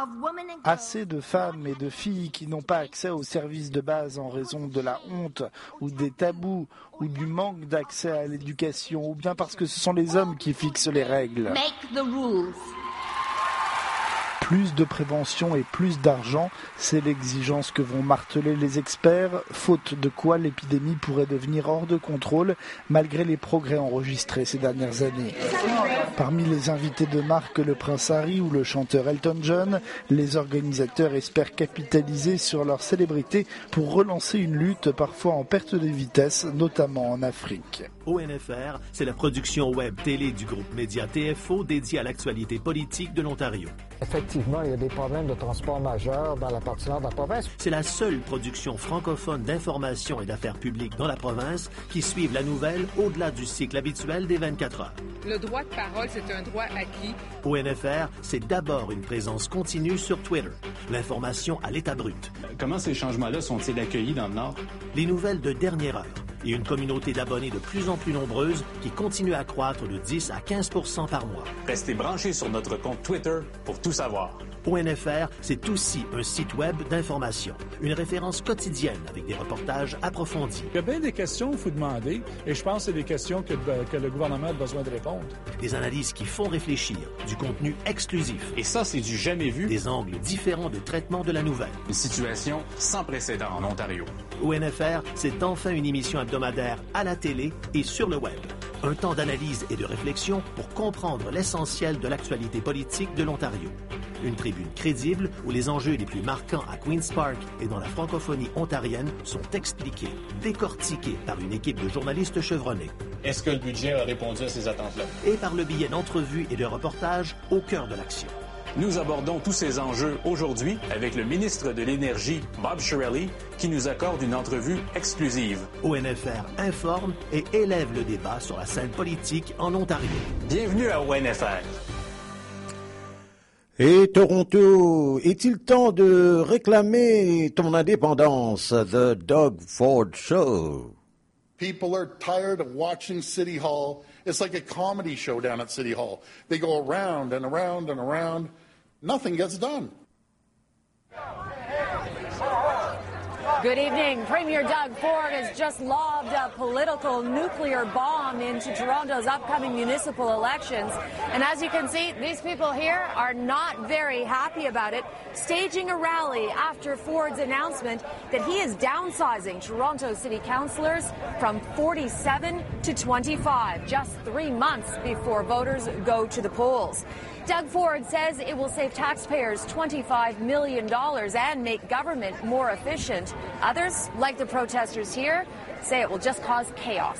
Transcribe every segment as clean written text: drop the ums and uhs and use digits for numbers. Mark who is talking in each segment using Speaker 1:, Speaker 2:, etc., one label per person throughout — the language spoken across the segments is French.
Speaker 1: Assez de femmes et de filles qui n'ont pas accès aux services de base en raison de la honte ou des tabous ou du manque d'accès à l'éducation ou bien parce que ce sont les hommes qui fixent les règles. Plus de prévention et plus d'argent, c'est l'exigence que vont marteler les experts, faute de quoi l'épidémie pourrait devenir hors de contrôle malgré les progrès enregistrés ces dernières années. Parmi les invités de marque, le prince Harry ou le chanteur Elton John, les organisateurs espèrent capitaliser sur leur célébrité pour relancer une lutte parfois en perte de vitesse, notamment en Afrique.
Speaker 2: ONFR, c'est la production web télé du groupe média TFO dédié à l'actualité politique de l'Ontario.
Speaker 3: Effectivement, il y a des problèmes de transport majeurs dans la partie nord de la province.
Speaker 2: C'est la seule production francophone d'information et d'affaires publiques dans la province qui suive la nouvelle au-delà du cycle habituel des 24 heures.
Speaker 4: Le droit de parole, c'est un droit acquis.
Speaker 2: ONFR, c'est d'abord une présence continue sur Twitter. L'information à l'état brut.
Speaker 5: Comment ces changements-là sont-ils accueillis dans le Nord?
Speaker 2: Les nouvelles de dernière heure et une communauté d'abonnés de plus en plus nombreuse qui continue à croître de 10 à 15 % par mois.
Speaker 5: Restez branchés sur notre compte Twitter pour tout savoir.
Speaker 2: ONFR, c'est aussi un site web d'information, une référence quotidienne avec des reportages approfondis.
Speaker 6: Il y a bien des questions qu'il faut demander et je pense que c'est des questions que le gouvernement a besoin de répondre.
Speaker 2: Des analyses qui font réfléchir, du contenu exclusif.
Speaker 5: Et ça, c'est du jamais vu.
Speaker 2: Des angles différents de traitement de la nouvelle.
Speaker 5: Une situation sans précédent en Ontario.
Speaker 2: ONFR, c'est enfin une émission hebdomadaire à la télé et sur le web. Un temps d'analyse et de réflexion pour comprendre l'essentiel de l'actualité politique de l'Ontario. Une tribune crédible où les enjeux les plus marquants à Queen's Park et dans la francophonie ontarienne sont expliqués, décortiqués par une équipe de journalistes chevronnés.
Speaker 5: Est-ce que le budget a répondu à ces attentes-là?
Speaker 2: Et par le biais d'entrevues et de reportages au cœur de l'action.
Speaker 5: Nous abordons tous ces enjeux aujourd'hui avec le ministre de l'Énergie, Bob Chiarelli, qui nous accorde une entrevue exclusive.
Speaker 2: ONFR informe et élève le débat sur la scène politique en Ontario.
Speaker 5: Bienvenue à ONFR.
Speaker 7: Et Toronto, est-il temps de réclamer ton indépendance? The Doug Ford Show.
Speaker 8: People are tired of watching City Hall. It's like a comedy show down at City Hall. They go around and around and around. Nothing gets done.
Speaker 9: Good evening. Premier Doug Ford has just lobbed a political nuclear bomb into Toronto's upcoming municipal elections. And as you can see, these people here are not very happy about it, staging a rally after Ford's announcement that he is downsizing Toronto City councillors from 47 to 25, just 3 months before voters go to the polls. Doug Ford says it will save taxpayers $25 million and make government more efficient. Others, like the protesters here, say it will just cause chaos.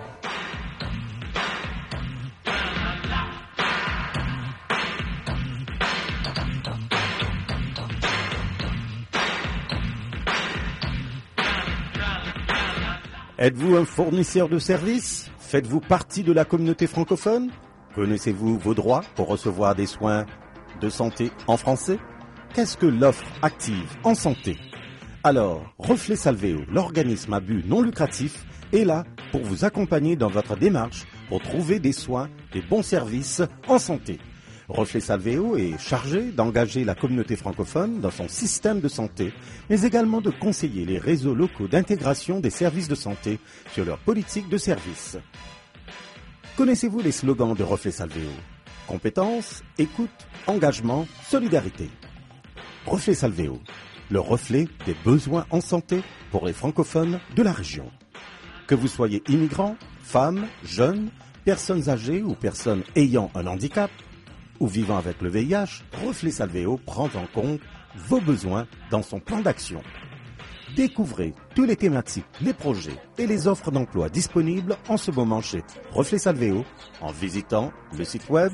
Speaker 7: Êtes-vous un fournisseur de services? Faites-vous partie de la communauté francophone? Connaissez-vous vos droits pour recevoir des soins de santé en français? Qu'est-ce que l'offre active en santé? Alors, Reflet Salvéo, l'organisme à but non lucratif, est là pour vous accompagner dans votre démarche pour trouver des soins et bons services en santé. Reflet Salvéo est chargé d'engager la communauté francophone dans son système de santé, mais également de conseiller les réseaux locaux d'intégration des services de santé sur leur politique de service. Connaissez-vous les slogans de Reflet Salvéo? Compétence, écoute, engagement, solidarité. Reflet Salvéo, le reflet des besoins en santé pour les francophones de la région. Que vous soyez immigrants, femmes, jeunes, personnes âgées ou personnes ayant un handicap, ou vivant avec le VIH, Reflet Salvéo prend en compte vos besoins dans son plan d'action. Découvrez tous les thématiques, les projets et les offres d'emploi disponibles en ce moment chez Reflet Salvéo en visitant le site web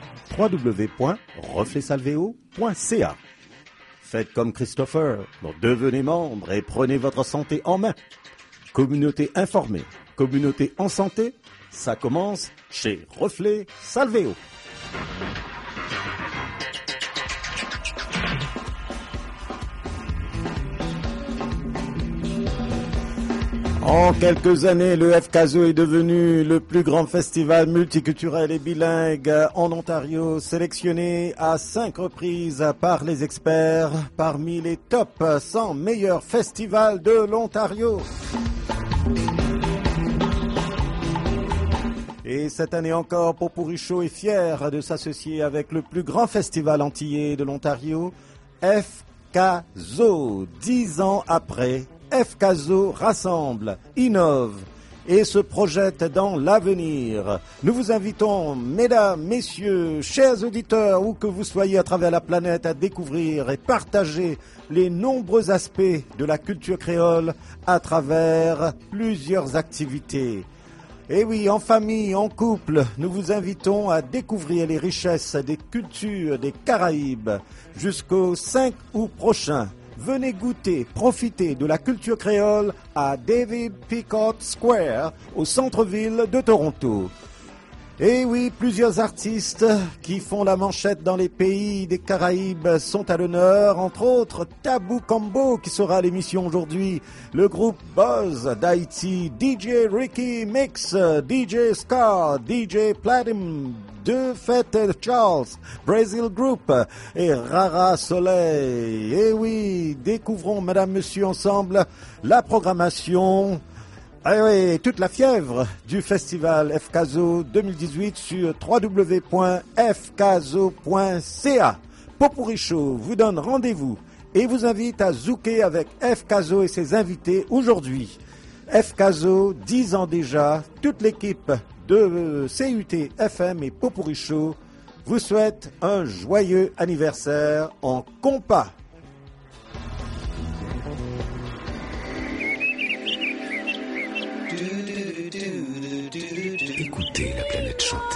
Speaker 7: www.refletsalvéo.ca. Faites comme Christopher, devenez membre et prenez votre santé en main. Communauté informée, communauté en santé, ça commence chez Reflet Salvéo. En quelques années, le FCASO est devenu le plus grand festival multiculturel et bilingue en Ontario, sélectionné à 5 reprises par les experts parmi les top 100 meilleurs festivals de l'Ontario. Et cette année encore, Pot-Pourri Show est fier de s'associer avec le plus grand festival antillais de l'Ontario, FCASO. 10 ans après, FCASO rassemble, innove et se projette dans l'avenir. Nous vous invitons, mesdames, messieurs, chers auditeurs, où que vous soyez à travers la planète, à découvrir et partager les nombreux aspects de la culture créole à travers plusieurs activités. Et oui, en famille, en couple, nous vous invitons à découvrir les richesses des cultures des Caraïbes jusqu'au 5 août prochain. Venez goûter, profiter de la culture créole à David Peacock Square, au centre-ville de Toronto. Et oui, plusieurs artistes qui font la manchette dans les pays des Caraïbes sont à l'honneur, entre autres Tabou Combo qui sera à l'émission aujourd'hui, le groupe Buzz d'Haïti, DJ Ricky Mix, DJ Scar, DJ Platinum, De Fête Charles, Brazil Group et Rara Soleil. Et oui, découvrons, mesdames, messieurs, ensemble la programmation. Ah oui, toute la fièvre du festival FCASO 2018 sur www.fcaso.ca. Pot-Pourri Show vous donne rendez-vous et vous invite à zouker avec FCASO et ses invités aujourd'hui. FCASO, 10 ans déjà, toute l'équipe de CUT FM et Pot-Pourri Show vous souhaite un joyeux anniversaire en compas.
Speaker 10: Écoutez la planète chanter.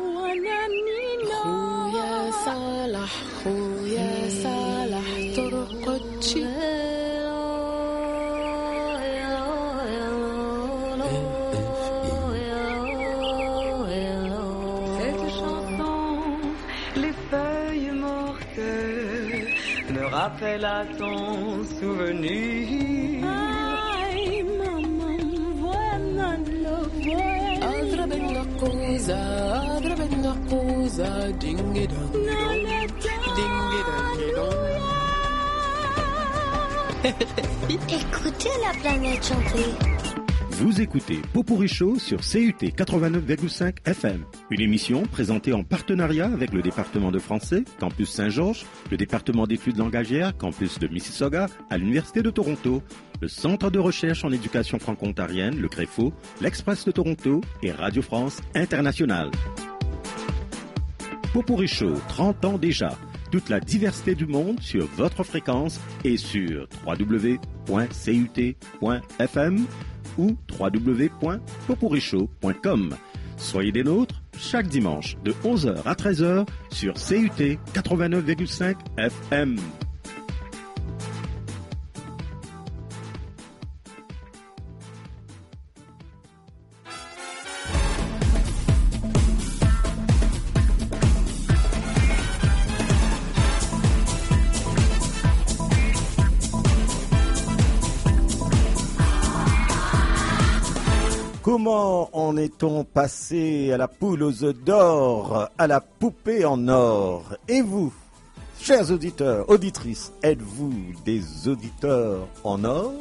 Speaker 11: Cette chanson, les feuilles mortes me rappellent à ton souvenir.
Speaker 12: Écoutez la planète chanter.
Speaker 7: Vous écoutez Pot-Pourri Show sur CUT 89,5 FM, une émission présentée en partenariat avec le département de français, Campus Saint-Georges, le département d'études langagières, Campus de Mississauga, à l'Université de Toronto, le Centre de recherche en éducation franco-ontarienne, le CREFO, l'Express de Toronto et Radio France Internationale. Pot-Pourri Show, 30 ans déjà. Toute la diversité du monde sur votre fréquence et sur www.cut.fm ou www.potpourrishow.com. Soyez des nôtres chaque dimanche de 11h à 13h sur CUT 89,5 FM. Comment en est-on passé à la poule aux œufs d'or, à la poupée en or? Et vous, chers auditeurs, auditrices, êtes-vous des auditeurs en or?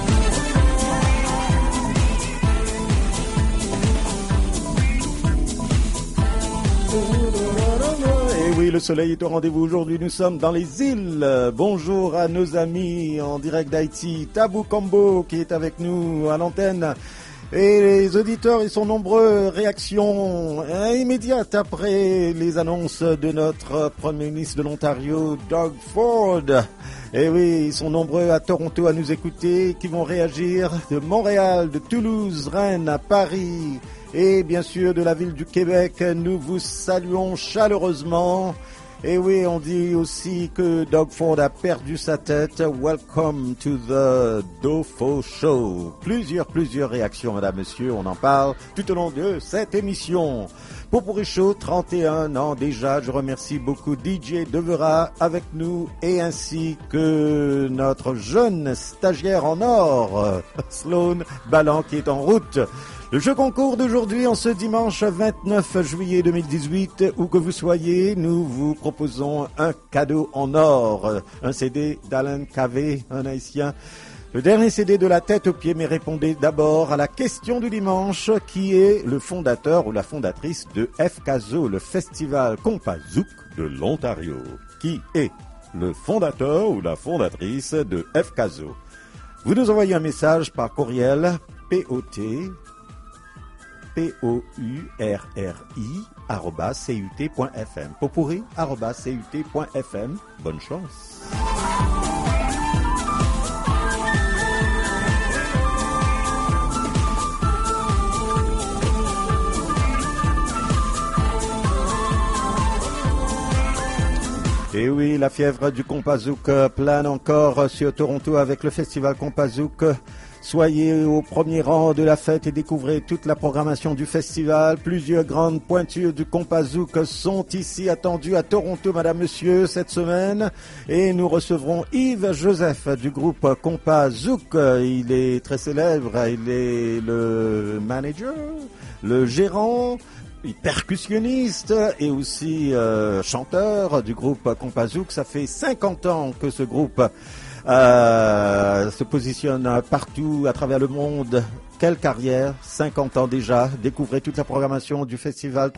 Speaker 7: Et oui, le soleil est au rendez-vous aujourd'hui. Nous sommes dans les îles. Bonjour à nos amis en direct d'Haïti. Tabou Combo qui est avec nous à l'antenne. Et les auditeurs, ils sont nombreux. Réaction immédiate après les annonces de notre Premier ministre de l'Ontario, Doug Ford. Et oui, ils sont nombreux à Toronto à nous écouter, qui vont réagir de Montréal, de Toulouse, Rennes, à Paris et bien sûr de la ville du Québec. Nous vous saluons chaleureusement. Et oui, on dit aussi que Doug Ford a perdu sa tête. Welcome to the Dofo Show. Plusieurs réactions, madame, monsieur. On en parle tout au long de cette émission. Potpourri Show, 31 ans déjà. Je remercie beaucoup DJ Devera avec nous et ainsi que notre jeune stagiaire en or, Sloan Ballan, qui est en route. Le jeu concours d'aujourd'hui, en ce dimanche 29 juillet 2018, où que vous soyez, nous vous proposons un cadeau en or, un CD d'Alain Cavé, un haïtien. Le dernier CD de la tête aux pieds, mais répondez d'abord à la question du dimanche, qui est le fondateur ou la fondatrice de FKZO, le festival Compazouk de l'Ontario. Qui est le fondateur ou la fondatrice de FKZO? Vous nous envoyez un message par courriel POURRI @cut.fm. Potpourri @cut.fm. Bonne chance. Et oui, la fièvre du Compazouk plane encore sur Toronto avec le festival Compazouk. Soyez au premier rang de la fête et découvrez toute la programmation du festival. Plusieurs grandes pointures du Compazouk sont ici attendues à Toronto, madame, monsieur, cette semaine. Et nous recevrons Yves Joseph du groupe Compazouk. Il est très célèbre, il est le manager, le gérant, percussionniste et aussi chanteur du groupe Compazouk. Ça fait 50 ans que ce groupe se positionne partout à travers le monde. Quelle carrière, 50 ans déjà. Découvrez toute la programmation du festival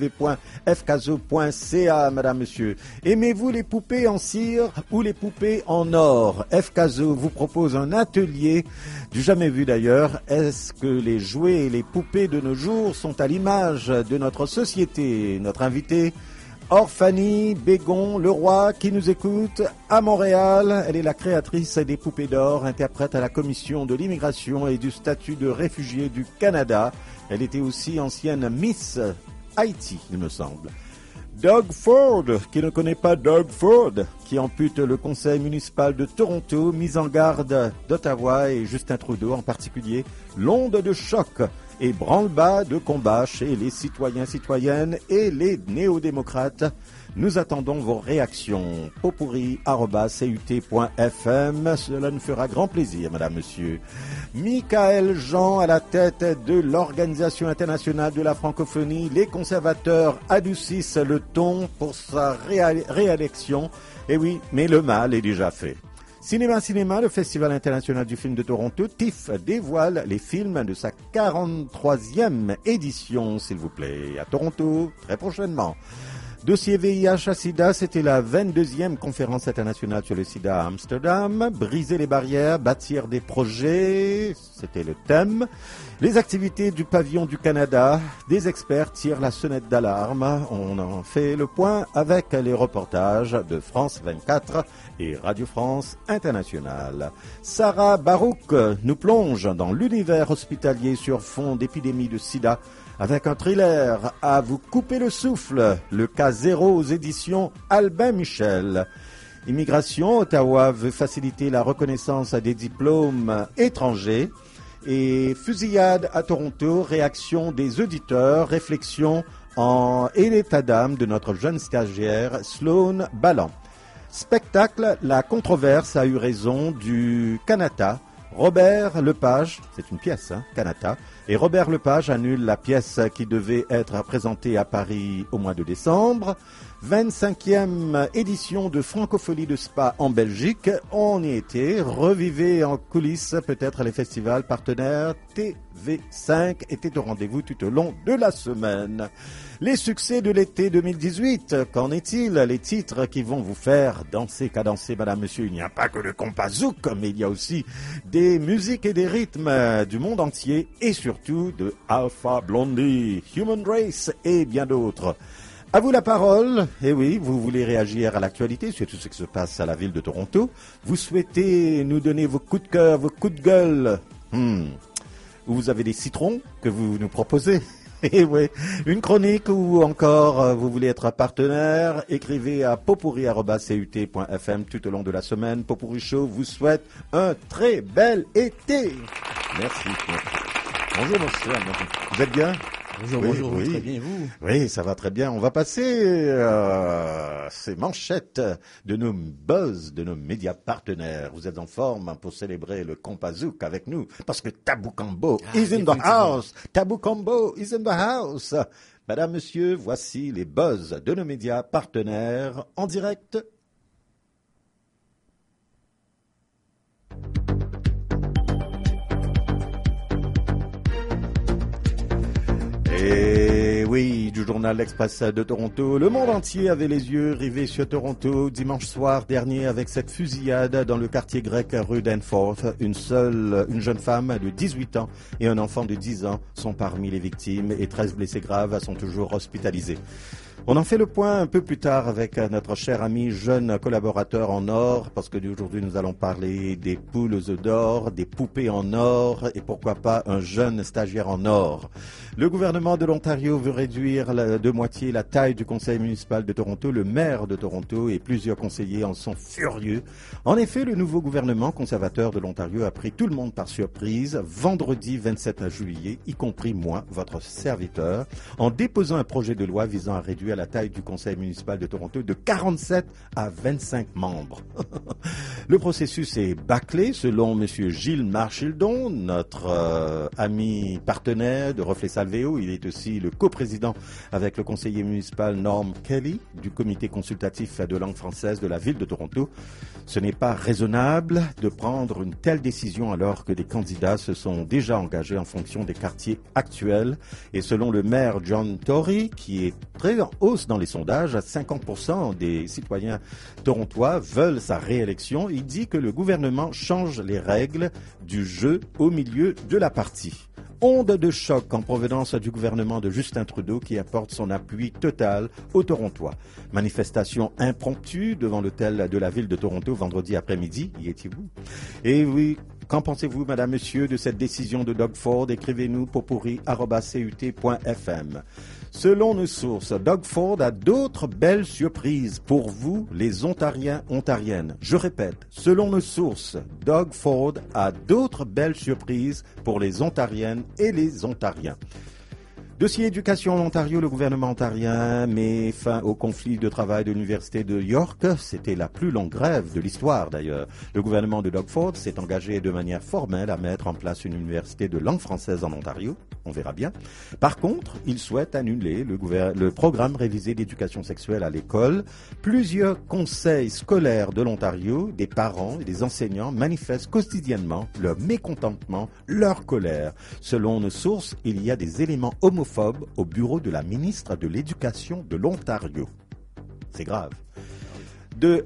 Speaker 7: www.fkzo.ca, madame, monsieur. Aimez-vous les poupées en cire ou les poupées en or? FKZO vous propose un atelier du jamais vu d'ailleurs. Est-ce que les jouets et les poupées de nos jours sont à l'image de notre société? Notre invité, Orphanie Bégon Leroy, qui nous écoute à Montréal. Elle est la créatrice des poupées d'or, interprète à la Commission de l'immigration et du statut de réfugié du Canada. Elle était aussi ancienne Miss Haïti, il me semble. Doug Ford, qui ne connaît pas Doug Ford, qui ampute le conseil municipal de Toronto, mise en garde d'Ottawa et Justin Trudeau en particulier, l'onde de choc et branle-bas de combat chez les citoyens-citoyennes et les néo-démocrates. Nous attendons vos réactions. potpourri@cut.fm. Cela nous fera grand plaisir, madame, monsieur. Michael Jean à la tête de l'Organisation internationale de la francophonie. Les conservateurs adoucissent le ton pour sa réélection. Et oui, mais le mal est déjà fait. Cinéma, le Festival international du film de Toronto, TIFF, dévoile les films de sa 43e édition, s'il vous plaît, à Toronto, très prochainement. Dossier VIH à SIDA, c'était la 22e conférence internationale sur le sida à Amsterdam. Briser les barrières, bâtir des projets, c'était le thème. Les activités du pavillon du Canada, des experts tirent la sonnette d'alarme. On en fait le point avec les reportages de France 24 et Radio France Internationale. Sarah Barouk nous plonge dans l'univers hospitalier sur fond d'épidémie de sida avec un thriller à vous couper le souffle, le cas zéro aux éditions Albin Michel. Immigration, Ottawa veut faciliter la reconnaissance des diplômes étrangers. Et fusillade à Toronto, réaction des auditeurs, réflexion et l'état d'âme de notre jeune stagiaire Sloan Ballan. Spectacle, la controverse a eu raison du Kanata. Robert Lepage, c'est une pièce, Kanata, et Robert Lepage annule la pièce qui devait être présentée à Paris au mois de décembre. 25e édition de Francophonie de Spa en Belgique. On y était. Revivez en coulisses peut-être les festivals partenaires. TV5 était au rendez-vous tout au long de la semaine. Les succès de l'été 2018, qu'en est-il? Les titres qui vont vous faire danser, cadencer, madame, monsieur. Il n'y a pas que le Compazouk, mais il y a aussi des musiques et des rythmes du monde entier et surtout de Alpha Blondie, Human Race et bien d'autres. À vous la parole. Et oui, vous voulez réagir à l'actualité, sur tout ce qui se passe à la ville de Toronto. Vous souhaitez nous donner vos coups de cœur, vos coups de gueule. Vous avez des citrons que vous nous proposez. Et oui, une chronique ou encore vous voulez être partenaire, écrivez à potpourri@cut.fm tout au long de la semaine. Potpourri Show vous souhaite un très bel été. Merci. Bonjour monsieur, vous êtes bien?
Speaker 13: Bonjour, oui. Très bien, et vous?
Speaker 7: Oui, ça va très bien. On va passer ces manchettes de nos buzz, de nos médias partenaires. Vous êtes en forme pour célébrer le Compazouk avec nous, parce que Tabou Combo is in the house. Tabou Combo is in the house. Madame, monsieur, voici les buzz de nos médias partenaires en direct. Et oui, du journal L'Express de Toronto, le monde entier avait les yeux rivés sur Toronto dimanche soir dernier avec cette fusillade dans le quartier grec rue Danforth. Une jeune femme de 18 ans et un enfant de 10 ans sont parmi les victimes et 13 blessés graves sont toujours hospitalisés. On en fait le point un peu plus tard avec notre cher ami jeune collaborateur en or, parce que d'aujourd'hui nous allons parler des poules aux œufs d'or, des poupées en or et pourquoi pas un jeune stagiaire en or. Le gouvernement de l'Ontario veut réduire de moitié la taille du conseil municipal de Toronto. Le maire de Toronto et plusieurs conseillers en sont furieux. En effet, le nouveau gouvernement conservateur de l'Ontario a pris tout le monde par surprise vendredi 27 juillet, y compris moi, votre serviteur, en déposant un projet de loi visant à réduire la taille du conseil municipal de Toronto de 47 à 25 membres. Le processus est bâclé selon M. Gilles Marchildon, notre ami partenaire de Reflet Salvéo. Il est aussi le coprésident avec le conseiller municipal Norm Kelly du comité consultatif de langue française de la ville de Toronto. Ce n'est pas raisonnable de prendre une telle décision alors que des candidats se sont déjà engagés en fonction des quartiers actuels. Et selon le maire John Tory, qui est très en hausse dans les sondages, 50% des citoyens torontois veulent sa réélection. Il dit que le gouvernement change les règles du jeu au milieu de la partie. Onde de choc en provenance du gouvernement de Justin Trudeau qui apporte son appui total aux Torontois. Manifestation impromptue devant l'hôtel de la ville de Toronto vendredi après-midi. Y étiez-vous? Et oui, qu'en pensez-vous, madame, monsieur, de cette décision de Doug Ford? Écrivez-nous potpourri@cut.fm. Selon nos sources, Doug Ford a d'autres belles surprises pour vous, les Ontariens, Ontariennes. Je répète, selon nos sources, Doug Ford a d'autres belles surprises pour les Ontariennes et les Ontariens. Dossier éducation en Ontario, le gouvernement ontarien met fin au conflit de travail de l'Université de York. C'était la plus longue grève de l'histoire d'ailleurs. Le gouvernement de Doug Ford s'est engagé de manière formelle à mettre en place une université de langue française en Ontario. On verra bien. Par contre, il souhaite annuler le programme révisé d'éducation sexuelle à l'école. Plusieurs conseils scolaires de l'Ontario, des parents et des enseignants manifestent quotidiennement leur mécontentement, leur colère. Selon nos sources, il y a des éléments homophobes au bureau de la ministre de l'Éducation de l'Ontario. C'est grave. De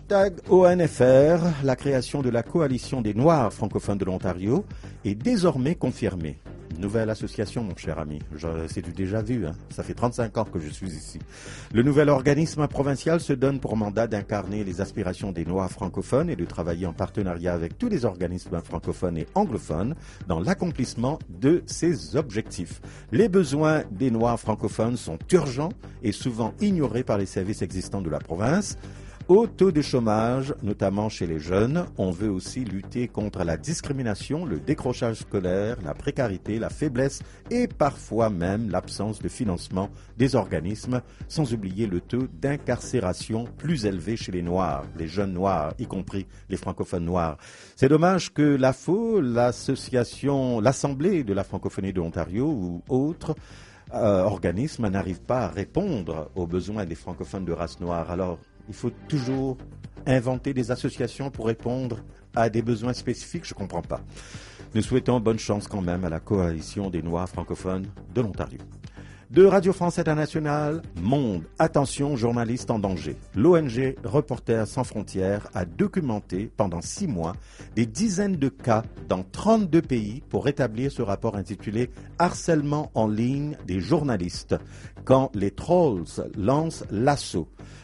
Speaker 7: #ONFR, la création de la coalition des Noirs francophones de l'Ontario est désormais confirmée. Nouvelle association, mon cher ami. C'est du déjà vu, hein. Ça fait 35 ans que je suis ici. Le nouvel organisme provincial se donne pour mandat d'incarner les aspirations des Noirs francophones et de travailler en partenariat avec tous les organismes francophones et anglophones dans l'accomplissement de ces objectifs. Les besoins des Noirs francophones sont urgents et souvent ignorés par les services existants de la province. Au taux de chômage, notamment chez les jeunes, on veut aussi lutter contre la discrimination, le décrochage scolaire, la précarité, la faiblesse et parfois même l'absence de financement des organismes, sans oublier le taux d'incarcération plus élevé chez les Noirs, les jeunes Noirs, y compris les francophones noirs. C'est dommage que l'AFO, l'Assemblée de la francophonie de l'Ontario ou autres organismes n'arrivent pas à répondre aux besoins des francophones de race noire. Alors, il faut toujours inventer des associations pour répondre à des besoins spécifiques, je ne comprends pas. Nous souhaitons bonne chance quand même à la coalition des Noirs francophones de l'Ontario. De Radio France Internationale, Monde, attention, journaliste en danger. L'ONG Reporters sans frontières a documenté pendant 6 mois des dizaines de cas dans 32 pays pour établir ce rapport intitulé « Harcèlement en ligne des journalistes » quand les trolls lancent l'assaut.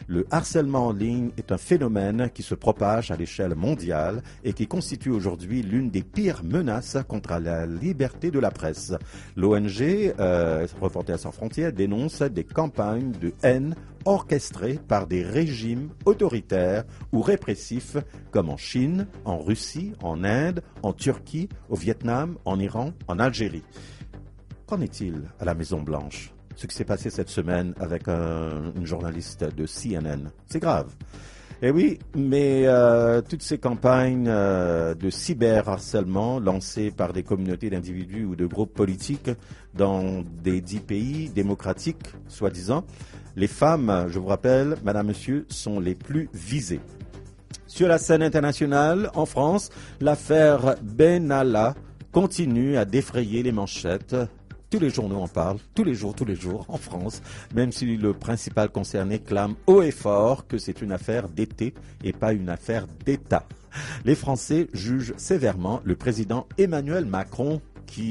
Speaker 7: Le harcèlement en ligne est un phénomène qui se propage à l'échelle mondiale et qui constitue aujourd'hui l'une des pires menaces contre la liberté de la presse. L'ONG Reporters sans frontières dénonce des campagnes de haine orchestrées par des régimes autoritaires ou répressifs comme en Chine, en Russie, en Inde, en Turquie, au Vietnam, en Iran, en Algérie. Qu'en est-il à la Maison-Blanche ? Ce qui s'est passé cette semaine avec une journaliste de CNN, c'est grave. Eh oui, mais toutes ces campagnes de cyberharcèlement lancées par des communautés d'individus ou de groupes politiques dans des 10 pays démocratiques, soi-disant, les femmes, je vous rappelle, madame, monsieur, sont les plus visées. Sur la scène internationale, en France, l'affaire Benalla continue à défrayer les manchettes. Tous les journaux en parlent, tous les jours, en France, même si le principal concerné clame haut et fort que c'est une affaire d'été et pas une affaire d'État. Les Français jugent sévèrement le président Emmanuel Macron,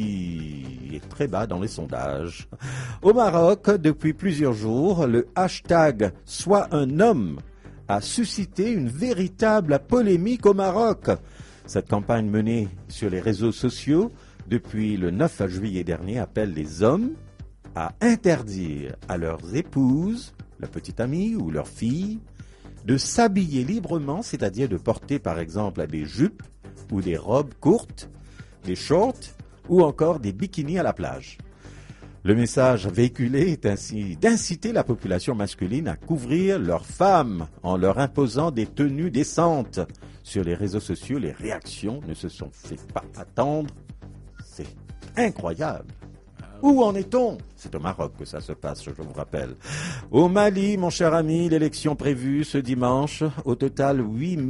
Speaker 7: qui est très bas dans les sondages. Au Maroc, depuis plusieurs jours, le hashtag « Sois un homme » a suscité une véritable polémique au Maroc. Cette campagne menée sur les réseaux sociaux depuis le 9 juillet dernier appelle les hommes à interdire à leurs épouses, leur petite amie ou leur fille, de s'habiller librement, c'est-à-dire de porter par exemple des jupes ou des robes courtes, des shorts ou encore des bikinis à la plage. Le message véhiculé est ainsi d'inciter la population masculine à couvrir leurs femmes en leur imposant des tenues décentes. Sur les réseaux sociaux, les réactions ne se sont fait pas attendre. C'est incroyable. Où en est-on ? C'est au Maroc que ça se passe, je vous rappelle. Au Mali, mon cher ami, l'élection prévue ce dimanche. Au total, 8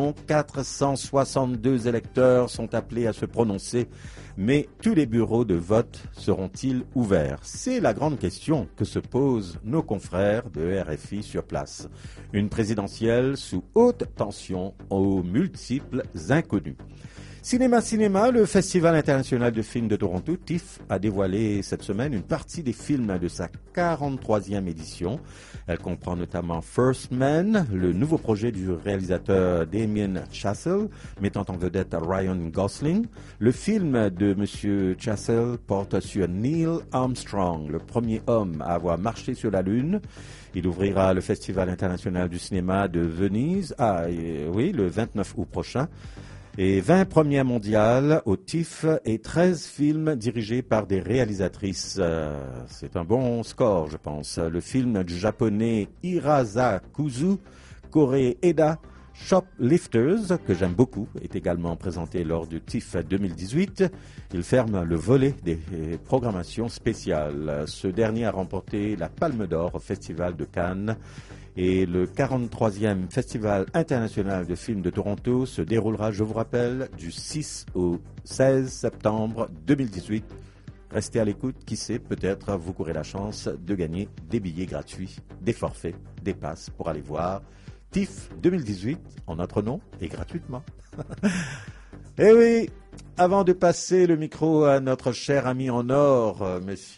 Speaker 7: 462 électeurs sont appelés à se prononcer. Mais tous les bureaux de vote seront-ils ouverts ? C'est la grande question que se posent nos confrères de RFI sur place. Une présidentielle sous haute tension aux multiples inconnus. Cinéma, le Festival international de films de Toronto, TIFF, a dévoilé cette semaine une partie des films de sa 43e édition. Elle comprend notamment First Man, le nouveau projet du réalisateur Damien Chazelle, mettant en vedette Ryan Gosling. Le film de M. Chazelle porte sur Neil Armstrong, le premier homme à avoir marché sur la Lune. Il ouvrira le Festival international du cinéma de Venise, le 29 août prochain. Et 20 premières mondiales au TIFF et 13 films dirigés par des réalisatrices. C'est un bon score, je pense. Le film du japonais Hirasa Kuzu, Koreeda, Shoplifters, que j'aime beaucoup, est également présenté lors du TIFF 2018. Il ferme le volet des programmations spéciales. Ce dernier a remporté la Palme d'Or au Festival de Cannes. Et le 43e Festival international de films de Toronto se déroulera, je vous rappelle, du 6 au 16 septembre 2018. Restez à l'écoute, qui sait, peut-être vous courez la chance de gagner des billets gratuits, des forfaits, des passes pour aller voir TIFF 2018 en notre nom et gratuitement. Eh oui, avant de passer le micro à notre cher ami en or,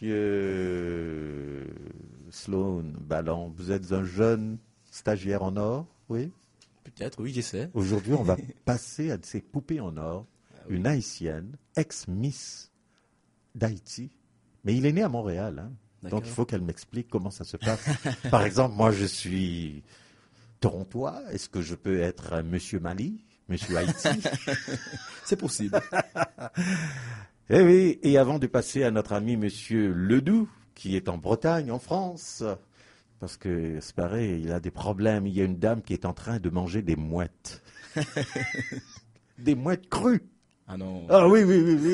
Speaker 7: monsieur Sloan Ballon, vous êtes un jeune stagiaire en or, oui?
Speaker 13: Peut-être, oui, j'essaie.
Speaker 7: Aujourd'hui, on va passer à ces poupées en or, une haïtienne, ex-miss d'Haïti, mais il est né à Montréal, hein? Donc il faut qu'elle m'explique comment ça se passe. Par exemple, moi je suis torontois, est-ce que je peux être Monsieur Mali, Monsieur Haïti?
Speaker 13: C'est possible.
Speaker 7: Eh oui, et avant de passer à notre ami Monsieur Ledoux, qui est en Bretagne, en France, parce que c'est pareil, il a des problèmes. Il y a une dame qui est en train de manger des mouettes. Des mouettes crues.
Speaker 13: Ah non.
Speaker 7: Ah oui.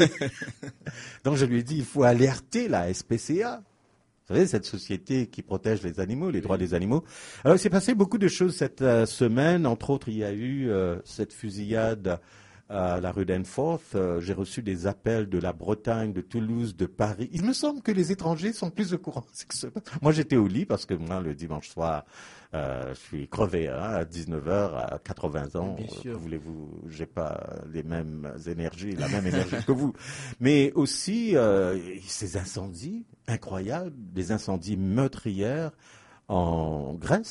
Speaker 7: Donc je lui ai dit, il faut alerter la SPCA. Vous savez, cette société qui protège les animaux, les droits des animaux. Alors il s'est passé beaucoup de choses cette semaine. Entre autres, il y a eu cette fusillade à la rue Danforth. J'ai reçu des appels de la Bretagne, de Toulouse, de Paris. Il me semble que les étrangers sont plus au courant. Moi, j'étais au lit parce que moi, le dimanche soir, je suis crevé à 19h, à 80 ans. Voulez-vous, j'ai pas les mêmes énergies, la même énergie que vous. Mais aussi, ces incendies incroyables, des incendies meurtrières en Grèce,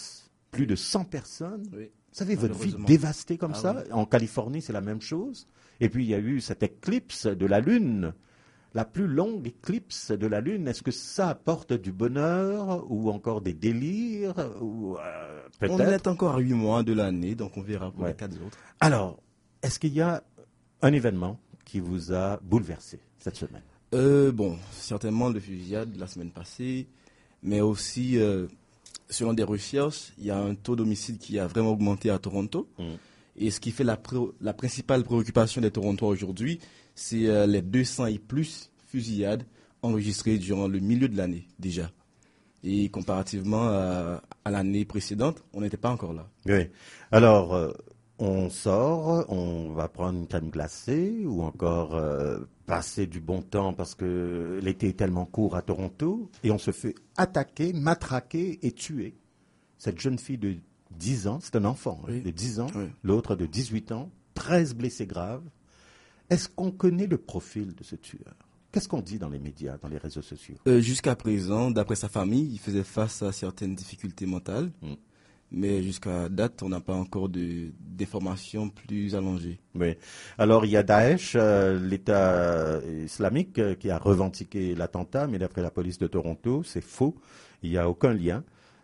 Speaker 7: plus de 100 personnes.
Speaker 13: Oui.
Speaker 7: Vous savez, votre vie dévastée comme ça. Oui. En Californie, c'est la même chose. Et puis, il y a eu cette éclipse de la Lune, la plus longue éclipse de la Lune. Est-ce que ça apporte du bonheur ou encore des délires ou, peut-être?
Speaker 13: On est encore à 8 mois de l'année, donc on verra pour les 4 autres.
Speaker 7: Alors, est-ce qu'il y a un événement qui vous a bouleversé cette semaine?
Speaker 13: Bon, certainement le fusillade de la semaine passée, mais aussi, selon des recherches, il y a un taux d'homicide qui a vraiment augmenté à Toronto. Et ce qui fait la principale préoccupation des Torontois aujourd'hui, c'est les 200 et plus fusillades enregistrées durant le milieu de l'année déjà. Et comparativement à l'année précédente, on n'était pas encore là.
Speaker 7: Oui. Alors, on sort, on va prendre une crème glacée ou encore passer du bon temps parce que l'été est tellement court à Toronto et on se fait attaquer, matraquer et tuer. Cette jeune fille de 10 ans, c'est un enfant de 10 ans, l'autre de 18 ans, 13 blessés graves. Est-ce qu'on connaît le profil de ce tueur? Qu'est-ce qu'on dit dans les médias, dans les réseaux sociaux?
Speaker 13: Jusqu'à présent, d'après sa famille, il faisait face à certaines difficultés mentales. Mais jusqu'à date, on n'a pas encore d'informations plus allongées.
Speaker 7: Oui. Alors, il y a Daesh, l'État islamique, qui a revendiqué l'attentat, mais d'après la police de Toronto, c'est faux. Il n'y a aucun lien.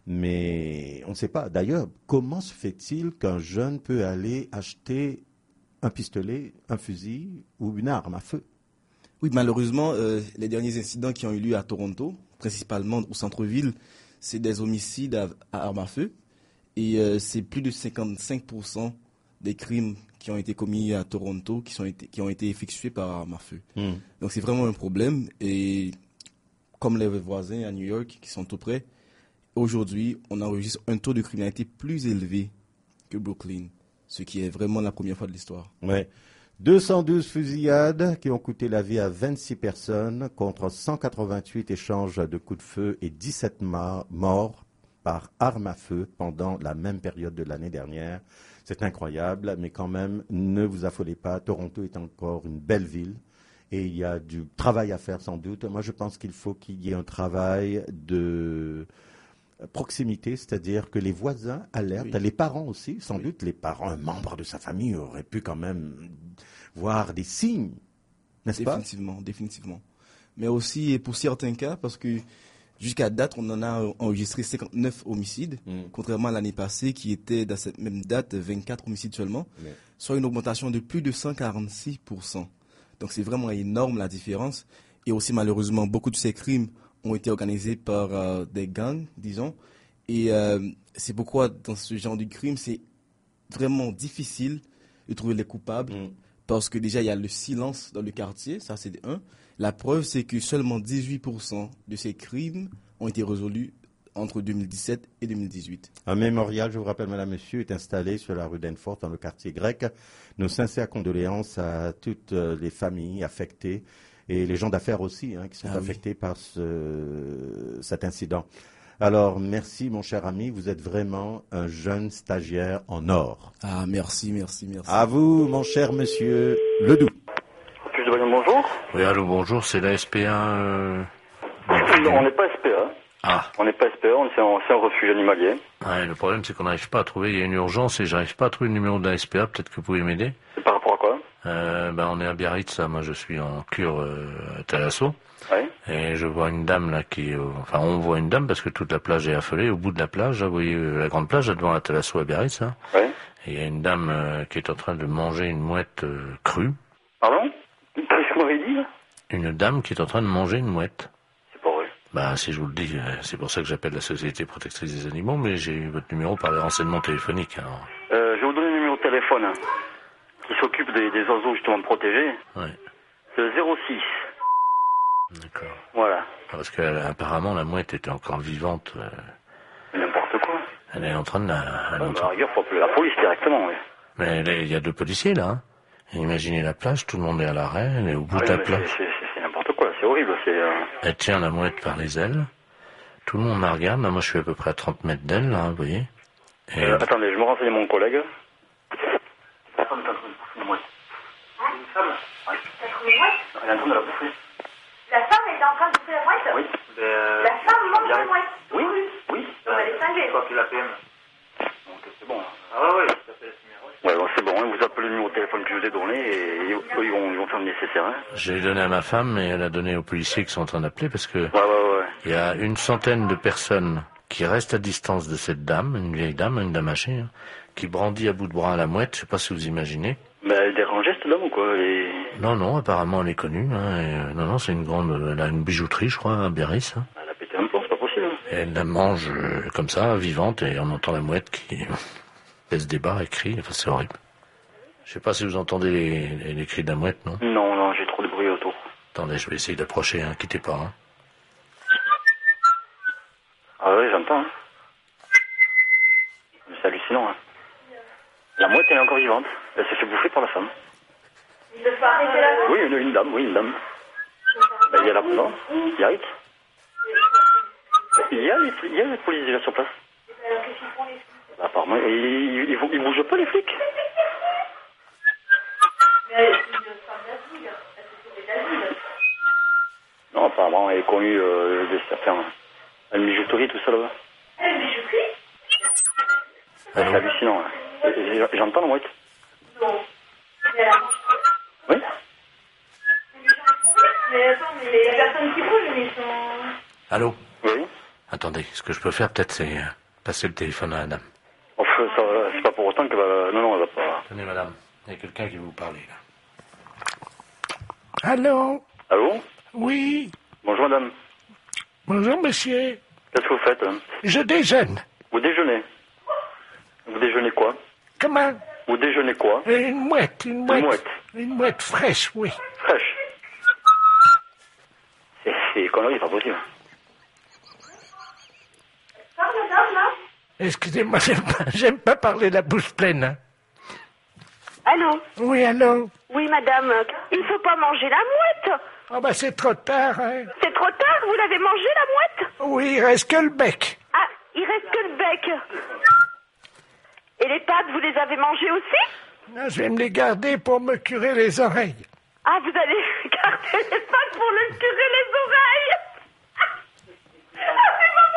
Speaker 7: Mais on ne sait pas. D'ailleurs, comment se fait-il qu'un jeune peut aller acheter un pistolet, un fusil ou une arme à feu?
Speaker 13: Oui, malheureusement, les derniers incidents qui ont eu lieu à Toronto, principalement au centre-ville, c'est des homicides à armes à feu. Et c'est plus de 55% des crimes qui ont été commis à Toronto qui ont été effectués par armes à feu. Donc c'est vraiment un problème. Et comme les voisins à New York qui sont tout près, aujourd'hui, on enregistre un taux de criminalité plus élevé que Brooklyn, ce qui est vraiment la première fois de l'histoire.
Speaker 7: Ouais. 212 fusillades qui ont coûté la vie à 26 personnes contre 188 échanges de coups de feu et 17 morts par arme à feu pendant la même période de l'année dernière. C'est incroyable, mais quand même, ne vous affolez pas. Toronto est encore une belle ville et il y a du travail à faire sans doute. Moi, je pense qu'il faut qu'il y ait un travail de proximité, c'est-à-dire que les voisins alertent, les parents aussi, sans doute les parents, un membre de sa famille aurait pu quand même voir des signes, n'est-ce pas?
Speaker 13: Définitivement. Mais aussi pour certains cas, parce que jusqu'à date, on en a enregistré 59 homicides, contrairement à l'année passée qui était dans cette même date 24 homicides seulement, soit une augmentation de plus de 146%. Donc c'est vraiment énorme la différence. Et aussi malheureusement, beaucoup de ces crimes ont été organisés par des gangs, disons. Et c'est pourquoi dans ce genre de crime, c'est vraiment difficile de trouver les coupables. Parce que déjà, il y a le silence dans le quartier, ça c'est un. La preuve, c'est que seulement 18% de ces crimes ont été résolus entre 2017 et 2018.
Speaker 7: Un mémorial, je vous rappelle, madame, monsieur, est installé sur la rue Danforth, dans le quartier grec. Nos sincères condoléances à toutes les familles affectées et les gens d'affaires aussi qui sont affectés par cet incident. Alors, merci, mon cher ami. Vous êtes vraiment un jeune stagiaire en or.
Speaker 13: Ah, merci.
Speaker 7: À vous, mon cher monsieur Ledoux.
Speaker 14: Puis-je dire bonjour?
Speaker 15: Oui, allô, bonjour, c'est la SPA.
Speaker 14: On n'est pas SPA.
Speaker 15: Ah.
Speaker 14: On n'est pas SPA, c'est un refuge animalier.
Speaker 15: Ouais, le problème, c'est qu'on n'arrive pas à trouver. Il y a une urgence et j'arrive pas à trouver le numéro de la SPA. Peut-être que vous pouvez m'aider.
Speaker 14: Par rapport à quoi?
Speaker 15: On est à Biarritz, moi je suis en cure à Thalasso.
Speaker 14: Oui.
Speaker 15: Et je vois une dame là on voit une dame parce que toute la plage est affolée. Au bout de la plage, là, vous voyez la grande plage là, devant la Thalasso à Biarritz.
Speaker 14: Oui.
Speaker 15: Et il y a une dame qui est en train de manger une mouette crue.
Speaker 14: Pardon? Qu'est-ce que vous m'avez dit là?
Speaker 15: Une dame qui est en train de manger une mouette.
Speaker 14: C'est pas vrai.
Speaker 15: Si je vous le dis, c'est pour ça que j'appelle la Société protectrice des animaux, mais j'ai eu votre numéro par les renseignements téléphoniques. Alors.
Speaker 14: Je vais vous donner le numéro de téléphone qui s'occupe des oiseaux justement protégés.
Speaker 15: Ouais.
Speaker 14: C'est le 06.
Speaker 15: D'accord.
Speaker 14: Voilà.
Speaker 15: Parce qu'apparemment la mouette était encore vivante.
Speaker 14: N'importe quoi.
Speaker 15: Elle est en train de
Speaker 14: À la rigueur, faut appeler la police directement, oui.
Speaker 15: Mais il y a 2 policiers là. Imaginez la plage, tout le monde est à l'arrêt, elle est au bout de la plage.
Speaker 14: C'est n'importe quoi, c'est horrible.
Speaker 15: Elle tient la mouette par les ailes. Tout le monde la regarde. Là, moi, je suis à peu près à 30 mètres d'elle, là, vous voyez. Et
Speaker 14: attendez, je me renseigne mon collègue. La femme est en train de bouffer une mouette. Une femme? Oui. Elle a trouvé une mouette? Elle est en train de la bouffer.
Speaker 16: La femme est en train de bouffer la mouette?
Speaker 14: Oui.
Speaker 16: La femme mange la mouette?
Speaker 14: Oui.
Speaker 16: Donc elle est cinglée.
Speaker 14: Faut appeler la PM. vous ai donné et eux, ils vont faire le nécessaire. Hein.
Speaker 15: J'ai donné à ma femme et elle a donné aux policiers qui sont en train d'appeler parce que
Speaker 14: Ouais.
Speaker 15: il y a une centaine de personnes qui restent à distance de cette dame, une vieille dame, une dame âgée, hein, qui brandit à bout de bras à la mouette, je sais pas si vous imaginez.
Speaker 14: Mais elle dérangeait cette dame ou quoi
Speaker 15: Non, apparemment elle est connue. Hein, non, c'est une grande, elle a une bijouterie, je crois, à Biarritz. Hein.
Speaker 14: Elle a pété un plomb, c'est pas possible.
Speaker 15: Et elle la mange comme ça, vivante, et on entend la mouette qui pèse des barres et crie. Enfin, c'est horrible. Je sais pas si vous entendez les cris de la mouette, non?
Speaker 14: Non, j'ai trop de bruit autour.
Speaker 15: Attendez, je vais essayer d'approcher, hein, quittez pas. Hein.
Speaker 14: Ah oui, j'entends. Hein. C'est hallucinant. Hein. La mouette, elle est encore vivante. Elle s'est fait bouffer par la femme.
Speaker 16: Il ne faut arrêter la femme?
Speaker 14: Oui, une dame. Ben, il y a la... Non, il y a Rick. Il y a les policiers là sur place.
Speaker 16: Alors qu'est-ce qu'ils font les flics?
Speaker 14: Apparemment, ils bougent pas les flics.
Speaker 16: Mais c'est une femme d'asile. Elle se fait d'asile.
Speaker 14: Non, apparemment, elle est connue de certains. Elle bijouterie, tout ça là-bas.
Speaker 16: Elle bijouterie?
Speaker 14: C'est hallucinant. Hein. J'entends la mouette.
Speaker 16: Non. Mais elle a mangé.
Speaker 14: Oui.
Speaker 16: Mais attends, mais les personnes qui bougent, ils sont...
Speaker 15: Allô?
Speaker 14: Oui.
Speaker 15: Attendez, ce que je peux faire peut-être c'est passer le téléphone à la dame.
Speaker 14: Enfin, c'est pas pour autant que... Non, elle va pas...
Speaker 15: Tenez madame, il y a quelqu'un qui veut vous parler là.
Speaker 17: Allô?
Speaker 14: Allô?
Speaker 17: Oui.
Speaker 14: Bonjour madame.
Speaker 17: Bonjour monsieur.
Speaker 14: Qu'est-ce que vous faites?
Speaker 17: Je déjeune.
Speaker 14: Vous déjeunez? Vous déjeunez quoi?
Speaker 17: Comment?
Speaker 14: Vous déjeunez quoi?
Speaker 17: Une mouette.
Speaker 14: Une mouette?
Speaker 17: Une mouette fraîche, oui.
Speaker 14: Fraîche? C'est des conneries, pas possible.
Speaker 17: Excusez-moi, j'aime pas parler la bouche pleine. Hein.
Speaker 16: Allô?
Speaker 17: Oui, allô?
Speaker 16: Oui, madame. Il faut pas manger la mouette.
Speaker 17: Oh, bah, c'est trop tard, hein.
Speaker 16: C'est trop tard, vous l'avez mangé, la mouette?
Speaker 17: Oui, il reste que le bec.
Speaker 16: Ah, il reste que le bec. Et les pattes, vous les avez mangées aussi?
Speaker 17: Non, je vais me les garder pour me curer les oreilles.
Speaker 16: Ah, vous allez garder les pattes pour le curer les oreilles? Ah, c'est pas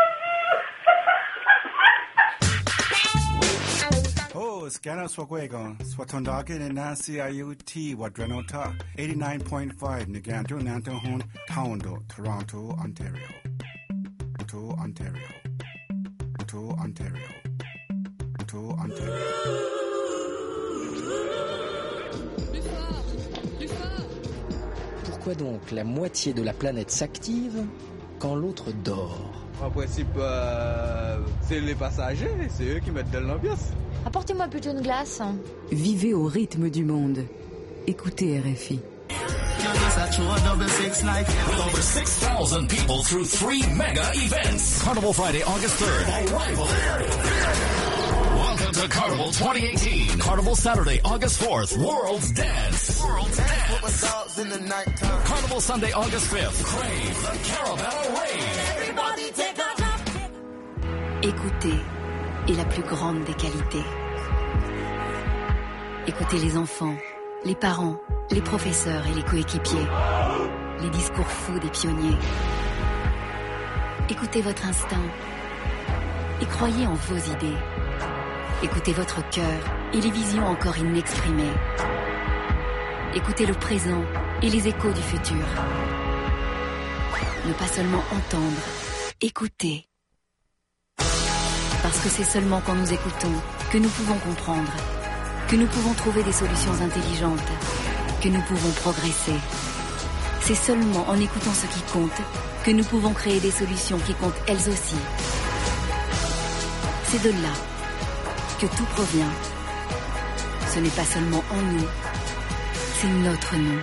Speaker 16: possible!
Speaker 18: Oh, Scanner Swagwagon, Swatondaka and NCIUT, Wadranota, 89.5, Niganto, Nantohon, Tondo, Toronto, Ontario. Ontario.
Speaker 19: Pourquoi donc la moitié de la planète s'active quand l'autre dort?
Speaker 20: En principe, c'est les passagers, c'est eux qui mettent de l'ambiance.
Speaker 21: Apportez-moi plutôt une glace.
Speaker 22: Vivez au rythme du monde. Écoutez RFI.
Speaker 23: Over 6,000 people through 3 mega events. Carnival Friday, August 3rd. Welcome to Carnival 2018. Carnival Saturday, August 4th. World's Dance. Carnival Sunday, August 5th. Crave the Caravana Rave.
Speaker 22: Écoutez est la plus grande des qualités. Écoutez les enfants, les parents, les professeurs et les coéquipiers, les discours fous des pionniers. Écoutez votre instinct et croyez en vos idées. Écoutez votre cœur et les visions encore inexprimées. Écoutez le présent et les échos du futur. Ne pas seulement entendre, écouter. Parce que c'est seulement quand nous écoutons que nous pouvons comprendre, que nous pouvons trouver des solutions intelligentes, que nous pouvons progresser. C'est seulement en écoutant ce qui compte que nous pouvons créer des solutions qui comptent elles aussi. C'est de là que tout provient. Ce n'est pas seulement en nous, c'est notre nous.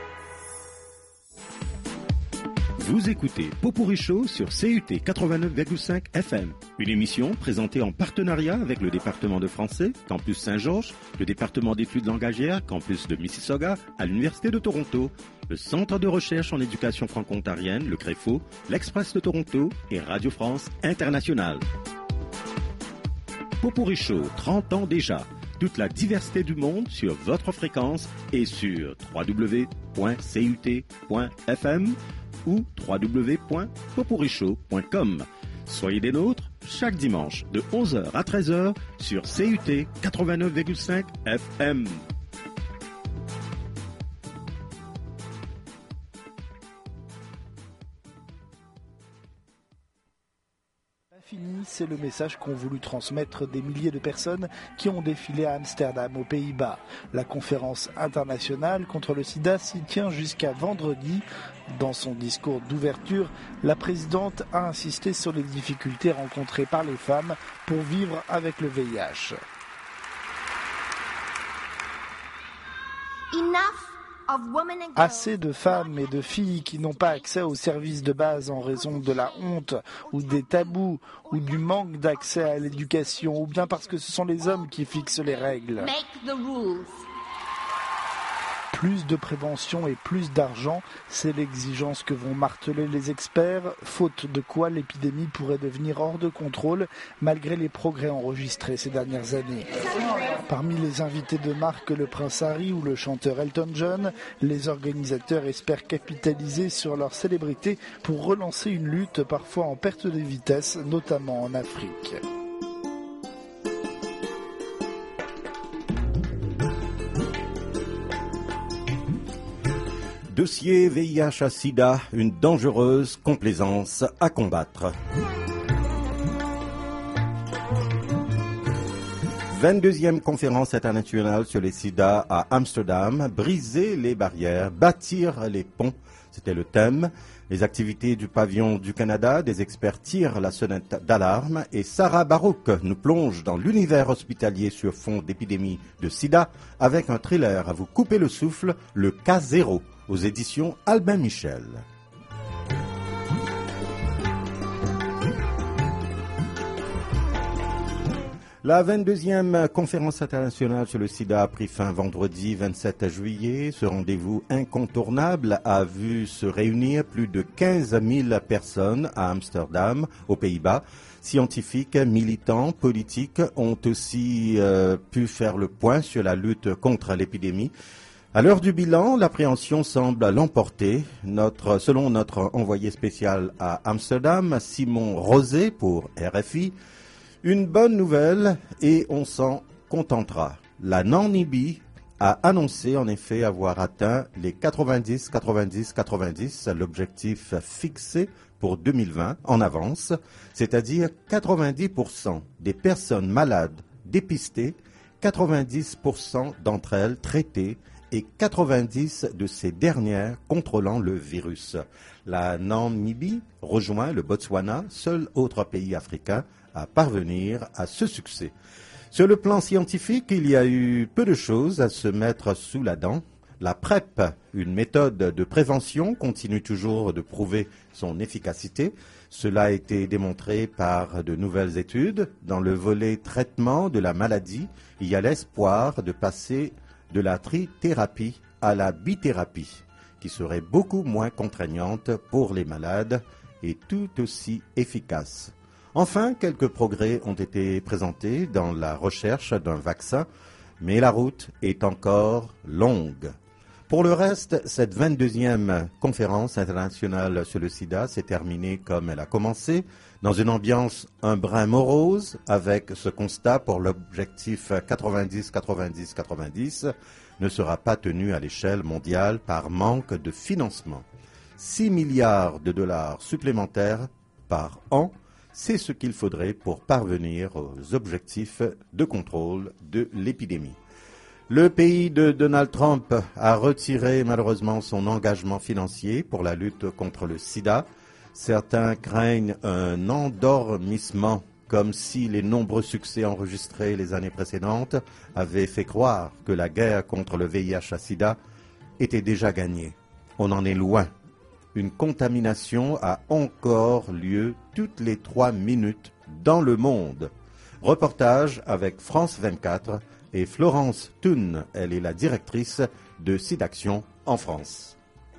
Speaker 7: Vous écoutez Pot-Pourri Show sur CUT 89,5 FM. Une émission présentée en partenariat avec le département de français, Campus Saint-Georges, le département d'études langagières, Campus de Mississauga, à l'Université de Toronto, le Centre de recherche en éducation franco-ontarienne, le CREFO, l'Express de Toronto et Radio France Internationale. Pot-Pourri Show, 30 ans déjà. Toute la diversité du monde sur votre fréquence et sur www.cut.fm ou www.potpourrishow.com. Soyez des nôtres chaque dimanche de 11h à 13h sur CUT 89,5 FM.
Speaker 1: c'est le message qu'ont voulu transmettre des milliers de personnes qui ont défilé à Amsterdam, aux Pays-Bas. La conférence internationale contre le sida s'y tient jusqu'à vendredi. Dans son discours d'ouverture, la présidente a insisté sur les difficultés rencontrées par les femmes pour vivre avec le VIH. Assez de femmes et de filles qui n'ont pas accès aux services de base en raison de la honte ou des tabous ou du manque d'accès à l'éducation ou bien parce que ce sont les hommes qui fixent les règles. Plus de prévention et plus d'argent, c'est l'exigence que vont marteler les experts, faute de quoi l'épidémie pourrait devenir hors de contrôle malgré les progrès enregistrés ces dernières années. Parmi les invités de marque, le prince Harry ou le chanteur Elton John, les organisateurs espèrent capitaliser sur leur célébrité pour relancer une lutte parfois en perte de vitesse, notamment en Afrique.
Speaker 7: Dossier VIH-Sida, une dangereuse complaisance à combattre. 22e conférence internationale sur les sida à Amsterdam, briser les barrières, bâtir les ponts, c'était le thème. Les activités du pavillon du Canada, des experts tirent la sonnette d'alarme et Sarah Barouk nous plonge dans l'univers hospitalier sur fond d'épidémie de sida avec un thriller à vous couper le souffle, Le Cas Zéro, aux éditions Albin Michel. La 22e conférence internationale sur le sida a pris fin vendredi 27 juillet. Ce rendez-vous incontournable a vu se réunir plus de 15 000 personnes à Amsterdam, aux Pays-Bas. Scientifiques, militants, politiques ont aussi pu faire le point sur la lutte contre l'épidémie. À l'heure du bilan, l'appréhension semble l'emporter. Selon notre envoyé spécial à Amsterdam, Simon Rosé pour RFI, une bonne nouvelle et on s'en contentera. La Namibie a annoncé en effet avoir atteint les 90-90-90, l'objectif fixé pour 2020 en avance, c'est-à-dire 90% des personnes malades dépistées, 90% d'entre elles traitées et 90 de ces dernières contrôlant le virus. La Namibie rejoint le Botswana, seul autre pays africain à parvenir à ce succès. Sur le plan scientifique, il y a eu peu de choses à se mettre sous la dent. La PrEP, une méthode de prévention, continue toujours de prouver son efficacité. Cela a été démontré par de nouvelles études. Dans le volet traitement de la maladie, il y a l'espoir de passer de la trithérapie à la bithérapie, qui serait beaucoup moins contraignante pour les malades et tout aussi efficace. Enfin, quelques progrès ont été présentés dans la recherche d'un vaccin, mais la route est encore longue. Pour le reste, cette 22e conférence internationale sur le sida s'est terminée comme elle a commencé, dans une ambiance un brin morose, avec ce constat pour l'objectif 90-90-90 ne sera pas tenu à l'échelle mondiale par manque de financement. 6 milliards de dollars supplémentaires par an, c'est ce qu'il faudrait pour parvenir aux objectifs de contrôle de l'épidémie. Le pays de Donald Trump a retiré malheureusement son engagement financier pour la lutte contre le sida. Certains craignent un endormissement, comme si les nombreux succès enregistrés les années précédentes avaient fait croire que la guerre contre le VIH-Sida était déjà gagnée. On en est loin. Une contamination a encore lieu toutes les 3 minutes dans le monde. Reportage avec France 24 et Florence Thun. Elle est la directrice de SIDAction en France.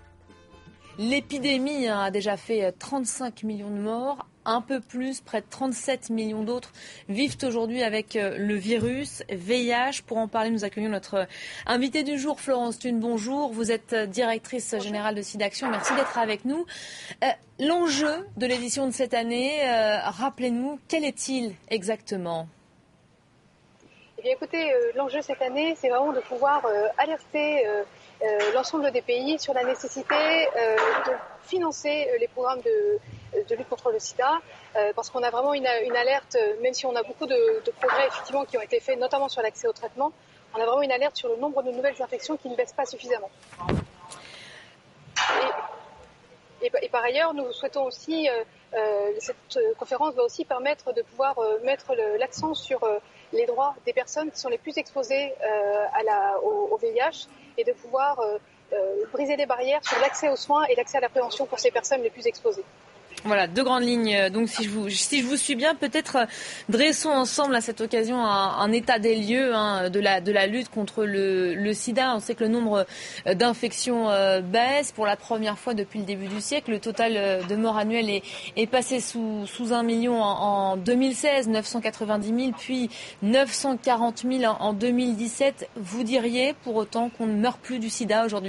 Speaker 3: L'épidémie a déjà fait 35 millions de morts. Un peu plus, près de 37 millions d'autres vivent aujourd'hui avec le virus VIH. Pour en parler, nous accueillons notre invitée du jour, Florence Thun. Bonjour, vous êtes directrice générale de SIDAction. Merci d'être avec nous. L'enjeu de l'édition de cette année, rappelez-nous, quel est-il exactement ?
Speaker 4: Eh bien, écoutez, l'enjeu cette année, c'est vraiment de pouvoir alerter l'ensemble des pays sur la nécessité de financer les programmes de lutte contre le sida, parce qu'on a vraiment une alerte, même si on a beaucoup de progrès effectivement qui ont été faits, notamment sur l'accès au traitement, on a vraiment une alerte sur le nombre de nouvelles infections qui ne baisse pas suffisamment. Et par ailleurs, nous souhaitons aussi, cette conférence va aussi permettre de pouvoir mettre l'accent sur les droits des personnes qui sont les plus exposées au VIH et de pouvoir briser les barrières sur l'accès aux soins et l'accès à la prévention pour ces personnes les plus exposées.
Speaker 3: Voilà, 2 grandes lignes. Donc, si je vous suis bien, peut-être dressons ensemble à cette occasion un état des lieux de la lutte contre le sida. On sait que le nombre d'infections baisse pour la première fois depuis le début du siècle. Le total de morts annuelles est passé sous 1 million en 2016, 990 000, puis 940 000 en 2017. Vous diriez pour autant qu'on ne meurt plus du sida aujourd'hui ?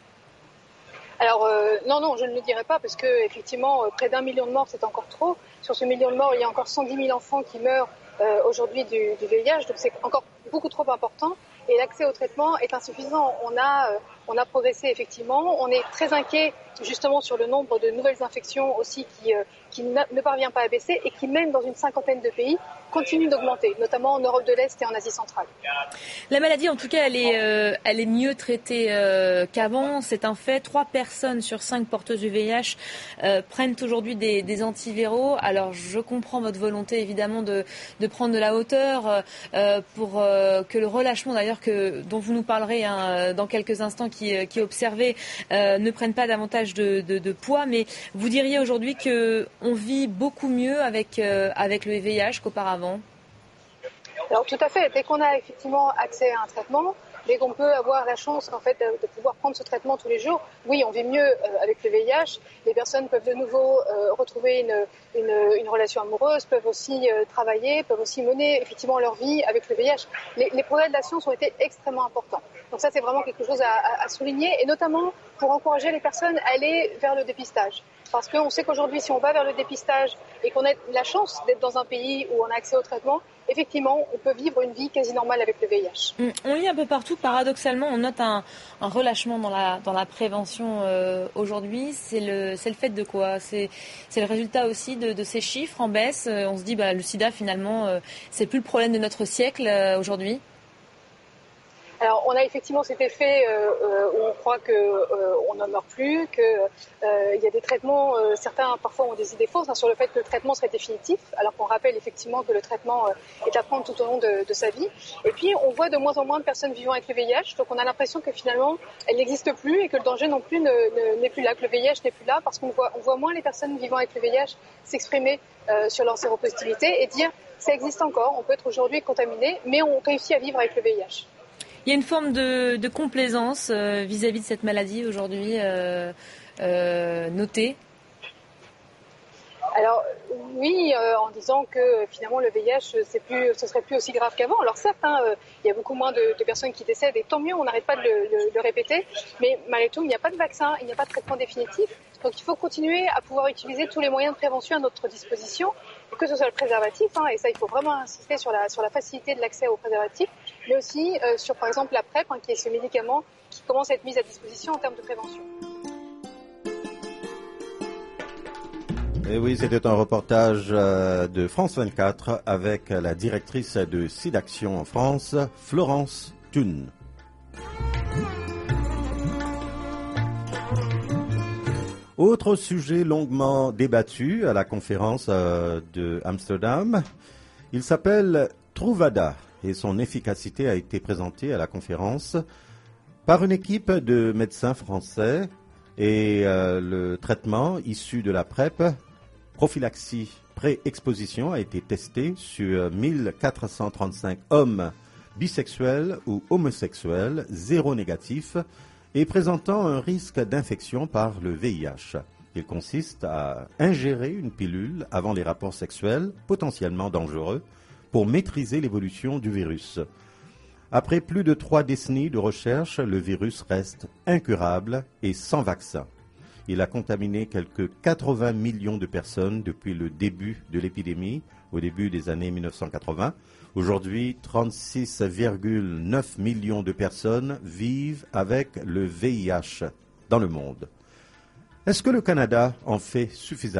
Speaker 4: Alors non, je ne le dirais pas parce que effectivement près d'1 million de morts c'est encore trop. Sur ce million de morts, il y a encore 110 000 enfants qui meurent aujourd'hui du VIH, donc c'est encore beaucoup trop important. Et l'accès au traitement est insuffisant. On a progressé effectivement. On est très inquiet justement sur le nombre de nouvelles infections aussi qui ne parvient pas à baisser et qui même dans une 50aine de pays continue d'augmenter, notamment en Europe de l'Est et en Asie centrale.
Speaker 3: La maladie, en tout cas, elle est mieux traitée qu'avant. C'est un fait. 3 personnes sur 5 porteuses du VIH prennent aujourd'hui des antiviraux. Alors, je comprends votre volonté, évidemment, de prendre de la hauteur pour que le relâchement, d'ailleurs, dont vous nous parlerez dans quelques instants, qui est observé, ne prenne pas davantage de poids. Mais vous diriez aujourd'hui qu'on vit beaucoup mieux avec le VIH qu'auparavant?
Speaker 4: Alors tout à fait. Dès qu'on a effectivement accès à un traitement, dès qu'on peut avoir la chance en fait de pouvoir prendre ce traitement tous les jours, oui, on vit mieux avec le VIH. Les personnes peuvent de nouveau retrouver une relation amoureuse, peuvent aussi travailler, peuvent aussi mener effectivement leur vie avec le VIH. Les progrès de la science ont été extrêmement importants. Donc ça, c'est vraiment quelque chose à souligner, et notamment pour encourager les personnes à aller vers le dépistage. Parce qu'on sait qu'aujourd'hui, si on va vers le dépistage et qu'on a la chance d'être dans un pays où on a accès au traitement, effectivement, on peut vivre une vie quasi normale avec le VIH.
Speaker 3: On lit un peu partout, paradoxalement, on note un relâchement dans la prévention aujourd'hui. C'est le fait de quoi? C'est le résultat aussi de ces chiffres en baisse. On se dit, le sida, finalement, c'est plus le problème de notre siècle aujourd'hui.
Speaker 4: Alors, on a effectivement cet effet où on croit qu'on n'en meurt plus, qu'il y a des traitements, certains parfois ont des idées fausses sur le fait que le traitement serait définitif, alors qu'on rappelle effectivement que le traitement est à prendre tout au long de sa vie. Et puis, on voit de moins en moins de personnes vivant avec le VIH, donc on a l'impression que finalement, elle n'existe plus et que le danger non plus n'est plus là, que le VIH n'est plus là, parce qu'on voit moins les personnes vivant avec le VIH s'exprimer sur leur séropositivité et dire ça existe encore, on peut être aujourd'hui contaminé, mais on réussit à vivre avec le VIH.
Speaker 3: Il y a une forme de complaisance vis-à-vis de cette maladie aujourd'hui notée.
Speaker 4: Alors oui, en disant que finalement le VIH, ce serait plus aussi grave qu'avant. Alors certes, il y a beaucoup moins de personnes qui décèdent et tant mieux, on n'arrête pas de le répéter. Mais malgré tout, il n'y a pas de vaccin, il n'y a pas de traitement définitif. Donc il faut continuer à pouvoir utiliser tous les moyens de prévention à notre disposition, que ce soit le préservatif, et ça il faut vraiment insister sur la facilité de l'accès au préservatif, mais aussi sur par exemple la PrEP, qui est ce médicament qui commence à être mis à disposition en termes de prévention.
Speaker 7: Et oui, c'était un reportage de France 24 avec la directrice de SIDAction en France, Florence Thune. Autre sujet longuement débattu à la conférence de Amsterdam, il s'appelle Truvada et son efficacité a été présentée à la conférence par une équipe de médecins français et le traitement issu de la PrEP, prophylaxie pré-exposition, a été testé sur 1435 hommes bisexuels ou homosexuels, séronégatifs, et présentant un risque d'infection par le VIH. Il consiste à ingérer une pilule avant les rapports sexuels potentiellement dangereux pour maîtriser l'évolution du virus. Après plus de 3 décennies de recherche, le virus reste incurable et sans vaccin. Il a contaminé quelques 80 millions de personnes depuis le début de l'épidémie, au début des années 1980. Aujourd'hui, 36,9 millions de personnes vivent avec le VIH dans le monde. Est-ce que le Canada en fait suffisamment?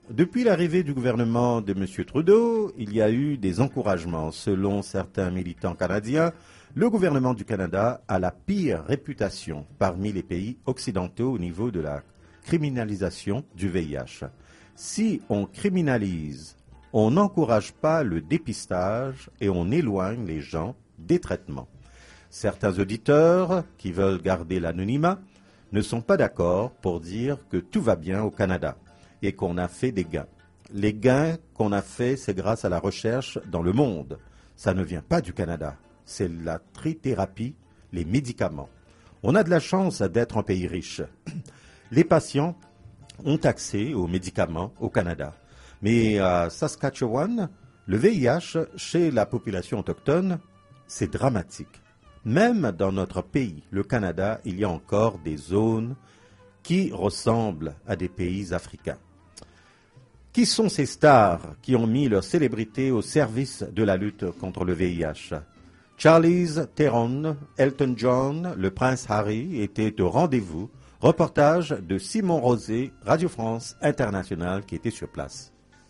Speaker 7: Depuis l'arrivée du gouvernement de M. Trudeau, il y a eu des encouragements. Selon certains militants canadiens, le gouvernement du Canada a la pire réputation parmi les pays occidentaux au niveau de la criminalisation du VIH. Si on criminalise, on n'encourage pas le dépistage et on éloigne les gens des traitements. Certains auditeurs qui veulent garder l'anonymat ne sont pas d'accord pour dire que tout va bien au Canada et qu'on a fait des gains. Les gains qu'on a faits, c'est grâce à la recherche dans le monde. Ça ne vient pas du Canada. C'est la trithérapie, les médicaments. On a de la chance d'être un pays riche. Les patients ont accès aux médicaments au Canada. Mais à Saskatchewan, le VIH chez la population autochtone, c'est dramatique. Même dans notre pays, le Canada, il y a encore des zones qui ressemblent à des pays africains. Qui sont ces stars qui ont mis leur célébrité au service de la lutte contre le VIH? Charlize Theron, Elton John, le prince Harry étaient au rendez-vous. Reportage de Simon Rosé, Radio France Internationale, qui était sur place.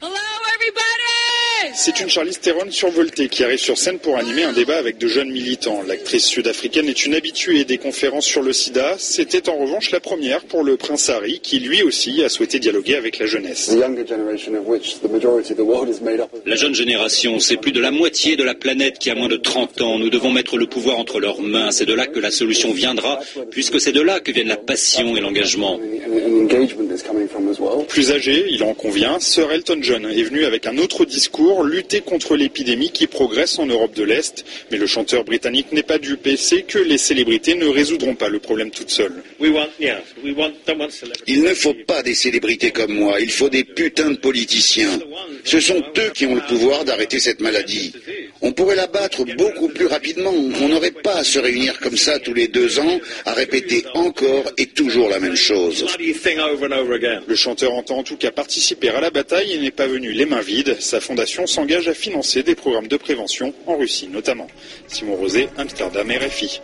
Speaker 2: C'est une Charlize Theron survoltée qui arrive sur scène pour animer un débat avec de jeunes militants. L'actrice sud-africaine est une habituée des conférences sur le sida. C'était en revanche la première pour le prince Harry, qui lui aussi a souhaité dialoguer avec la jeunesse.
Speaker 5: La jeune génération, c'est plus de la moitié de la planète qui a moins de 30 ans. Nous devons mettre le pouvoir entre leurs mains. C'est de là que la solution viendra, puisque c'est de là que viennent la passion et l'engagement.
Speaker 2: Plus âgé, il en convient, Sir Elton John est venu avec un autre discours, lutter contre l'épidémie qui progresse en Europe de l'Est. Mais le chanteur britannique n'est pas dupe et sait que les célébrités ne résoudront pas le problème toutes seules.
Speaker 6: Il ne faut pas des célébrités comme moi, il faut des putains de politiciens. Ce sont eux qui ont le pouvoir d'arrêter cette maladie. On pourrait la battre beaucoup plus rapidement. On n'aurait pas à se réunir comme ça tous les 2 ans, à répéter encore et toujours la même chose.
Speaker 2: Le chanteur entend en tout cas participer à la bataille et n'est pas venu les mains vides. Sa fondation s'engage à financer des programmes de prévention en Russie notamment. Simon Rosé, Amsterdam, RFI.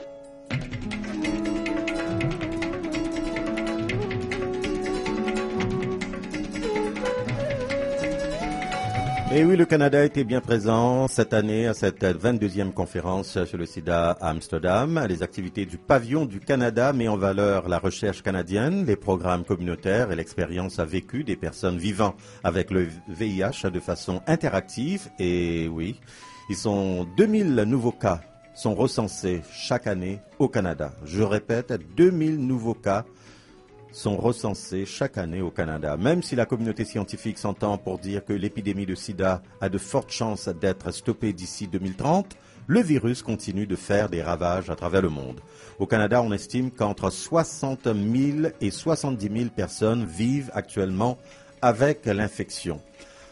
Speaker 7: Et oui, le Canada était bien présent cette année à cette 22e conférence sur le sida à Amsterdam. Les activités du pavillon du Canada mettent en valeur la recherche canadienne, les programmes communautaires et l'expérience vécue des personnes vivant avec le VIH de façon interactive. Et oui, 2000 nouveaux cas sont recensés chaque année au Canada. Je répète, 2000 nouveaux cas sont recensés chaque année au Canada. Même si la communauté scientifique s'entend pour dire que l'épidémie de sida a de fortes chances d'être stoppée d'ici 2030, le virus continue de faire des ravages à travers le monde. Au Canada, on estime qu'entre 60 000 et 70 000 personnes vivent actuellement avec l'infection.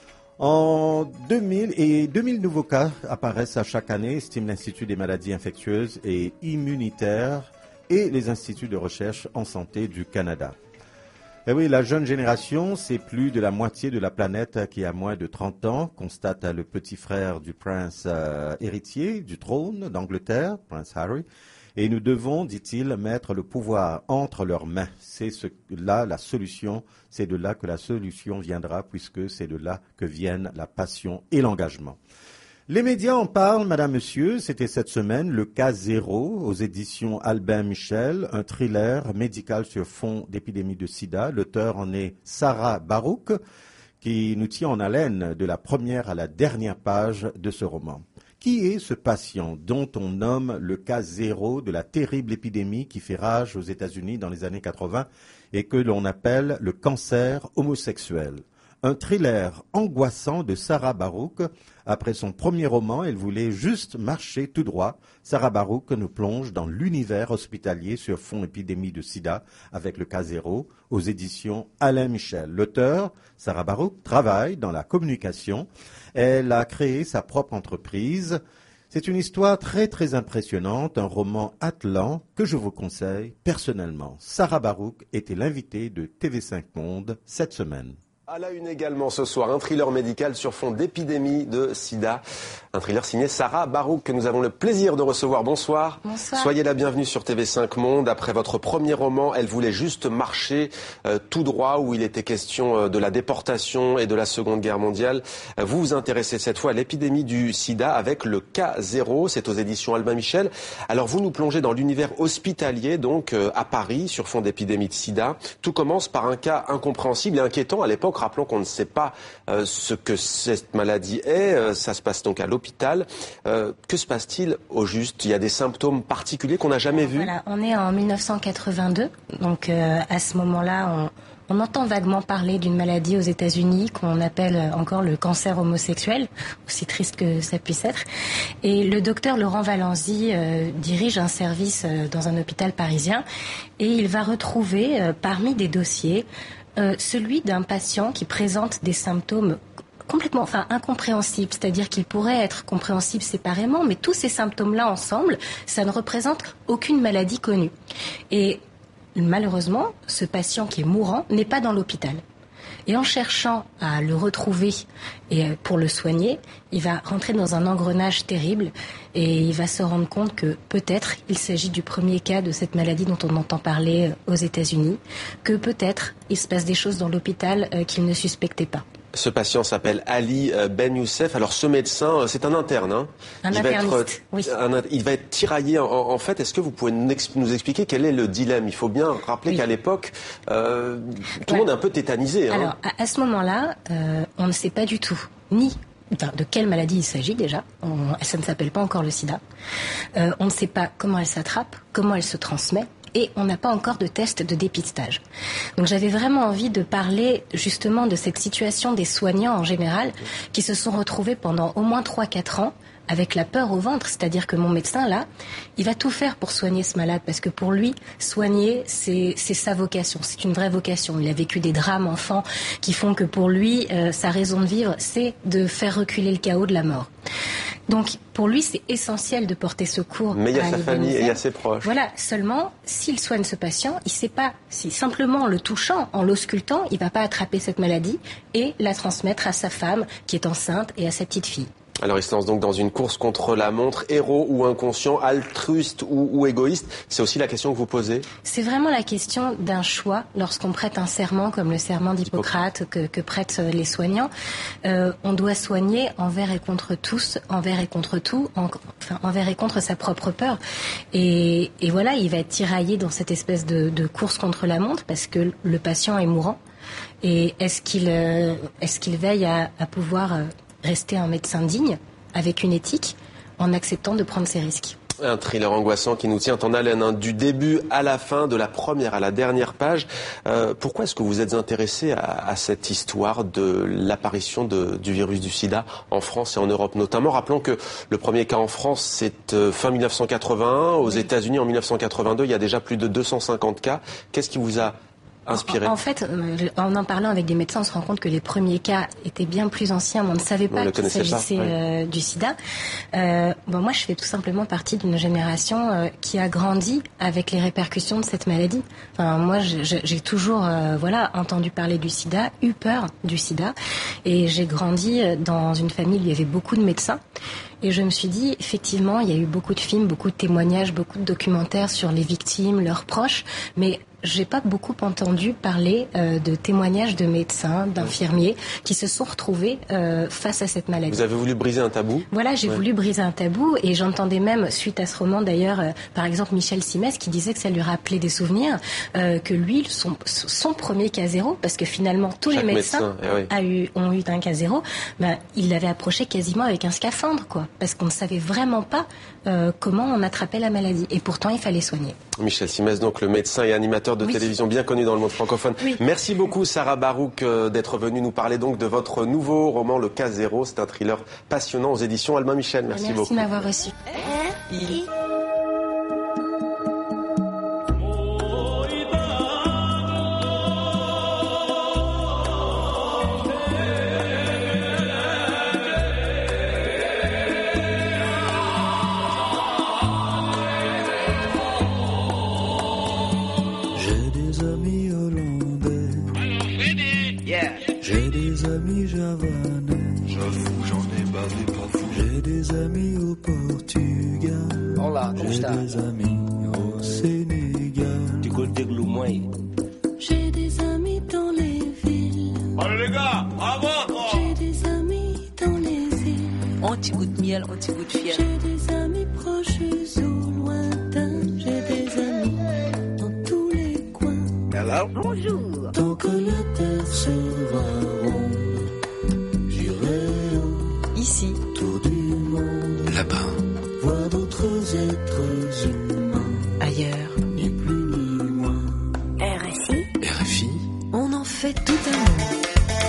Speaker 7: En 2000 nouveaux cas apparaissent à chaque année, estime l'Institut des maladies infectieuses et immunitaires et les instituts de recherche en santé du Canada. Et oui, la jeune génération, c'est plus de la moitié de la planète qui a moins de 30 ans, constate le petit frère du prince héritier du trône d'Angleterre, Prince Harry. Et nous devons, dit-il, mettre le pouvoir entre leurs mains. C'est la solution, c'est de là que la solution viendra, puisque c'est de là que viennent la passion et l'engagement. Les médias en parlent, madame, monsieur. C'était cette semaine le cas zéro aux éditions Albin Michel, un thriller médical sur fond d'épidémie de sida. L'auteur en est Sarah Barouk, qui nous tient en haleine de la première à la dernière page de ce roman. Qui est ce patient dont on nomme le cas zéro de la terrible épidémie qui fait rage aux États-Unis dans les années 80 et que l'on appelle le cancer homosexuel? Un thriller angoissant de Sarah Barouk. Après son premier roman, elle voulait juste marcher tout droit. Sarah Barouk nous plonge dans l'univers hospitalier sur fond épidémie de sida avec le cas zéro aux éditions Alain Michel. L'auteur, Sarah Barouk, travaille dans la communication. Elle a créé sa propre entreprise. C'est une histoire très très impressionnante, un roman atlant que je vous conseille personnellement. Sarah Barouk était l'invitée de TV5 Monde cette semaine.
Speaker 8: À la une également ce soir, un thriller médical sur fond d'épidémie de sida. Un thriller signé Sarah Barouk que nous avons le plaisir de recevoir. Bonsoir.
Speaker 21: Bonsoir.
Speaker 8: Soyez la bienvenue sur TV5 Monde. Après votre premier roman, Elle voulait juste marcher tout droit, où il était question de la déportation et de la Seconde Guerre mondiale. Vous vous intéressez cette fois à l'épidémie du sida avec le cas 0. C'est aux éditions Albin Michel. Alors vous nous plongez dans l'univers hospitalier, donc à Paris, sur fond d'épidémie de sida. Tout commence par un cas incompréhensible et inquiétant à l'époque. Rappelons qu'on ne sait pas ce que cette maladie est. Ça se passe donc à l'hôpital. Que se passe-t-il au juste? Il y a des symptômes particuliers qu'on n'a jamais vus.
Speaker 21: Voilà, on est en 1982. Donc à ce moment-là, on entend vaguement parler d'une maladie aux États-Unis qu'on appelle encore le cancer homosexuel, aussi triste que ça puisse être. Et le docteur Laurent Valenzy dirige un service dans un hôpital parisien et il va retrouver parmi des dossiers celui d'un patient qui présente des symptômes complètement, incompréhensibles, c'est-à-dire qu'ils pourraient être compréhensibles séparément, mais tous ces symptômes-là ensemble, ça ne représente aucune maladie connue. Et malheureusement, ce patient qui est mourant n'est pas dans l'hôpital. Et en cherchant à le retrouver et pour le soigner, il va rentrer dans un engrenage terrible et il va se rendre compte que peut-être il s'agit du premier cas de cette maladie dont on entend parler aux États-Unis, que peut-être il se passe des choses dans l'hôpital qu'il ne suspectait pas.
Speaker 8: Ce patient s'appelle Ali Ben Youssef. Alors ce médecin, c'est un interne. Hein.
Speaker 21: Un interniste, oui.
Speaker 8: Il va être tiraillé. En fait, est-ce que vous pouvez nous expliquer quel est le dilemme? Il faut bien rappeler qu'à l'époque, tout le monde est un peu tétanisé. Hein.
Speaker 21: Alors, à ce moment-là, on ne sait pas du tout de quelle maladie il s'agit déjà. Ça ne s'appelle pas encore le sida. On ne sait pas comment elle s'attrape, comment elle se transmet. Et on n'a pas encore de test de dépistage. Donc j'avais vraiment envie de parler justement de cette situation des soignants en général qui se sont retrouvés pendant au moins 3-4 ans avec la peur au ventre, c'est-à-dire que mon médecin là, il va tout faire pour soigner ce malade parce que pour lui, soigner, c'est sa vocation, c'est une vraie vocation. Il a vécu des drames enfants qui font que pour lui, sa raison de vivre, c'est de faire reculer le chaos de la mort. Donc, pour lui, c'est essentiel de porter secours.
Speaker 8: Mais il y a sa famille et il y a ses proches.
Speaker 21: Voilà. Seulement, s'il soigne ce patient, il ne sait pas si simplement en le touchant, en l'auscultant, il ne va pas attraper cette maladie et la transmettre à sa femme qui est enceinte et à sa petite fille.
Speaker 8: Alors il se lance donc dans une course contre la montre, héros ou inconscient, altruiste ou égoïste. C'est aussi la question que vous posez?
Speaker 21: C'est vraiment la question d'un choix lorsqu'on prête un serment comme le serment d'Hippocrate que prêtent les soignants. On doit soigner envers et contre tous, envers et contre tout, envers et contre sa propre peur. Et voilà, il va être tiraillé dans cette espèce de course contre la montre parce que le patient est mourant. Et est-ce qu'il veille à pouvoir rester un médecin digne, avec une éthique, en acceptant de prendre ses risques.
Speaker 8: Un thriller angoissant qui nous tient en haleine, du début à la fin, de la première à la dernière page. Pourquoi est-ce que vous êtes intéressé à cette histoire de l'apparition du virus du sida en France et en Europe notamment? Rappelons que le premier cas en France, c'est fin 1981. Aux États-Unis, en 1982, il y a déjà plus de 250 cas. Qu'est-ce qui vous a inspiré?
Speaker 21: En fait, en parlant avec des médecins, on se rend compte que les premiers cas étaient bien plus anciens, mais on ne savait pas qu'il s'agissait du sida. Moi, je fais tout simplement partie d'une génération qui a grandi avec les répercussions de cette maladie. Moi, j'ai toujours entendu parler du sida, eu peur du sida, et j'ai grandi dans une famille où il y avait beaucoup de médecins. Et je me suis dit, effectivement, il y a eu beaucoup de films, beaucoup de témoignages, beaucoup de documentaires sur les victimes, leurs proches, mais j'ai pas beaucoup entendu parler de témoignages de médecins, d'infirmiers qui se sont retrouvés face à cette maladie.
Speaker 8: Vous avez voulu briser un tabou?
Speaker 21: Voilà, j'ai voulu briser un tabou et j'entendais même, suite à ce roman d'ailleurs, par exemple Michel Simès qui disait que ça lui rappelait des souvenirs, que lui, son premier cas zéro, parce que finalement tous les médecins ont eu un cas zéro, il l'avait approché quasiment avec un scaphandre, quoi, parce qu'on ne savait vraiment pas comment on attrapait la maladie et pourtant il fallait soigner.
Speaker 8: Michel Simès, donc le médecin et animateur de télévision bien connu dans le monde francophone. Oui. Merci beaucoup Sarah Barouk d'être venue nous parler donc de votre nouveau roman Le Cas Zéro. C'est un thriller passionnant aux éditions Albin Michel. Merci beaucoup.
Speaker 21: Merci de m'avoir reçu.
Speaker 9: J'ai Havane. J'avoue, j'en ai bavé pas fou. J'ai des amis au Portugal.
Speaker 19: Olá, como
Speaker 9: J'ai
Speaker 19: está?
Speaker 9: des amis au Sénégal.
Speaker 19: Du côté de Loumoy.
Speaker 12: J'ai des amis dans les villes.
Speaker 23: Allez les gars, bravo!
Speaker 12: J'ai des amis dans les îles.
Speaker 10: Un petit goût de miel, un petit goût de fiel.
Speaker 12: J'ai des amis proches ou lointains. J'ai des amis dans tous les coins.
Speaker 19: Hello?
Speaker 10: Bonjour.
Speaker 9: Tant que la terre sera ronde, j'irai
Speaker 10: Ici.
Speaker 9: autour du monde.
Speaker 19: Là-bas.
Speaker 9: Voir d'autres êtres humains.
Speaker 10: Ailleurs.
Speaker 9: Ni plus ni moins.
Speaker 12: RFI.
Speaker 19: RFI.
Speaker 10: On en fait tout un monde.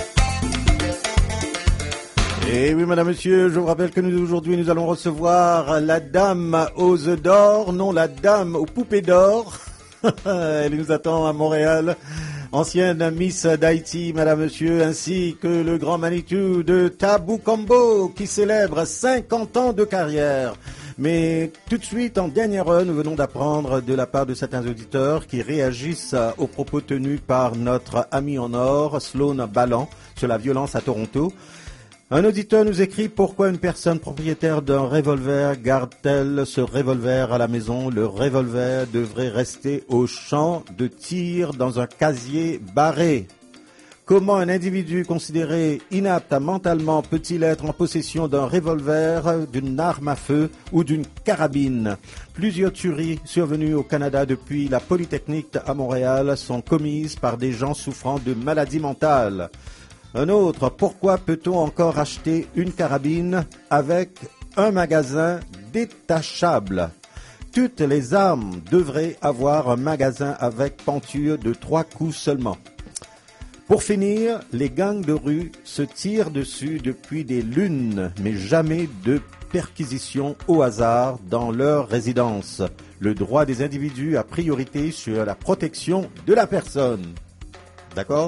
Speaker 7: Et oui, madame, monsieur, je vous rappelle que aujourd'hui, nous allons recevoir la dame aux œufs d'or, non, la dame aux poupées d'or. Elle nous attend à Montréal. Ancienne Miss d'Haïti, madame, monsieur, ainsi que le grand Manitou de Tabou Combo, qui célèbre 50 ans de carrière. Mais tout de suite, en dernière heure, nous venons d'apprendre de la part de certains auditeurs qui réagissent aux propos tenus par notre ami en or, Sloan Ballan, sur la violence à Toronto. Un auditeur nous écrit pourquoi une personne propriétaire d'un revolver garde-t-elle ce revolver à la maison. Le revolver devrait rester au champ de tir dans un casier barré. Comment un individu considéré inapte mentalement peut-il être en possession d'un revolver, d'une arme à feu ou d'une carabine? Plusieurs tueries survenues au Canada depuis la Polytechnique à Montréal sont commises par des gens souffrant de maladies mentales. Un autre, pourquoi peut-on encore acheter une carabine avec un magasin détachable? Toutes les armes devraient avoir un magasin avec penture de 3 coups seulement. Pour finir, les gangs de rue se tirent dessus depuis des lunes, mais jamais de perquisition au hasard dans leur résidence. Le droit des individus a priorité sur la protection de la personne. D'accord ?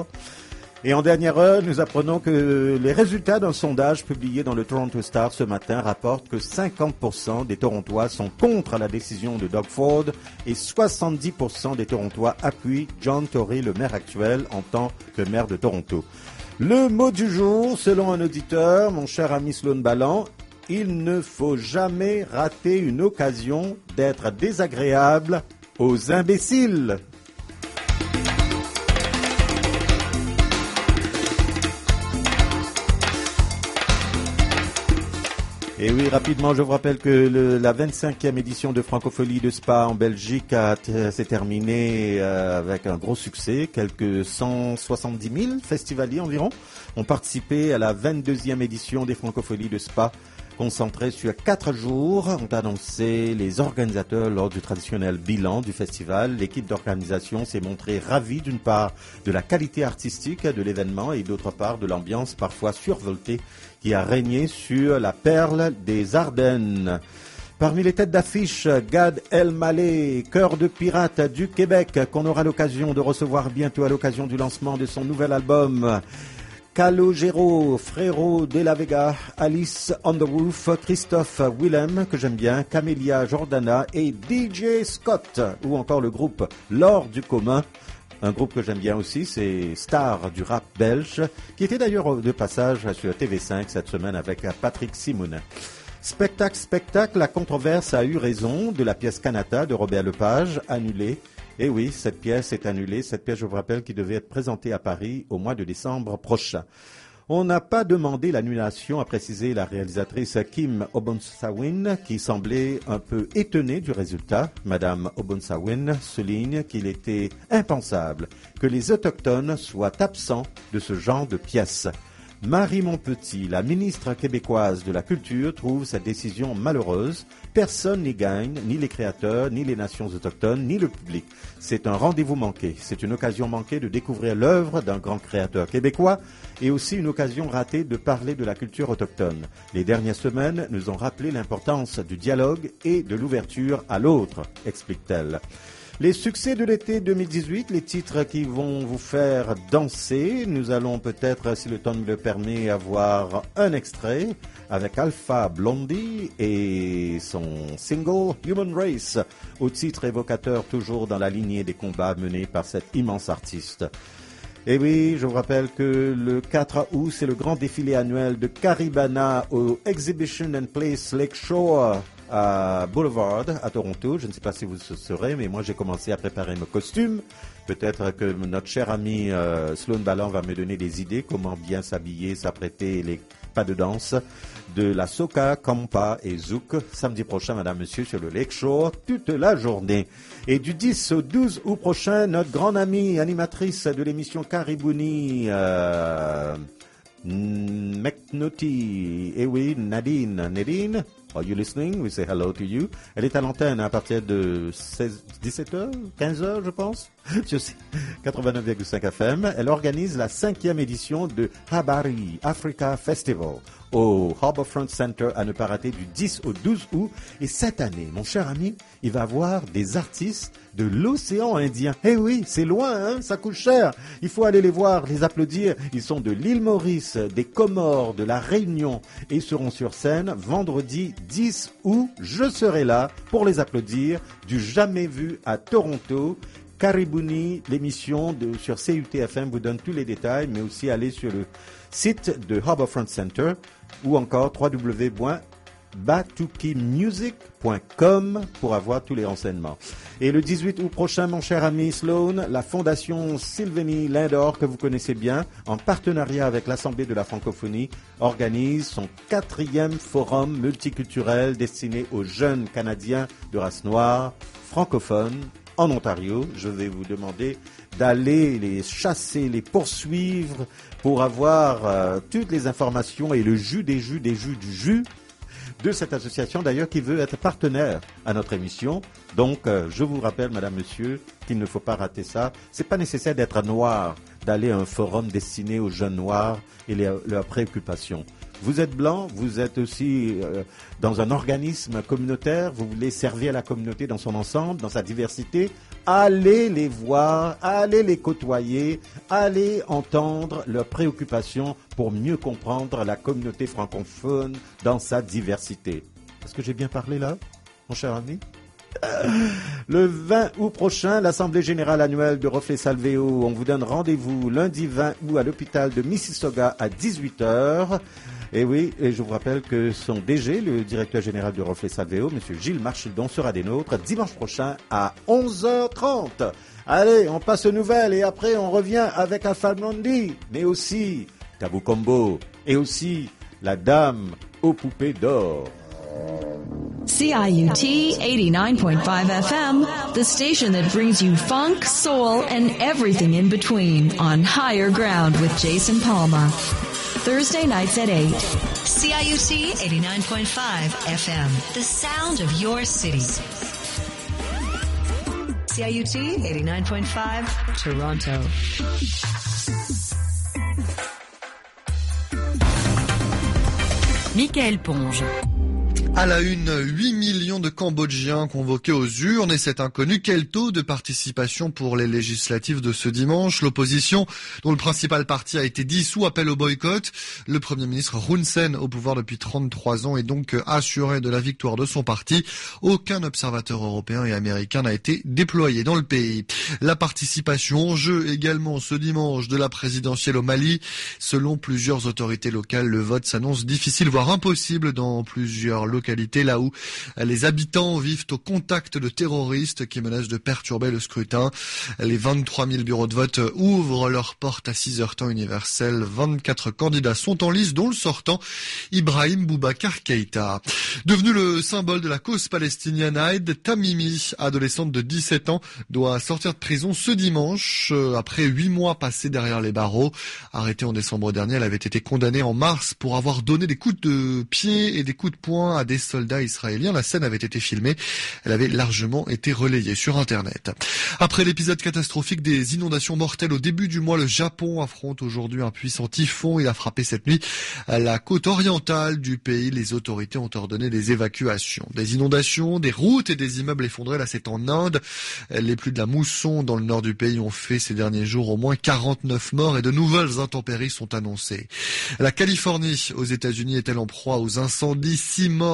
Speaker 7: Et en dernière heure, nous apprenons que les résultats d'un sondage publié dans le Toronto Star ce matin rapportent que 50% des Torontois sont contre la décision de Doug Ford et 70% des Torontois appuient John Tory, le maire actuel, en tant que maire de Toronto. Le mot du jour, selon un auditeur, mon cher ami Sloan Ballan, il ne faut jamais rater une occasion d'être désagréable aux imbéciles. Et oui, rapidement, je vous rappelle que la 25e édition de Francophonie de Spa en Belgique s'est terminée avec un gros succès. Quelques 170 000 festivaliers environ ont participé à la 22e édition des Francopholies de Spa, concentrée sur 4 jours. Ont annoncé les organisateurs lors du traditionnel bilan du festival. L'équipe d'organisation s'est montrée ravie d'une part de la qualité artistique de l'événement et d'autre part de l'ambiance parfois survoltée qui a régné sur la perle des Ardennes. Parmi les têtes d'affiche, Gad Elmaleh, cœur de pirate du Québec, qu'on aura l'occasion de recevoir bientôt à l'occasion du lancement de son nouvel album. Calogero, Frérot de la Vega, Alice on the Roof, Christophe Willem, que j'aime bien, Camélia Jordana et DJ Scott, ou encore le groupe L'Or du Commun. Un groupe que j'aime bien aussi, c'est Star du rap belge, qui était d'ailleurs de passage sur TV5 cette semaine avec Patrick Simonin. Spectacle, la controverse a eu raison de la pièce Kanata de Robert Lepage, annulée. Et oui, cette pièce est annulée. Cette pièce, je vous rappelle, qui devait être présentée à Paris au mois de décembre prochain. On n'a pas demandé l'annulation, a précisé la réalisatrice Kim Obonsawin, qui semblait un peu étonnée du résultat. Madame Obonsawin souligne qu'il était impensable que les Autochtones soient absents de ce genre de pièces. Marie Montpetit, la ministre québécoise de la Culture, trouve cette décision malheureuse. Personne n'y gagne, ni les créateurs, ni les nations autochtones, ni le public. C'est un rendez-vous manqué. C'est une occasion manquée de découvrir l'œuvre d'un grand créateur québécois et aussi une occasion ratée de parler de la culture autochtone. Les dernières semaines nous ont rappelé l'importance du dialogue et de l'ouverture à l'autre, explique-t-elle. Les succès de l'été 2018, les titres qui vont vous faire danser. Nous allons peut-être, si le temps me le permet, avoir un extrait avec Alpha Blondy et son single Human Race, au titre évocateur toujours dans la lignée des combats menés par cet immense artiste. Et oui, je vous rappelle que le 4 août, c'est le grand défilé annuel de Caribana au Exhibition and Place Lakeshore à Boulevard, à Toronto. Je ne sais pas si vous serez, mais moi j'ai commencé à préparer mes costumes. Peut-être que notre cher ami Sloan Ballan va me donner des idées, comment bien s'habiller, s'apprêter, les pas de danse de la Soca, Kampa et Zouk, samedi prochain, madame, monsieur, sur le Lakeshore, toute la journée. Et du 10 au 12 août prochain, notre grande amie, animatrice de l'émission Karibouni, McNaughty, et oui, Nadine, are you listening? We say hello to you. Elle est à l'antenne à partir de 17h, 15h, je pense, sur 89,5 FM. Elle organise la 5e édition de Habari Africa Festival au Harbourfront Center à ne pas rater du 10 au 12 août. Et cette année, mon cher ami, il va avoir des artistes de l'océan Indien. Eh oui, c'est loin, hein, ça coûte cher. Il faut aller les voir, les applaudir. Ils sont de l'île Maurice, des Comores, de la Réunion et ils seront sur scène vendredi 10 août. Je serai là pour les applaudir. Du jamais vu à Toronto. Karibouni, l'émission sur CUTFM vous donne tous les détails, mais aussi allez sur le site de Harbourfront Center ou encore www.batukimusic.com pour avoir tous les renseignements. Et le 18 août prochain, mon cher ami Sloan, la fondation Sylvanie Lindor, que vous connaissez bien, en partenariat avec l'Assemblée de la francophonie, organise son 4e forum multiculturel destiné aux jeunes Canadiens de race noire francophones en Ontario. Je vais vous demander d'aller les chasser, les poursuivre pour avoir toutes les informations et le jus du jus de cette association d'ailleurs qui veut être partenaire à notre émission. Donc je vous rappelle, madame, monsieur, qu'il ne faut pas rater ça. C'est pas nécessaire d'être noir, d'aller à un forum destiné aux jeunes noirs et leurs préoccupations. Vous êtes blanc, vous êtes aussi dans un organisme communautaire, vous voulez servir la communauté dans son ensemble, dans sa diversité. Allez les voir, allez les côtoyer, allez entendre leurs préoccupations pour mieux comprendre la communauté francophone dans sa diversité. Est-ce que j'ai bien parlé là, mon cher ami? Le 20 août prochain, l'Assemblée générale annuelle de Reflet Salvéo. On vous donne rendez-vous lundi 20 août à l'hôpital de Mississauga à 18h. Et oui, et je vous rappelle que son DG, le directeur général de Reflet Salvéo, M. Gilles Marchildon, sera des nôtres dimanche prochain à 11h30. Allez, on passe aux nouvelles et après on revient avec Alpha Blondy, mais aussi Tabou Combo et aussi la dame aux poupées d'or.
Speaker 11: CIUT 89.5 FM, the station that brings you funk, soul, and everything in between on Higher Ground with Jason Palma. Thursday nights at 8.
Speaker 10: CIUT 89.5 FM, the sound of your city. CIUT 89.5 Toronto.
Speaker 11: Michael Ponge.
Speaker 13: À la une, 8 millions de Cambodgiens convoqués aux urnes et cet inconnu. Quel taux de participation pour les législatives de ce dimanche? L'opposition, dont le principal parti a été dissous, appelle au boycott. Le Premier ministre Hun Sen, au pouvoir depuis 33 ans, est donc assuré de la victoire de son parti. Aucun observateur européen et américain n'a été déployé dans le pays. La participation en jeu également ce dimanche de la présidentielle au Mali. Selon plusieurs autorités locales, le vote s'annonce difficile, voire impossible dans plusieurs localités, là où les habitants vivent au contact de terroristes qui menacent de perturber le scrutin. Les 23 000 bureaux de vote ouvrent leurs portes à 6h temps universel. 24 candidats sont en lice, dont le sortant Ibrahim Boubacar Keïta. Devenu le symbole de la cause palestinienne, Aïd Tamimi, adolescente de 17 ans, doit sortir de prison ce dimanche après 8 mois passés derrière les barreaux. Arrêtée en décembre dernier, elle avait été condamnée en mars pour avoir donné des coups de pied et des coups de poing à des soldats israéliens. La scène avait été filmée. Elle avait largement été relayée sur Internet. Après l'épisode catastrophique des inondations mortelles au début du mois, le Japon affronte aujourd'hui un puissant typhon. Il a frappé cette nuit la côte orientale du pays. Les autorités ont ordonné des évacuations. Des inondations, des routes et des immeubles effondrés. Là, c'est en Inde. Les pluies de la mousson dans le nord du pays ont fait ces derniers jours au moins 49 morts et de nouvelles intempéries sont annoncées. La Californie, aux États-Unis, est-elle en proie aux incendies? 6 morts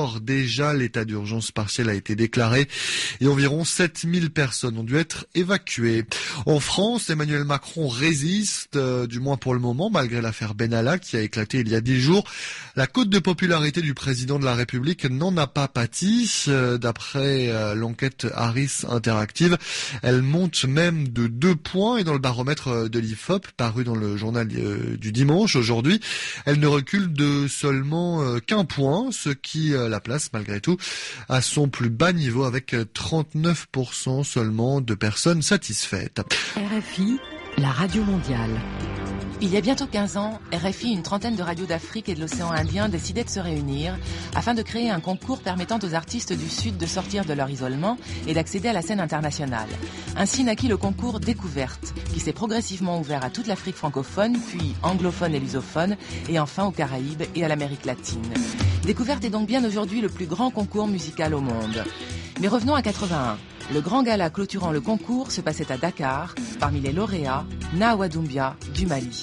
Speaker 13: d'ores déjà l'état d'urgence partiel a été déclaré et environ 7000 personnes ont dû être évacuées. En France, Emmanuel Macron résiste, du moins pour le moment, malgré l'affaire Benalla qui a éclaté il y a 10 jours. La cote de popularité du président de la République n'en a pas pâti. D'après l'enquête Harris Interactive, elle monte même de 2 points et dans le baromètre de l'IFOP, paru dans le journal du dimanche aujourd'hui, elle ne recule de seulement qu'1 point, ce qui la place malgré tout à son plus bas niveau avec 39% seulement de personnes satisfaites.
Speaker 14: RFI, la radio mondiale. Il y a bientôt 15 ans, RFI et une trentaine de radios d'Afrique et de l'océan Indien décidaient de se réunir afin de créer un concours permettant aux artistes du Sud de sortir de leur isolement et d'accéder à la scène internationale. Ainsi naquit le concours Découverte, qui s'est progressivement ouvert à toute l'Afrique francophone, puis anglophone et lusophone, et enfin aux Caraïbes et à l'Amérique latine. Découverte est donc bien aujourd'hui le plus grand concours musical au monde. Mais revenons à 81. Le grand gala clôturant le concours se passait à Dakar, parmi les lauréats, Nawa Doumbia du Mali.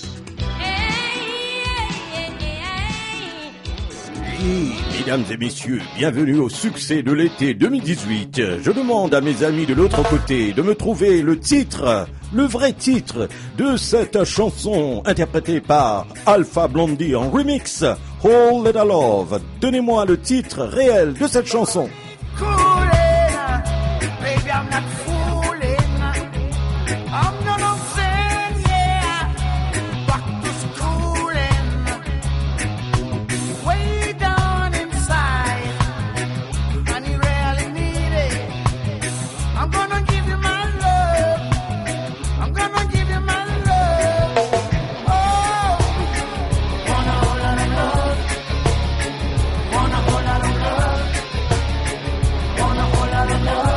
Speaker 7: Mesdames et messieurs, bienvenue au succès de l'été 2018. Je demande à mes amis de l'autre côté de me trouver le titre, le vrai titre de cette chanson interprétée par Alpha Blondy en remix, Whole Lotta Love. Donnez-moi le titre réel de cette chanson.
Speaker 12: Baby, I'm not fooling. I'm not saying, yeah, back to schooling. Way down inside, and you really need it. I'm gonna give you my love. I'm gonna give you my love. Oh, wanna whole lot of love. Wanna whole lot of love. Wanna whole lot of love.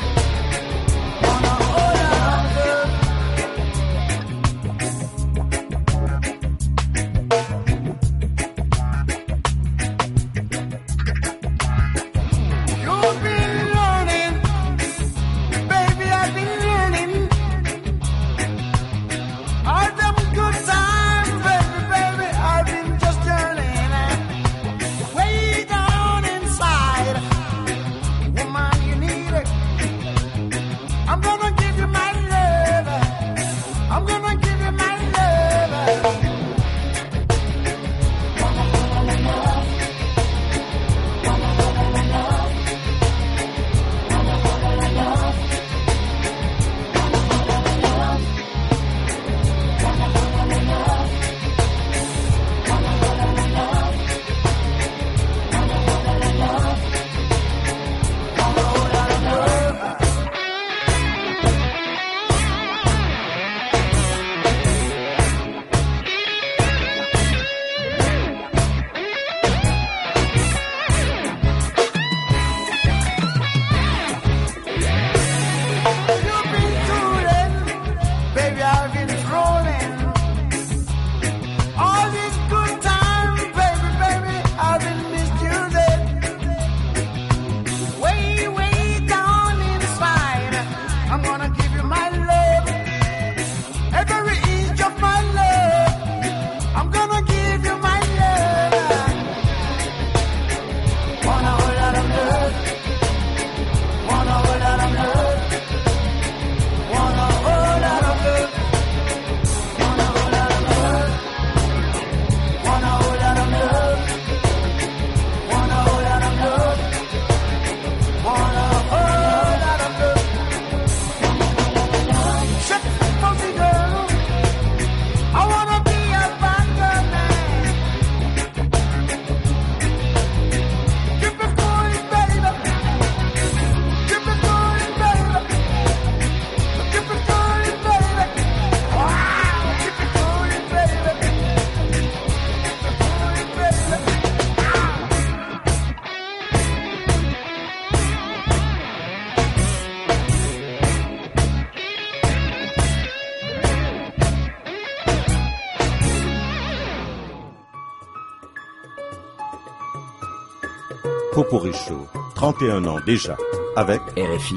Speaker 7: Poporicho, 31 ans déjà, avec
Speaker 15: RFI,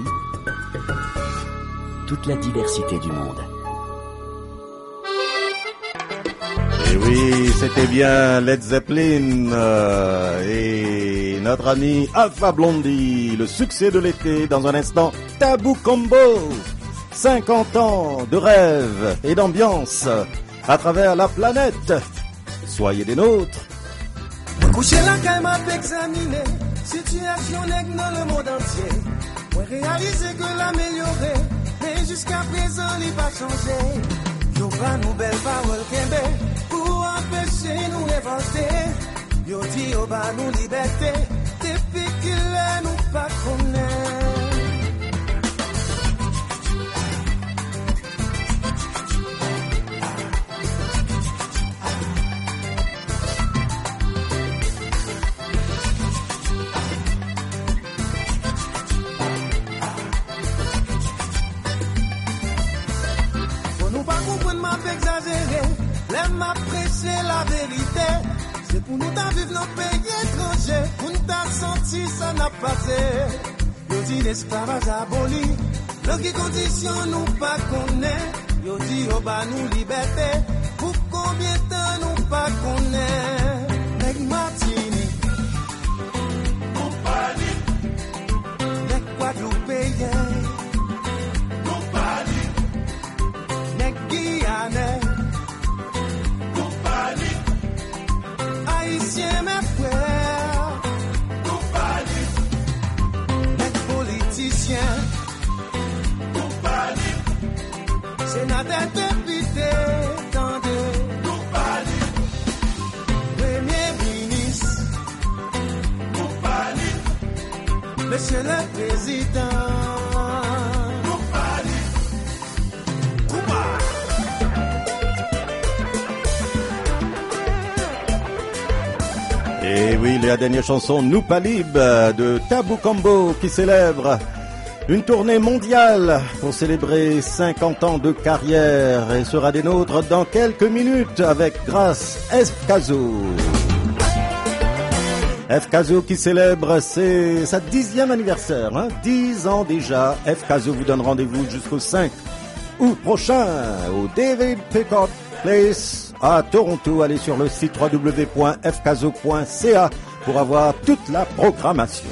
Speaker 15: toute la diversité du monde.
Speaker 7: Et oui, c'était bien Led Zeppelin et notre ami Alpha Blondy, le succès de l'été. Dans un instant, Tabou Combo, 50 ans de rêve et d'ambiance à travers la planète. Soyez des nôtres.
Speaker 12: Coucher la caille m'a examiné, situation nègre dans le monde entier. Moi réaliser que l'améliorer, mais jusqu'à présent il pas changé. Yo pas nous belles paroles kembe pour empêcher nous inventer. Yo dit yo ba nous liberté, depuis qu'il est nous pas connaît. M'a prêché la vérité, c'est pour nous t'en vivre nos pays étrangers, pour nous t'en senti ça n'a pas fait. Yo dit l'esclavage aboli, dans quelles conditions nous pas connaît. Yo dit yo ba nous liberté, pour combien de temps nous pas connaît. Nèg Martini, compagnie, nèg Guadeloupéen, compagnie, nèg Guyanais. Haïtien mes frères, compagnie, les politiciens, compagnie, sénateur député, tendez, compagnie, premier ministre, compagnie, monsieur le président.
Speaker 7: Et oui, la dernière chanson Noupalib de Tabou Combo qui célèbre une tournée mondiale pour célébrer 50 ans de carrière et sera des nôtres dans quelques minutes avec grâce FKazo. FKazo qui célèbre sa 10e anniversaire, 10 ans déjà. FKazo vous donne rendez-vous jusqu'au 5 août prochain au David Peacock Place à Toronto. Allez sur le site www.fkazo.ca pour avoir toute la programmation.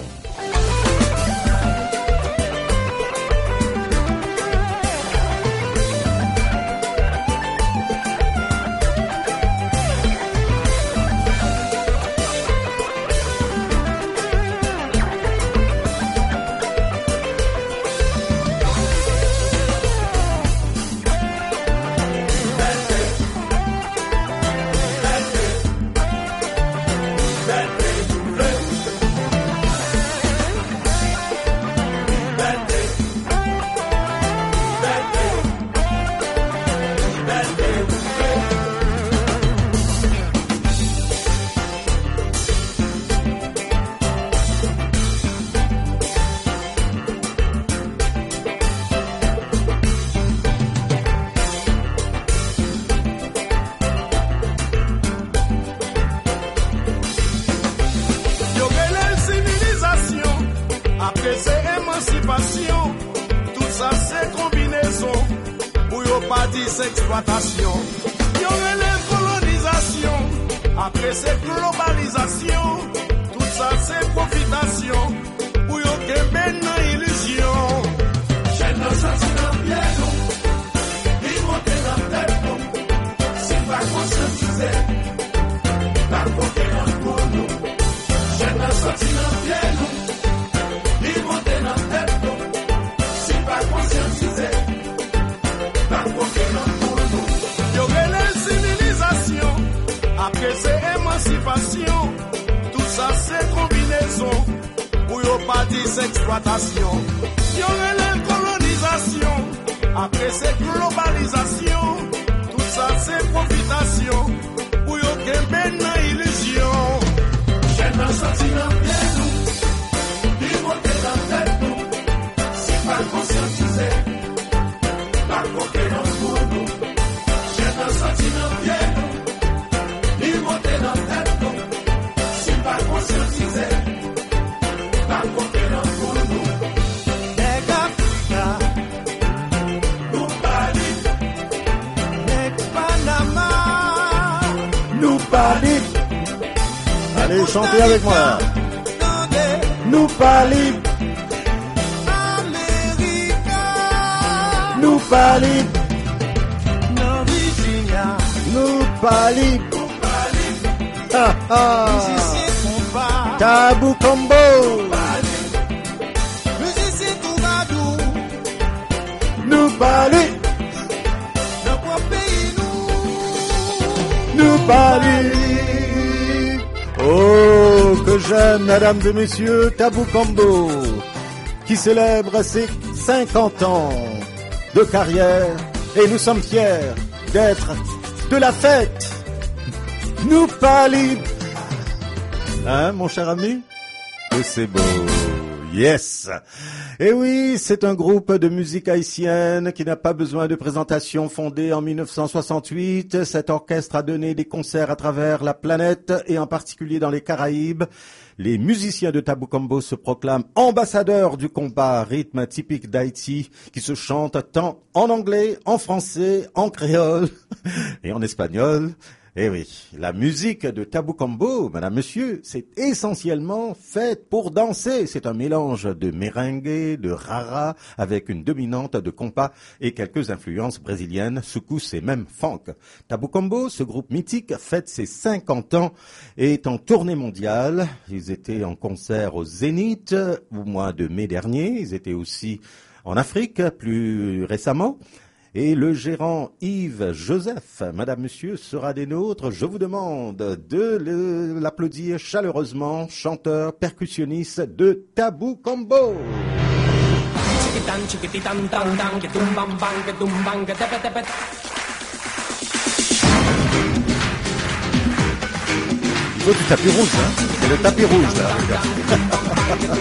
Speaker 7: Allez, chantez avec moi. Nous pas libres. Nous pas libres. Nous pas libres. Ah ah. Tabou Combo. Nous pas libres. Nous pas libres. Oh, que j'aime, mesdames et messieurs, Tabou Combo, qui célèbre ses 50 ans de carrière, et nous sommes fiers d'être de la fête. Nous pas libres. Hein, mon cher ami? Que c'est beau. Yes. Et oui, c'est un groupe de musique haïtienne qui n'a pas besoin de présentation, fondé en 1968. Cet orchestre a donné des concerts à travers la planète et en particulier dans les Caraïbes. Les musiciens de Tabou Combo se proclament ambassadeurs du combat, rythme typique d'Haïti qui se chante tant en anglais, en français, en créole et en espagnol. Eh oui, la musique de Tabou Combo, madame, monsieur, c'est essentiellement faite pour danser. C'est un mélange de merengue, de rara, avec une dominante de compas et quelques influences brésiliennes, soukous et même funk. Tabou Combo, ce groupe mythique, fête ses 50 ans et est en tournée mondiale. Ils étaient en concert au Zénith au mois de mai dernier. Ils étaient aussi en Afrique plus récemment. Et le gérant Yves Joseph, madame, monsieur, sera des nôtres. Je vous demande de l'applaudir chaleureusement, chanteur, percussionniste de Tabou Combo. Il faut du tapis rouge, hein. C'est le tapis rouge, là, les gars.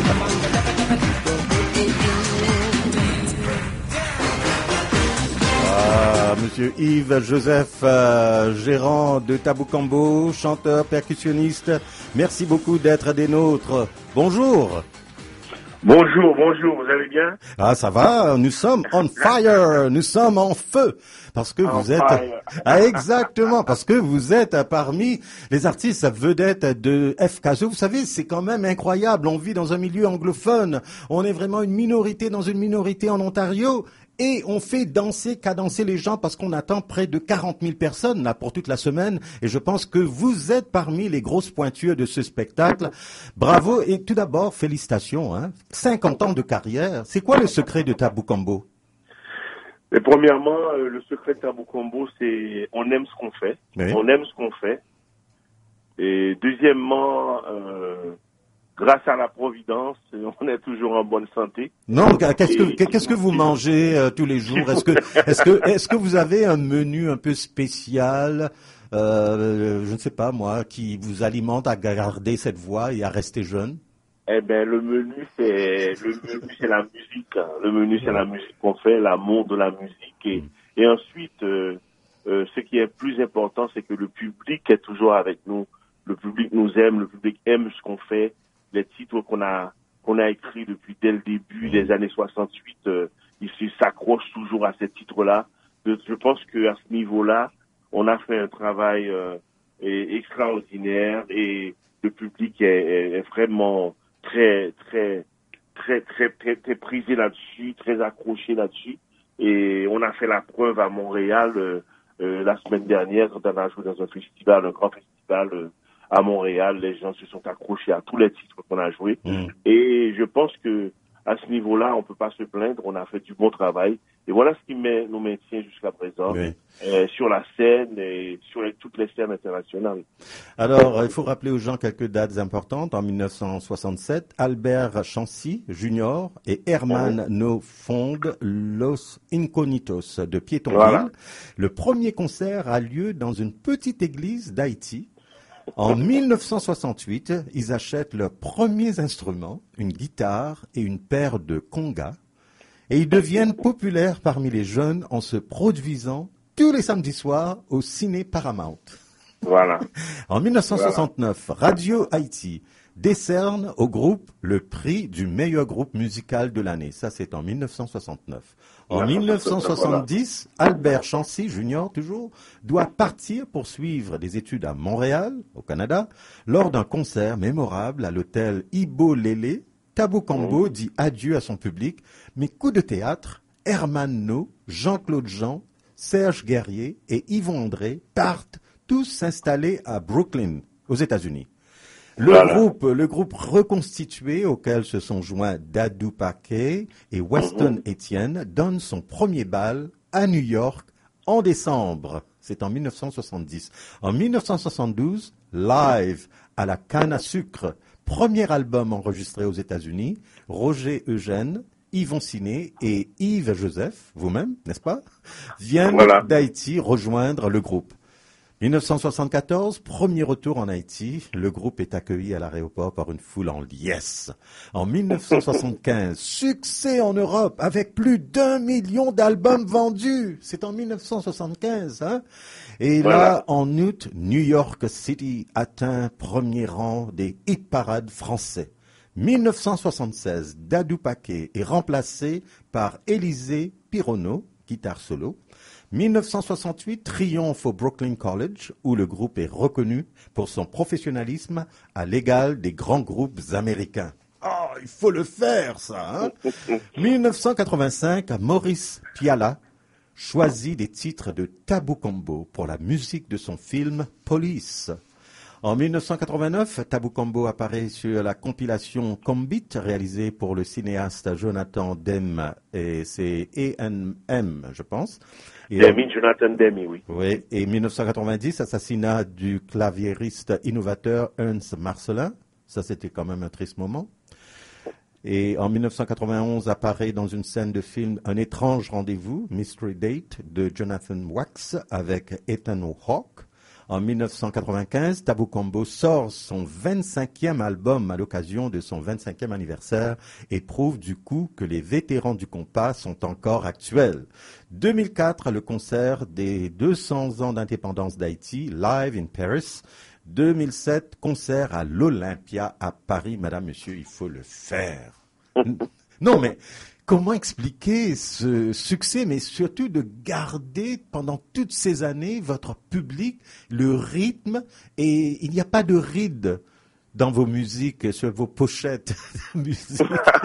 Speaker 7: Monsieur Yves Joseph, gérant de Tabou Combo, chanteur, percussionniste, merci beaucoup d'être des nôtres. Bonjour.
Speaker 15: Bonjour, vous allez bien?
Speaker 7: Ah, ça va, nous sommes on fire, nous sommes en feu. Parce que vous êtes... Ah, exactement, parce que vous êtes parmi les artistes vedettes de FKZ. Vous savez, c'est quand même incroyable. On vit dans un milieu anglophone. On est vraiment une minorité dans une minorité en Ontario. Et on fait cadencer les gens parce qu'on attend près de 40 000 personnes là pour toute la semaine. Et je pense que vous êtes parmi les grosses pointures de ce spectacle. Bravo et tout d'abord, félicitations. 50 ans de carrière. C'est quoi le secret de Tabou Combo?
Speaker 15: Mais premièrement, le secret de Tabou Combo, c'est on aime ce qu'on fait. Oui. On aime ce qu'on fait. Et deuxièmement, grâce à la Providence, on est toujours en bonne santé.
Speaker 7: Non, qu'est-ce que vous mangez tous les jours? Est-ce que vous avez un menu un peu spécial, je ne sais pas moi, qui vous alimente à garder cette voix et à rester jeune?
Speaker 15: Eh ben, le menu c'est la musique. Le menu c'est la musique qu'on fait, l'amour de la musique et ensuite ce qui est plus important, c'est que le public est toujours avec nous. Le public nous aime, le public aime ce qu'on fait. Les titres qu'on a écrits depuis dès le début des années 68, ils s'accrochent toujours à ces titres-là. Je pense que à ce niveau-là, on a fait un travail extraordinaire et le public est vraiment très prisé là-dessus, très accroché là-dessus. Et on a fait la preuve à Montréal la semaine dernière quand on a joué dans un grand festival à Montréal. Les gens se sont accrochés à tous les titres qu'on a joués. Et je pense que à ce niveau-là, on peut pas se plaindre. On a fait du bon travail. Et voilà ce qui nous maintient jusqu'à présent sur la scène et sur toutes les scènes internationales.
Speaker 7: Alors, il faut rappeler aux gens quelques dates importantes. En 1967, Albert Chancy Jr. et Herman No fondent Los Incognitos de Pétionville. Voilà. Le premier concert a lieu dans une petite église d'Haïti. En 1968, ils achètent leurs premiers instruments, une guitare et une paire de congas, et ils deviennent populaires parmi les jeunes en se produisant tous les samedis soirs au Ciné Paramount.
Speaker 15: Voilà.
Speaker 7: En 1969, Radio Haïti décerne au groupe le prix du meilleur groupe musical de l'année. Ça, c'est en 1969. En 1970, Albert Chancy Jr. toujours doit partir pour suivre des études à Montréal, au Canada, lors d'un concert mémorable à l'hôtel Ibo Lele. Tabou Combo dit adieu à son public, mais coup de théâtre, Herman No, Jean-Claude Jean, Serge Guerrier et Yvon André partent tous s'installer à Brooklyn, aux États-Unis. Le groupe reconstitué auquel se sont joints Dadou Paquet et Weston Etienne donne son premier bal à New York en décembre. C'est en 1970. En 1972, Live à la canne à sucre, premier album enregistré aux États-Unis, Roger Eugène, Yvon Ciné et Yves Joseph, vous-même, n'est-ce pas, viennent d'Haïti rejoindre le groupe. 1974, premier retour en Haïti, le groupe est accueilli à l'aéroport par une foule en liesse. En 1975, succès en Europe avec plus d'1 million d'albums vendus. C'est en 1975, hein? Et là, en août, New York City atteint premier rang des hit-parades français. 1976, Dadou Paquet est remplacé par Élisée Pironneau, guitare solo. 1968, triomphe au Brooklyn College, où le groupe est reconnu pour son professionnalisme à l'égal des grands groupes américains. Ah, il faut le faire, ça, hein? 1985, Maurice Piala choisit des titres de Tabou Combo pour la musique de son film Police. En 1989, Tabou Combo apparaît sur la compilation Combit, réalisée pour le cinéaste Jonathan Demme, et c'est A&M, je pense.
Speaker 15: Jonathan Demme, oui.
Speaker 7: Oui, et 1990, assassinat du claviériste innovateur Ernst Marcellin. Ça, c'était quand même un triste moment. Et en 1991, apparaît dans une scène de film Un étrange rendez-vous, Mystery Date, de Jonathan Wax avec Ethan Hawke. En 1995, Tabou Combo sort son 25e album à l'occasion de son 25e anniversaire et prouve du coup que les vétérans du compas sont encore actuels. 2004, le concert des 200 ans d'indépendance d'Haïti, Live in Paris. 2007, concert à l'Olympia à Paris. Madame, monsieur, il faut le faire. Non, mais comment expliquer ce succès, mais surtout de garder pendant toutes ces années votre public, le rythme, et il n'y a pas de rides dans vos musiques, sur vos pochettes de musique.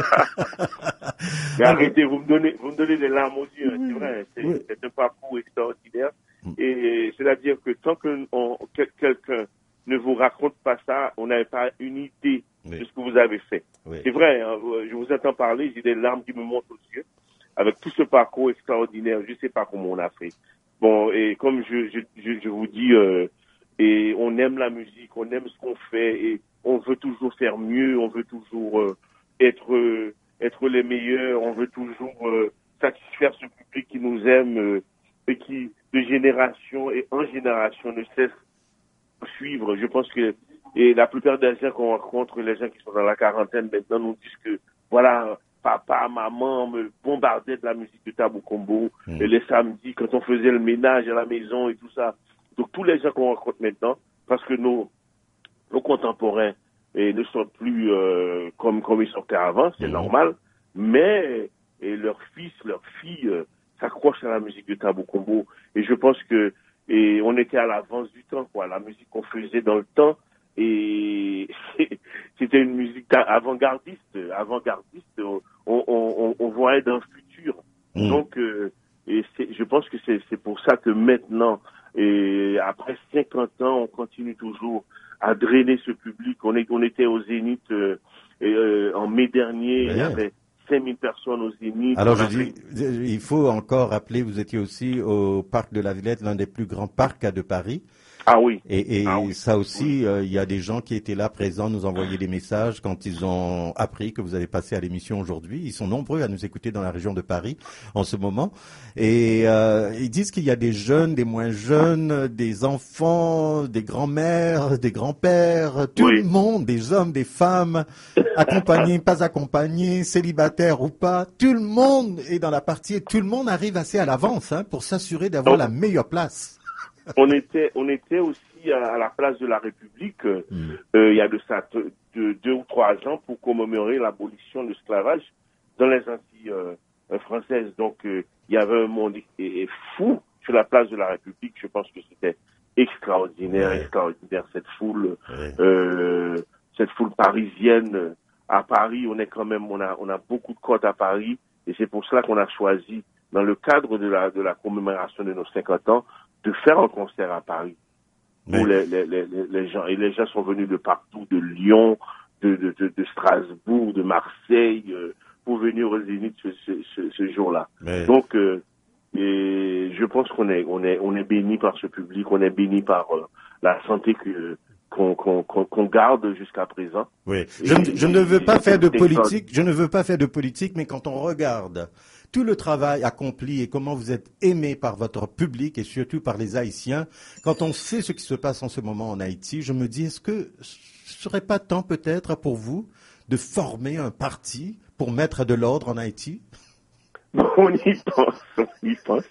Speaker 15: Mais arrêtez, vous me donnez des larmes aux yeux, c'est vrai, c'est un parcours extraordinaire. Et c'est-à-dire que tant que quelqu'un ne vous raconte pas ça, on n'avait pas une idée de ce que vous avez fait. C'est vrai, hein, je vous entends parler, j'ai des larmes qui me montent aux yeux, avec tout ce parcours extraordinaire, je ne sais pas comment on a fait. Bon, et comme je vous dis, et on aime la musique, on aime ce qu'on fait, et on veut toujours faire mieux, on veut toujours être les meilleurs, on veut toujours satisfaire ce public qui nous aime et qui, de génération et en génération, ne cesse de suivre. Je pense que et la plupart des gens qu'on rencontre, les gens qui sont dans la quarantaine maintenant, nous disent que, voilà, papa, maman me bombardaient de la musique de Tabou Combo, et les samedis, quand on faisait le ménage à la maison et tout ça. Donc, tous les gens qu'on rencontre maintenant, parce que nos contemporains ne sont plus comme ils sortaient avant, c'est normal, mais leurs fils, leurs filles s'accrochent à la musique de Tabou Combo. Et je pense que on était à l'avance du temps, quoi. La musique qu'on faisait dans le temps, et c'était une musique avant-gardiste. On voyait dans le futur. Donc, je pense que c'est pour ça que maintenant, et après 50 ans, on continue toujours à drainer ce public. On était au Zénith en mai dernier, il y avait 5000 personnes au Zénith.
Speaker 7: Alors il faut encore rappeler, vous étiez aussi au Parc de la Villette, l'un des plus grands parcs de Paris.
Speaker 15: Ah oui.
Speaker 7: Et ça aussi, il y a des gens qui étaient là présents, nous envoyaient des messages quand ils ont appris que vous allez passer à l'émission aujourd'hui. Ils sont nombreux à nous écouter dans la région de Paris en ce moment. Et ils disent qu'il y a des jeunes, des moins jeunes, des enfants, des grands-mères, des grands-pères, tout le monde, des hommes, des femmes, accompagnés, pas accompagnés, célibataires ou pas. Tout le monde est dans la partie et tout le monde arrive assez à l'avance pour s'assurer d'avoir la meilleure place.
Speaker 15: On était aussi à la place de la République il y a de ça 2 ou 3 ans pour commémorer l'abolition de l'esclavage dans les Antilles française. Donc, il y avait un monde fou sur la place de la République. Je pense que c'était extraordinaire cette foule parisienne. À Paris, on a beaucoup de codes à Paris, et c'est pour cela qu'on a choisi, dans le cadre de la commémoration de nos 50 ans, de faire un concert à Paris. Où les gens sont venus de partout, de Lyon, de Strasbourg, de Marseille, pour venir au Zénith ce jour-là. Donc, et je pense qu'on est béni par ce public, on est béni par la santé qu'on garde jusqu'à présent.
Speaker 7: Oui. Je ne veux pas faire de politique, mais quand on regarde tout le travail accompli et comment vous êtes aimé par votre public et surtout par les Haïtiens, quand on sait ce qui se passe en ce moment en Haïti, je me dis, est-ce que ce serait pas temps peut-être pour vous de former un parti pour mettre de l'ordre en Haïti?
Speaker 15: On y pense.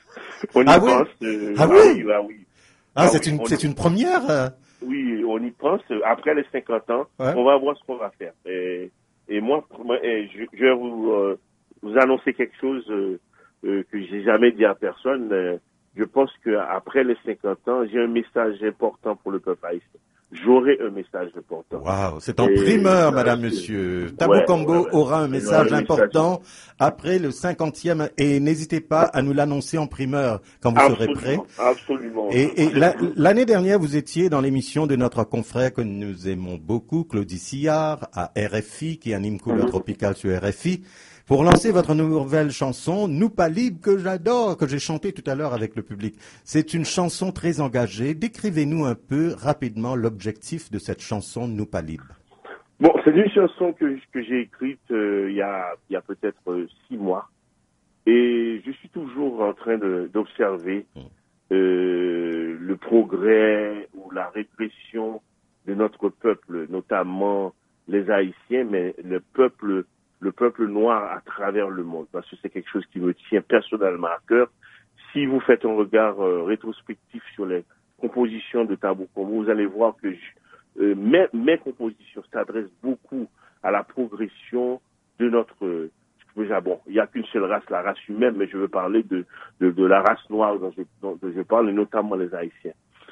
Speaker 15: Oui.
Speaker 7: C'est une première.
Speaker 15: Oui, on y pense. Après les 50 ans, on va voir ce qu'on va faire. Et moi, je vais vous annoncer quelque chose que j'ai jamais dit à personne. Je pense qu'après les 50 ans, j'ai un message important pour le peuple haïtien. J'aurai un message important.
Speaker 7: Waouh, c'est en primeur, madame, monsieur. Tabou Combo aura un message important après le 50e, et n'hésitez pas à nous l'annoncer en primeur quand vous serez prêt.
Speaker 15: Absolument.
Speaker 7: Et l'année dernière, vous étiez dans l'émission de notre confrère que nous aimons beaucoup, Claudie Sillard, à RFI, qui anime Couleur Tropicale sur RFI, pour lancer votre nouvelle chanson, Nous pas libre, que j'adore, que j'ai chanté tout à l'heure avec le public. C'est une chanson très engagée. Décrivez-nous un peu rapidement l'objectif de cette chanson, Nous pas libre.
Speaker 15: Bon, c'est une chanson que j'ai écrite il y a peut-être 6 mois. Et je suis toujours en train d'observer le progrès ou la régression de notre peuple, notamment les Haïtiens, mais le peuple noir à travers le monde, parce que c'est quelque chose qui me tient personnellement à cœur. Si vous faites un regard rétrospectif sur les compositions de Tabou Combo, vous allez voir que mes compositions s'adressent beaucoup à la progression de notre... Bon, il n'y a qu'une seule race, la race humaine, mais je veux parler de la race noire dont je parle, et notamment les Haïtiens.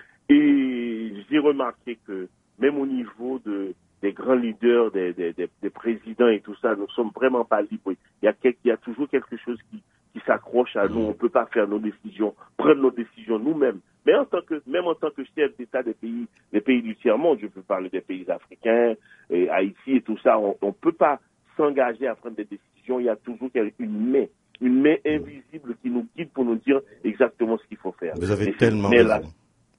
Speaker 15: Et j'ai remarqué que même au niveau des grands leaders, des présidents et tout ça, nous sommes vraiment pas libres. Il y a toujours quelque chose qui s'accroche à nous. On peut pas faire nos décisions, prendre nos décisions nous-mêmes. Mais même en tant que chef d'État des pays du tiers-monde, je peux parler des pays africains, et Haïti et tout ça, on peut pas s'engager à prendre des décisions. Il y a toujours une main invisible qui nous guide pour nous dire exactement ce qu'il faut faire.
Speaker 7: Vous avez tellement raison.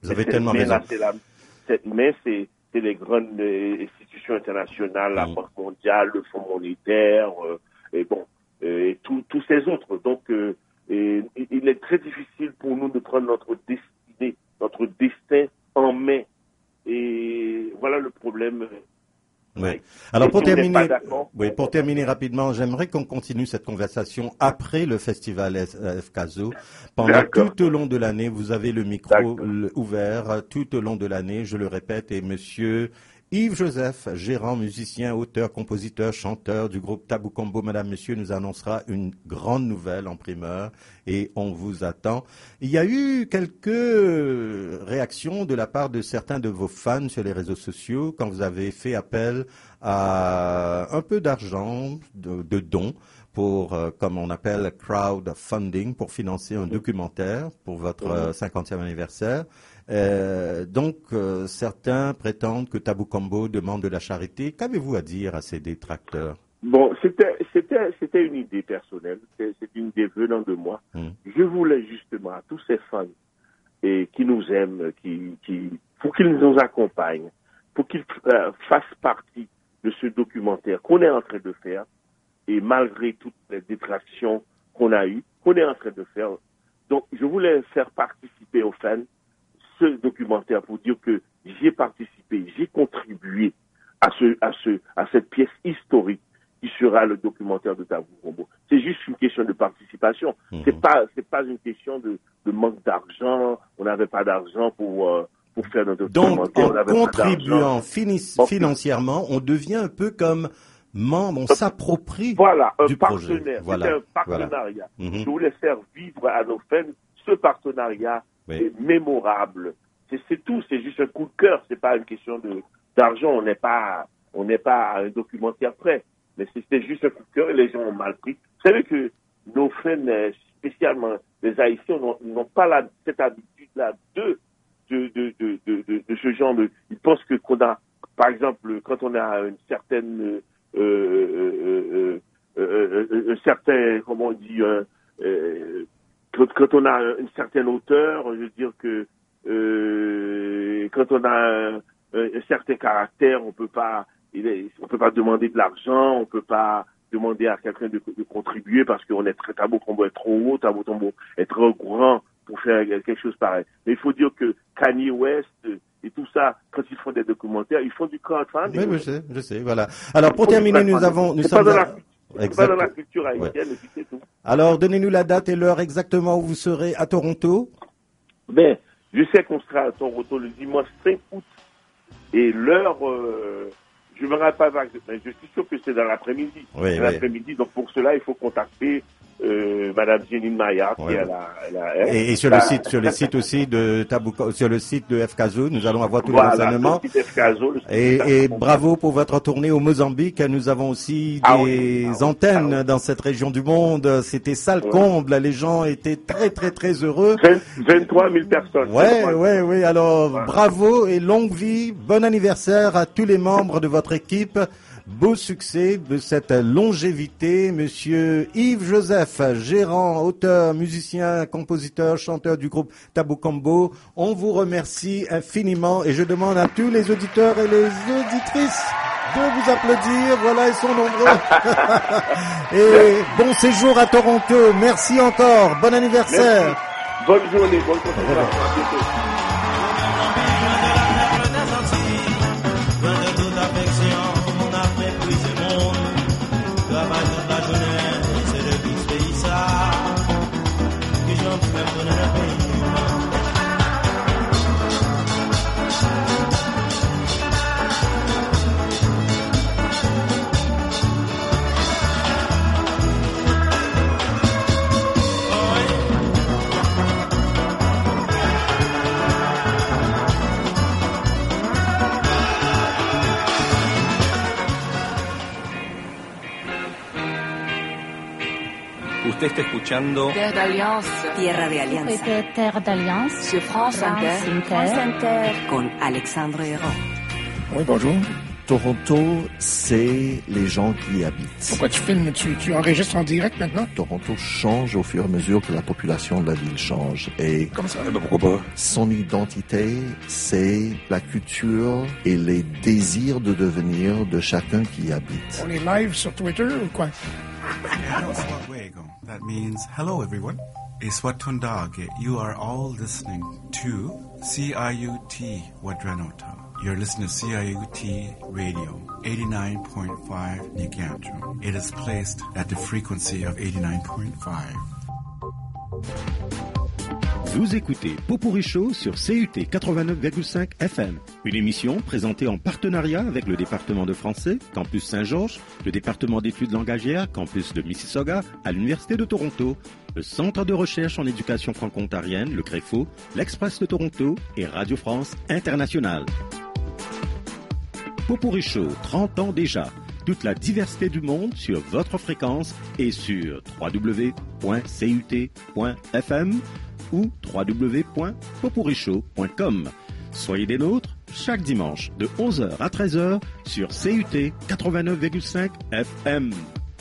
Speaker 15: Cette main, c'est les grandes institutions internationales, la Banque mondiale, le Fonds monétaire, et tous ces autres. Donc, il est très difficile pour nous de prendre notre destinée, notre destin en main. Et voilà le problème.
Speaker 7: Oui. Alors pour terminer rapidement, j'aimerais qu'on continue cette conversation après le festival FCASO. Pendant tout au long de l'année, vous avez le micro ouvert tout au long de l'année, je le répète, et monsieur Yves Joseph, gérant, musicien, auteur, compositeur, chanteur du groupe Tabou Combo, madame, monsieur, nous annoncera une grande nouvelle en primeur et on vous attend. Il y a eu quelques réactions de la part de certains de vos fans sur les réseaux sociaux quand vous avez fait appel à un peu d'argent, de dons pour, comme on appelle, crowdfunding, pour financer un documentaire pour votre 50e anniversaire. Donc, certains prétendent que Tabou Combo demande de la charité. Qu'avez-vous à dire à ces détracteurs?
Speaker 15: Bon, c'était une idée personnelle. C'est une idée venant de moi. Je voulais justement à tous ces fans qui nous aiment, pour qu'ils nous accompagnent, pour qu'ils fassent partie de ce documentaire qu'on est en train de faire. Et malgré toutes les détractions qu'on a eues, qu'on est en train de faire. Donc, je voulais faire participer aux fans ce documentaire pour dire que j'ai participé, j'ai contribué à cette pièce historique qui sera le documentaire de Tabou Combo. C'est juste une question de participation. C'est pas une question de manque d'argent. On n'avait pas d'argent pour faire notre documentaire.
Speaker 7: Donc, en contribuant financièrement, on devient un peu comme membre, on s'approprie du projet.
Speaker 15: Voilà. C'est un partenariat. Je voulais faire vivre à nos fans ce partenariat est mémorable. C'est tout, c'est juste un coup de cœur, c'est pas une question d'argent, on n'est pas à un documentaire près, mais c'était juste un coup de cœur et les gens ont mal pris. Vous savez que nos fans, spécialement les Haïtiens, n'ont pas cette habitude-là de ce genre de... Ils pensent que qu'on a, par exemple, quand on a une certaine... un certain, comment on dit... quand on a une certaine hauteur, je veux dire que quand on a un certain caractère, on peut pas demander de l'argent, on peut pas demander à quelqu'un de contribuer parce qu'on est t'as beau tomber être trop haut, t'as beau tomber être trop grand pour faire quelque chose pareil. Mais il faut dire que Kanye West et tout ça, quand ils font des documentaires, ils font du crowdfunding.
Speaker 7: Oui, je sais, voilà. Alors pour terminer, nous sommes
Speaker 15: pas dans la culture haïtienne, c'est tout.
Speaker 7: Alors donnez-nous la date et l'heure exactement où vous serez à Toronto.
Speaker 15: Ben, je sais qu'on sera à Toronto le dimanche 5 août et l'heure, je ne me rappelle pas, mais je suis sûr que c'est dans l'après-midi.
Speaker 7: Oui.
Speaker 15: L'après-midi, donc pour cela, il faut contacter Madame Jeanine Maillard qui est
Speaker 7: et sur le site aussi de sur le site de FKZO, nous allons avoir tous les renseignements. Et bravo pour votre tournée au Mozambique. Nous avons aussi des antennes dans cette région du monde. C'était ça le comble. Les gens étaient très très très heureux.
Speaker 15: 23 000 personnes.
Speaker 7: Oui. Alors bravo et longue vie. Bon anniversaire à tous les membres de votre équipe. Beau succès de cette longévité, monsieur Yves Joseph, gérant, auteur, musicien, compositeur, chanteur du groupe Tabou Combo. On vous remercie infiniment et je demande à tous les auditeurs et les auditrices de vous applaudir. Voilà, ils sont nombreux. Et bon séjour à Toronto. Merci encore. Bon anniversaire.
Speaker 15: Merci. Bonne journée, bonne continuation. À bientôt.
Speaker 16: Usted está escuchando
Speaker 22: Terre d'Alliance. Tierra de Alianza.
Speaker 21: Terre d'Alliance.
Speaker 22: Sur France Inter. Con Alexandre Hérault.
Speaker 17: Oui, bonjour. Toronto, c'est les gens qui y habitent.
Speaker 18: Pourquoi tu filmes? Tu enregistres en direct maintenant?
Speaker 17: Toronto change au fur et à mesure que la population de la ville change. Et
Speaker 18: comme ça, pourquoi pas?
Speaker 17: Son identité, c'est la culture et les désirs de devenir de chacun qui y habite.
Speaker 18: On est live sur Twitter ou quoi?
Speaker 24: That means hello everyone. Iswatundage. You are all listening to CIUT Wadranota. You're listening to CIUT Radio 89.5 Niganjo. It is placed at the frequency of 89.5.
Speaker 25: Vous écoutez Popurrí Show sur CUT 89,5 FM, une émission présentée en partenariat avec le département de français, Campus Saint-Georges, le département d'études langagières, Campus de Mississauga, à l'Université de Toronto, le Centre de recherche en éducation franco-ontarienne, le CREFO, l'Express de Toronto et Radio France Internationale. Popurrí Show, 30 ans déjà. Toute la diversité du monde sur votre fréquence et sur www.cut.fm ou www.popurrishow.com. Soyez des nôtres chaque dimanche de 11h à 13h sur CUT 89,5 FM.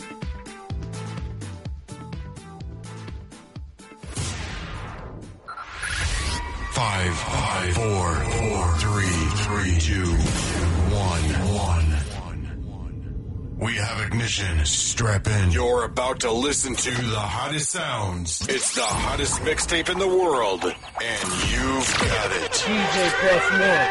Speaker 26: Five, four, three, two, one. We have ignition. Strap in. You're about to listen to the hottest sounds. It's the hottest mixtape in the world, and you've got it.
Speaker 18: DJ Press One.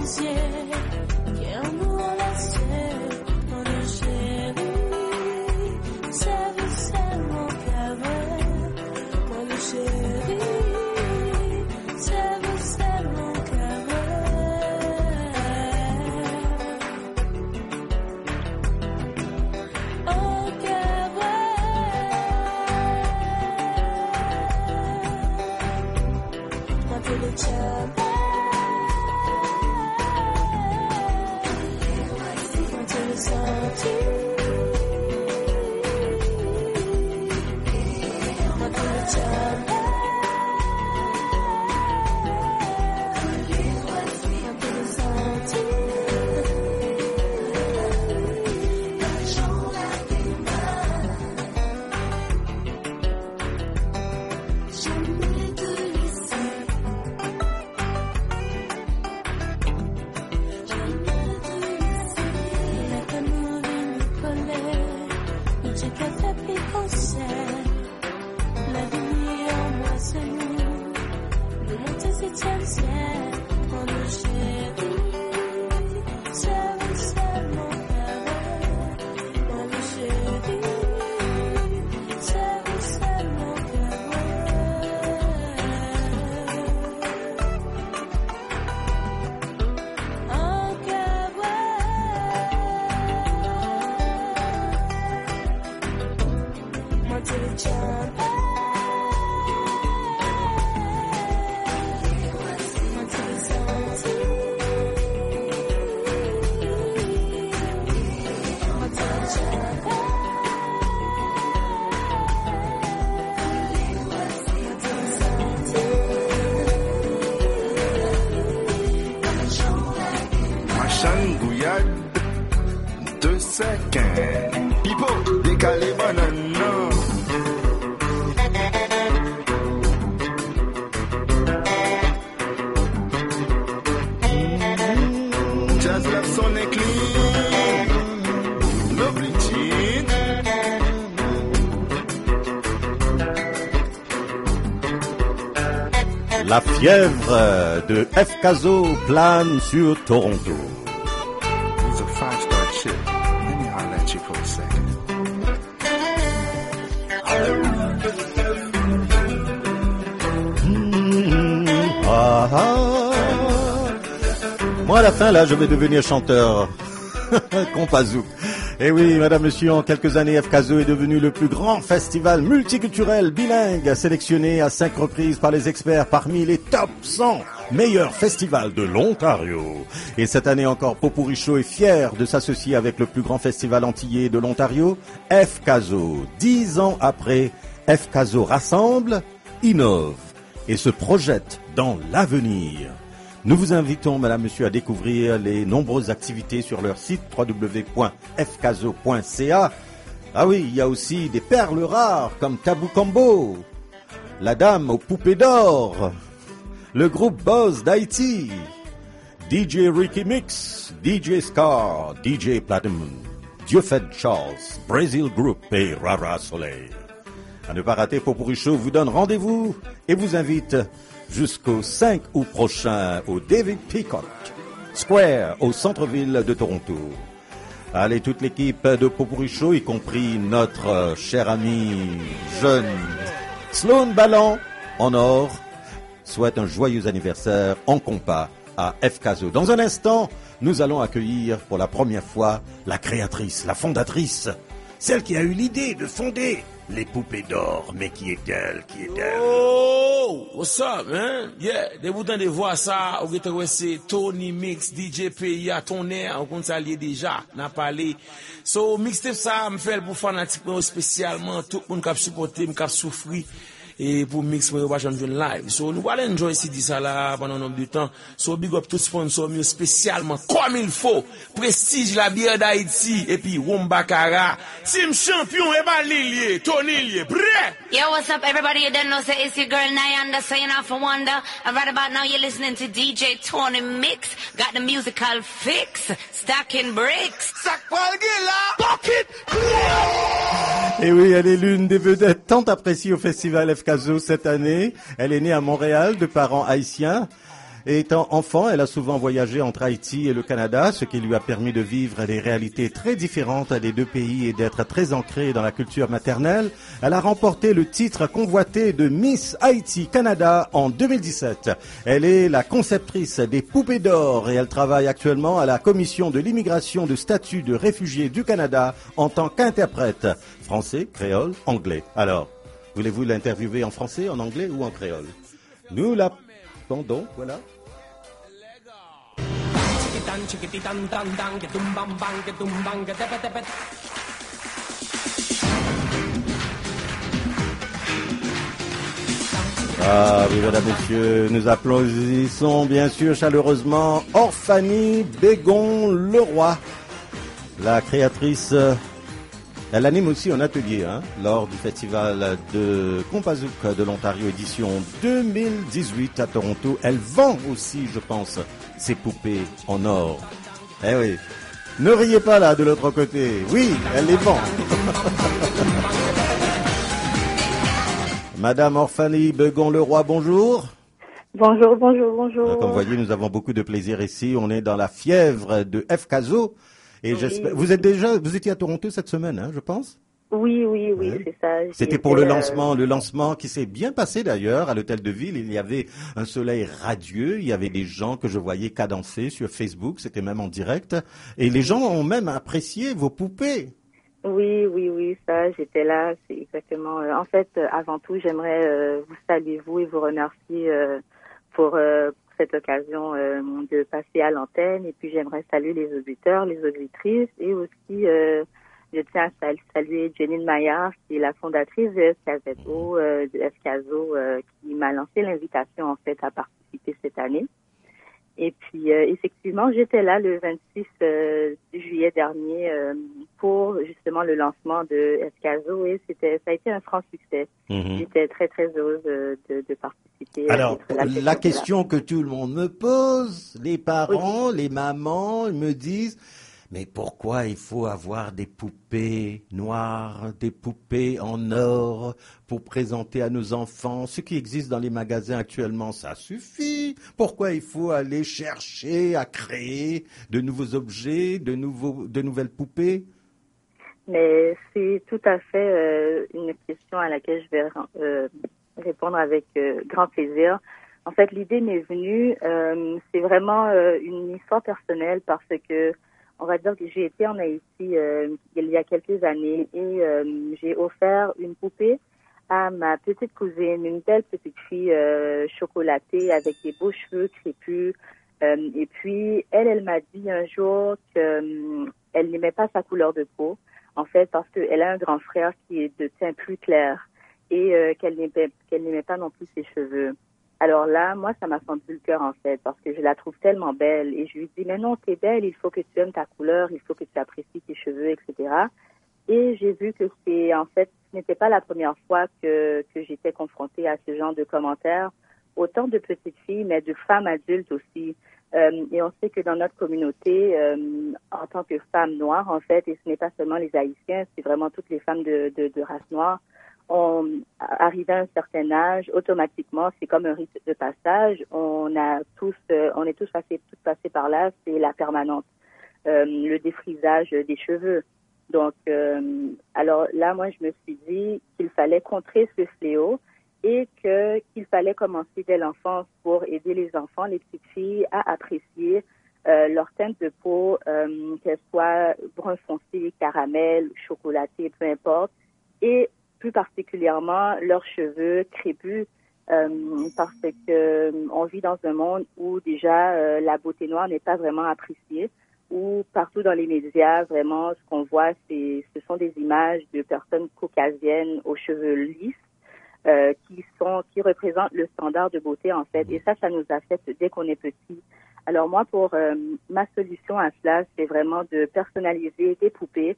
Speaker 7: La fièvre de FKzo plane sur Toronto.
Speaker 24: It's a 5-star chip. Let me holler at you for a second.
Speaker 7: Moi, à la fin, là, je vais devenir chanteur. Compazou. Eh oui, madame, monsieur, en quelques années, FKzo est devenu le plus grand festival multiculturel bilingue, sélectionné à 5 reprises par les experts parmi les top 100 meilleurs festivals de l'Ontario. Et cette année encore, Pot-Pourri Show est fier de s'associer avec le plus grand festival antillais de l'Ontario, FKzo. 10 ans après, FKzo rassemble, innove et se projette dans l'avenir. Nous vous invitons, madame, monsieur, à découvrir les nombreuses activités sur leur site www.fkzo.ca. Ah oui, il y a aussi des perles rares comme Tabou Combo, la dame aux poupées d'or, le groupe Buzz d'Haïti, DJ Ricky Mix, DJ Scar, DJ Platinum, Dieu-Fait Charles, Brazil Group et Rara Soleil. À ne pas rater, Pot-Pourri Show vous donne rendez-vous et vous invite jusqu'au 5 août prochain au David Peacock Square au centre-ville de Toronto. Allez, toute l'équipe de Pot-Pourri Show, y compris notre cher ami jeune Sloan Ballon en or, souhaite un joyeux anniversaire en compas à FKzo. Dans un instant, nous allons accueillir pour la première fois la créatrice, la fondatrice, celle qui a eu l'idée de fonder les poupées d'or. Mais qui est-elle? Qui est-elle?
Speaker 1: Oh, what's up, man? Yeah, déboutant de voir ça, ou c'est Tony Mix, DJ P.I.A. Tonnerre, on compte ça lié déjà, n'a parlé. So, mixtape ça, me fait pour fanatique, spécialement, tout le monde qui a supporté, qui a souffri. Et pour mix moi je viens live. So nous allons enjoy CD ça là pendant un nombre de temps. So big up tout sponsor mieux spécialement comme il faut. Prestige la bière d'Haïti et puis Wombakara. Team champion et ba Lilier, Tony Lilier.
Speaker 3: Yo, what's up everybody? You don't know say it's your girl Nyanda saying off for wonder. And right about now you're listening to DJ Tony Mix. Got the musical fix. Stacking bricks.
Speaker 1: Pocket.
Speaker 7: Et oui, elle est l'une des vedettes tant appréciées au festival FKzo cette année. Elle est née à Montréal de parents haïtiens. Étant enfant, elle a souvent voyagé entre Haïti et le Canada, ce qui lui a permis de vivre des réalités très différentes des deux pays et d'être très ancrée dans la culture maternelle. Elle a remporté le titre convoité de Miss Haïti Canada en 2017. Elle est la conceptrice des poupées d'or et elle travaille actuellement à la Commission de l'immigration de statut de réfugié du Canada en tant qu'interprète. Français, créole, anglais. Alors, voulez-vous l'interviewer en français, en anglais ou en créole? Nous la... donc, voilà. Ah oui, mesdames, messieurs, nous applaudissons bien sûr chaleureusement Orphanie Bégon-Leroy, la créatrice. Elle anime aussi un atelier lors du festival de Compazouk de l'Ontario édition 2018 à Toronto. Elle vend aussi, je pense, ses poupées en or. Eh oui, ne riez pas là de l'autre côté. Oui, elle les vend. Madame Orphanie Bégon-Leroy, bonjour.
Speaker 2: Bonjour.
Speaker 7: Comme vous voyez, nous avons beaucoup de plaisir ici. On est dans la fièvre de FCASO. Et j'espère. Vous étiez à Toronto cette semaine, je pense?
Speaker 2: Oui, c'est ça.
Speaker 7: C'était pour le lancement qui s'est bien passé d'ailleurs à l'hôtel de ville. Il y avait un soleil radieux, il y avait des gens que je voyais cadencer sur Facebook, c'était même en direct. Et les gens ont même apprécié vos poupées.
Speaker 2: Oui, ça, j'étais là, c'est exactement. En fait, avant tout, j'aimerais vous saluer vous et vous remercier pour cette occasion de passer à l'antenne. Et puis, j'aimerais saluer les auditeurs, les auditrices et aussi, je tiens à saluer Jenny Maillard, qui est la fondatrice de FCASO, qui m'a lancé l'invitation, en fait, à participer cette année. Et puis, effectivement, j'étais là le 26 juillet dernier pour justement le lancement de FCASO et ça a été un franc succès. J'étais très, très heureuse de participer.
Speaker 7: Alors, la question que tout le monde me pose, les parents, les mamans me disent... Mais pourquoi il faut avoir des poupées noires, des poupées en or pour présenter à nos enfants? Ce qui existe dans les magasins actuellement, ça suffit. Pourquoi il faut aller chercher à créer de nouveaux objets, de nouvelles poupées?
Speaker 2: Mais c'est tout à fait une question à laquelle je vais répondre avec grand plaisir. En fait, l'idée m'est venue, c'est vraiment une histoire personnelle parce que on va dire que j'ai été en Haïti il y a quelques années et j'ai offert une poupée à ma petite cousine, une belle petite fille chocolatée avec des beaux cheveux crépus. Et puis, elle m'a dit un jour qu'elle n'aimait pas sa couleur de peau, en fait, parce qu'elle a un grand frère qui est de teint plus clair et qu'elle n'aimait pas non plus ses cheveux. Alors là, moi, ça m'a fendu le cœur, en fait, parce que je la trouve tellement belle. Et je lui dis, mais non, t'es belle, il faut que tu aimes ta couleur, il faut que tu apprécies tes cheveux, etc. Et j'ai vu que ce n'était pas la première fois que j'étais confrontée à ce genre de commentaires, autant de petites filles, mais de femmes adultes aussi. Et on sait que dans notre communauté, en tant que femmes noires, en fait, et ce n'est pas seulement les Haïtiens, c'est vraiment toutes les femmes de race noire, arrivé à un certain âge, automatiquement, c'est comme un rite de passage. On est tous passés par là. C'est la permanente, le défrisage des cheveux. Donc, alors là, moi, je me suis dit qu'il fallait contrer ce fléau et qu'il fallait commencer dès l'enfance pour aider les enfants, les petites filles, à apprécier leur teinte de peau, qu'elle soit brun foncé, caramel, chocolaté, peu importe, et plus particulièrement leurs cheveux crépus, parce que on vit dans un monde où déjà la beauté noire n'est pas vraiment appréciée, où partout dans les médias, vraiment, ce qu'on voit, ce sont des images de personnes caucasiennes aux cheveux lisses, qui représentent le standard de beauté, en fait. Et ça nous affecte dès qu'on est petit. Alors moi, pour ma solution à cela, c'est vraiment de personnaliser des poupées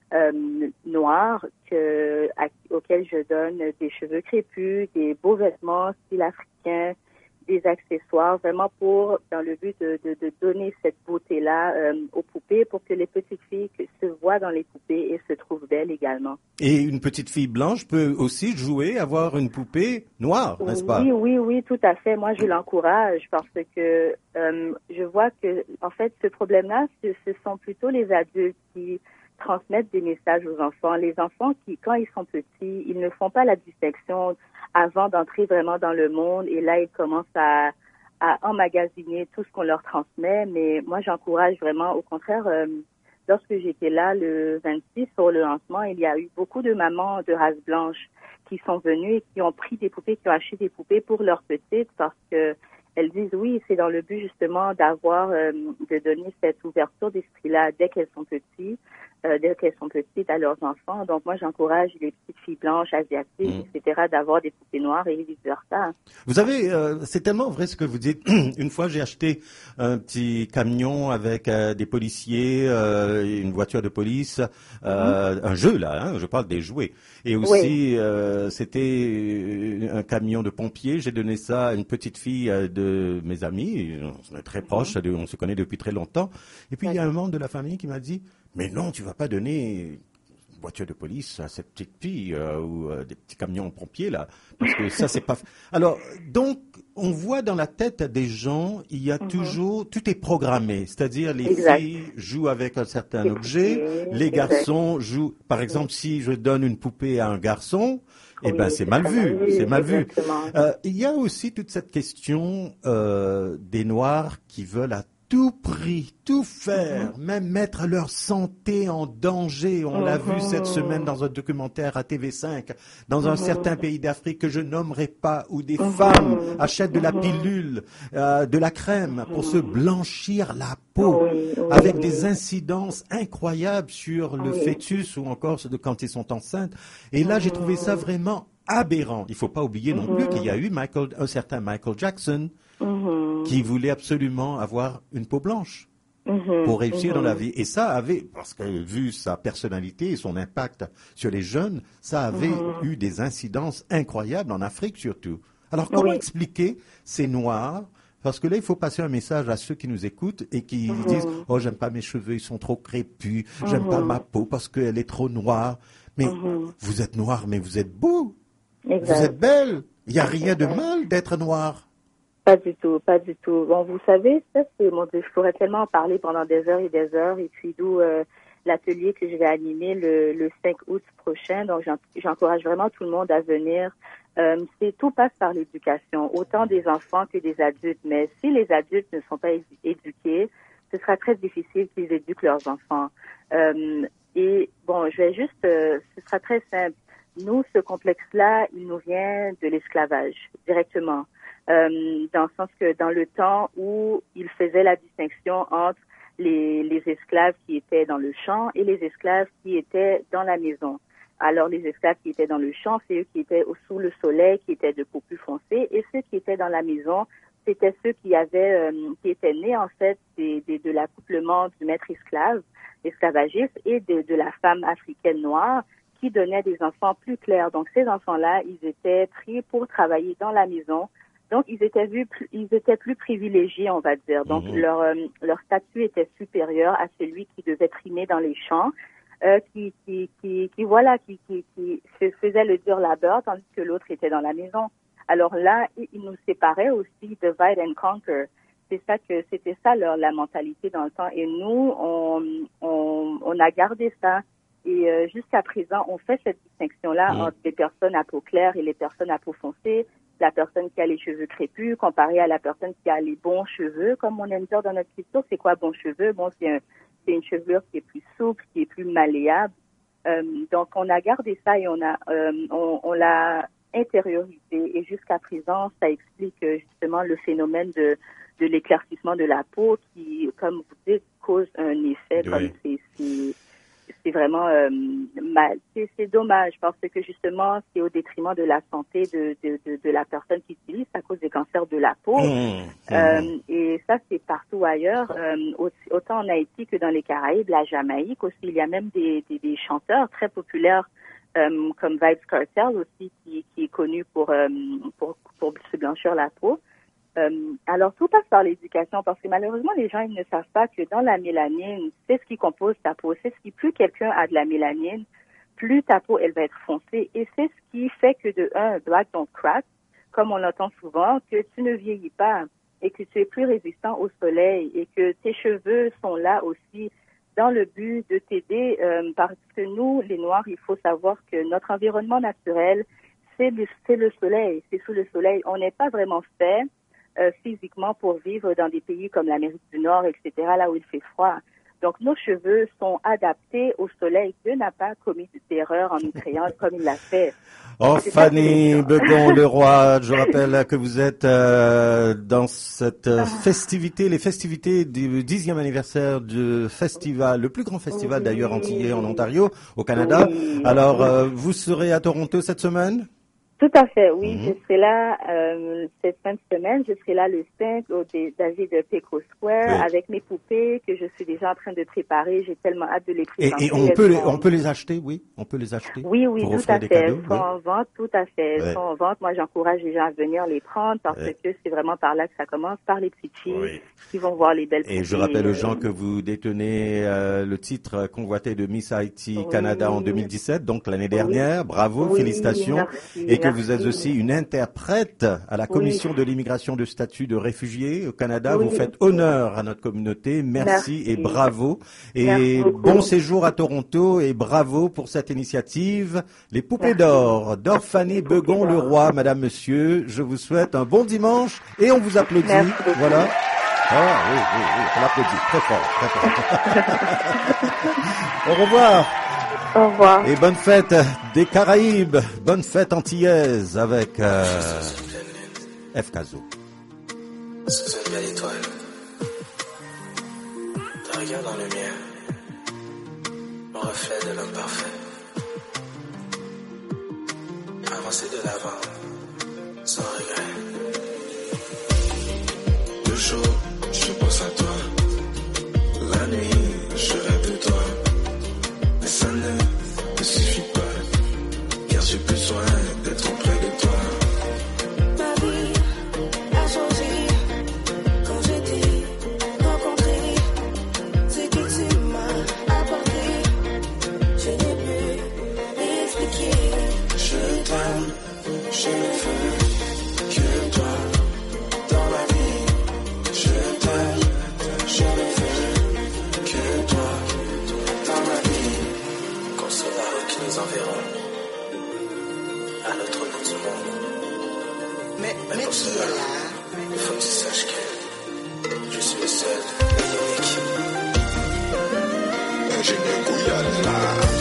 Speaker 2: noirs auxquels je donne des cheveux crépus, des beaux vêtements style africain, des accessoires, vraiment dans le but de donner cette beauté-là aux poupées pour que les petites filles se voient dans les poupées et se trouvent belles également.
Speaker 7: Et une petite fille blanche peut aussi jouer, avoir une poupée noire, n'est-ce pas?
Speaker 2: Oui, tout à fait. Moi, je l'encourage parce que je vois que, en fait, ce problème-là, ce sont plutôt les adultes qui transmettre des messages aux enfants. Les enfants qui, quand ils sont petits, ils ne font pas la distinction avant d'entrer vraiment dans le monde et là, ils commencent à emmagasiner tout ce qu'on leur transmet. Mais moi, j'encourage vraiment, au contraire, lorsque j'étais là le 26 pour le lancement, il y a eu beaucoup de mamans de race blanche qui sont venues et qui ont pris des poupées, qui ont acheté des poupées pour leurs petites parce que elles disent oui, c'est dans le but justement de donner cette ouverture d'esprit-là dès qu'elles sont petites à leurs enfants. Donc moi, j'encourage les petites filles blanches, asiatiques, etc., d'avoir des poupées noires et vice-versa.
Speaker 7: Vous avez, c'est tellement vrai ce que vous dites. Une fois, j'ai acheté un petit camion avec des policiers, une voiture de police, un jeu là, je parle des jouets. Et aussi, c'était un camion de pompiers. J'ai donné ça à une petite fille de mes amis. On est très proches, on se connaît depuis très longtemps. Et puis, il y a un membre de la famille qui m'a dit, mais non, tu vas pas donner une voiture de police à cette petite fille ou des petits camions pompiers là, parce que ça c'est pas. Alors donc on voit dans la tête des gens, il y a toujours, tout est programmé, c'est-à-dire les filles jouent avec un certain objet, les garçons jouent. Par exemple, si je donne une poupée à un garçon, eh ben c'est mal vu, c'est mal vu. Il y a aussi toute cette question des Noirs qui veulent à tout prix, tout faire, même mettre leur santé en danger. On l'a vu cette semaine dans un documentaire à TV5, dans un certain pays d'Afrique que je nommerai pas, où des femmes achètent de la pilule, de la crème pour se blanchir la peau, avec des incidences incroyables sur le fœtus ou encore quand ils sont enceintes. Et là, j'ai trouvé ça vraiment aberrant. Il faut pas oublier non plus qu'il y a eu un certain Michael Jackson qui voulait absolument avoir une peau blanche pour réussir dans la vie. Et ça avait, parce que vu sa personnalité et son impact sur les jeunes, ça avait eu des incidences incroyables en Afrique surtout. Alors comment expliquer ces Noirs? Parce que là, il faut passer un message à ceux qui nous écoutent et qui disent « Oh, j'aime pas mes cheveux, ils sont trop crépus, j'aime pas ma peau parce qu'elle est trop noire. » Mais vous êtes noir, mais vous êtes beau. Vous êtes belle. Il n'y a rien de mal d'être noir.
Speaker 2: Pas du tout, pas du tout. Bon, vous savez, ça c'est, mon Dieu, je pourrais tellement en parler pendant des heures, et puis d'où l'atelier que je vais animer le 5 août prochain. Donc, j'encourage vraiment tout le monde à venir. Tout passe par l'éducation, autant des enfants que des adultes. Mais si les adultes ne sont pas éduqués, ce sera très difficile qu'ils éduquent leurs enfants. Et bon, ce sera très simple. Nous, ce complexe-là, il nous vient de l'esclavage, directement. Dans le sens que dans le temps où il faisait la distinction entre les esclaves qui étaient dans le champ et les esclaves qui étaient dans la maison. Alors, les esclaves qui étaient dans le champ, c'est eux qui étaient sous le soleil, qui étaient de peau plus foncée, et ceux qui étaient dans la maison, c'était ceux qui étaient nés, en fait, de l'accouplement du maître esclavagiste et de la femme africaine noire, qui donnait des enfants plus clairs. Donc, ces enfants-là, ils étaient pris pour travailler dans la maison. Donc, ils étaient plus privilégiés, on va dire. Donc, leur statut était supérieur à celui qui devait trimer dans les champs, qui se faisait le dur labeur, tandis que l'autre était dans la maison. Alors là, ils nous séparaient aussi, divide and conquer. C'était ça la mentalité dans le temps. Et nous, on a gardé ça. Et jusqu'à présent, on fait cette distinction-là entre les personnes à peau claire et les personnes à peau foncée. La personne qui a les cheveux crépus comparée à la personne qui a les bons cheveux. Comme on aime dire dans notre culture, c'est quoi bon cheveux? Bon, c'est une chevelure qui est plus souple, qui est plus malléable. Donc, on a gardé ça et on l'a intériorisé. Et jusqu'à présent, ça explique justement le phénomène de l'éclaircissement de la peau qui, comme vous dites, cause un effet comme c'est vraiment mal. C'est dommage parce que justement, c'est au détriment de la santé de la personne qui utilise à cause des cancers de la peau. Et ça, c'est partout ailleurs, autant en Haïti que dans les Caraïbes, la Jamaïque aussi. Il y a même des chanteurs très populaires comme Vybz Kartel aussi, qui est connu pour se blanchir la peau. Alors, tout passe par l'éducation parce que malheureusement, les gens ils ne savent pas que dans la mélanine, c'est ce qui compose ta peau. C'est ce qui, plus quelqu'un a de la mélanine, plus ta peau, elle va être foncée. Et c'est ce qui fait que de un, black don't crack, comme on l'entend souvent, que tu ne vieillis pas et que tu es plus résistant au soleil et que tes cheveux sont là aussi dans le but de t'aider parce que nous, les Noirs, il faut savoir que notre environnement naturel, c'est le soleil, c'est sous le soleil. On n'est pas vraiment fait physiquement pour vivre dans des pays comme l'Amérique du Nord, etc., là où il fait froid. Donc, nos cheveux sont adaptés au soleil. Dieu n'a pas commis d'erreur en nous créant comme il l'a fait.
Speaker 7: Orphanie Begon-Leroy, je rappelle que vous êtes dans cette festivité, les festivités du 10e anniversaire du festival, le plus grand festival d'ailleurs antillais en Ontario, au Canada.
Speaker 2: Oui.
Speaker 7: Alors, vous serez à Toronto cette semaine?
Speaker 2: Tout à fait, oui. Je serai là cette fin de semaine. Je serai là le 5 au David Pico Square avec mes poupées que je suis déjà en train de préparer. J'ai tellement hâte de les présenter.
Speaker 7: Et on peut les acheter, oui? On peut les acheter?
Speaker 2: Oui,
Speaker 7: pour
Speaker 2: tout
Speaker 7: offrir
Speaker 2: à
Speaker 7: des
Speaker 2: fait.
Speaker 7: cadeaux,
Speaker 2: Elles sont en vente, tout à fait. Elles sont en vente. Moi, j'encourage les gens à venir les prendre parce que c'est vraiment par là que ça commence, par les petites filles qui vont voir les belles poupées.
Speaker 7: Et je rappelle aux gens que vous détenez le titre convoité de Miss Haïti Canada en 2017, donc l'année dernière. Bravo, félicitations.
Speaker 2: Merci,
Speaker 7: et que vous êtes aussi une interprète à la Commission de l'immigration de statut de réfugié au Canada. Vous faites honneur à notre communauté. Merci et bravo. Et bon séjour à Toronto et bravo pour cette initiative. Les poupées d'or d'Orphanie Begon-Leroy, madame, monsieur. Je vous souhaite un bon dimanche et on vous applaudit. Voilà. Ah oui, on l'applaudit très fort, très fort. Au revoir.
Speaker 2: Au revoir.
Speaker 7: Et bonne fête des Caraïbes, bonne fête antillaise avec FKZO.
Speaker 4: Sous une belle étoile, te regarde dans le mien, mon reflet de l'homme parfait. Avancer de l'avant, sans regret. Le jour, je pense à toi. La nuit, je rêve de toi. Mais ça ne suffit pas, car j'ai besoin d'être auprès de toi.
Speaker 5: Ma vie a changé quand je t'ai rencontré. Ce que tu m'as apporté, je n'ai plus expliqué.
Speaker 4: Je t'aime, je ne veux que toi dans ma vie. Je t'aime, je ne veux que toi dans ma vie. Qu'on soit la route qui nous enverrons à l'autre bout du monde. Mais pour cela, il faut que tu saches que je suis le seul et unique. Ingénieur Gouyala.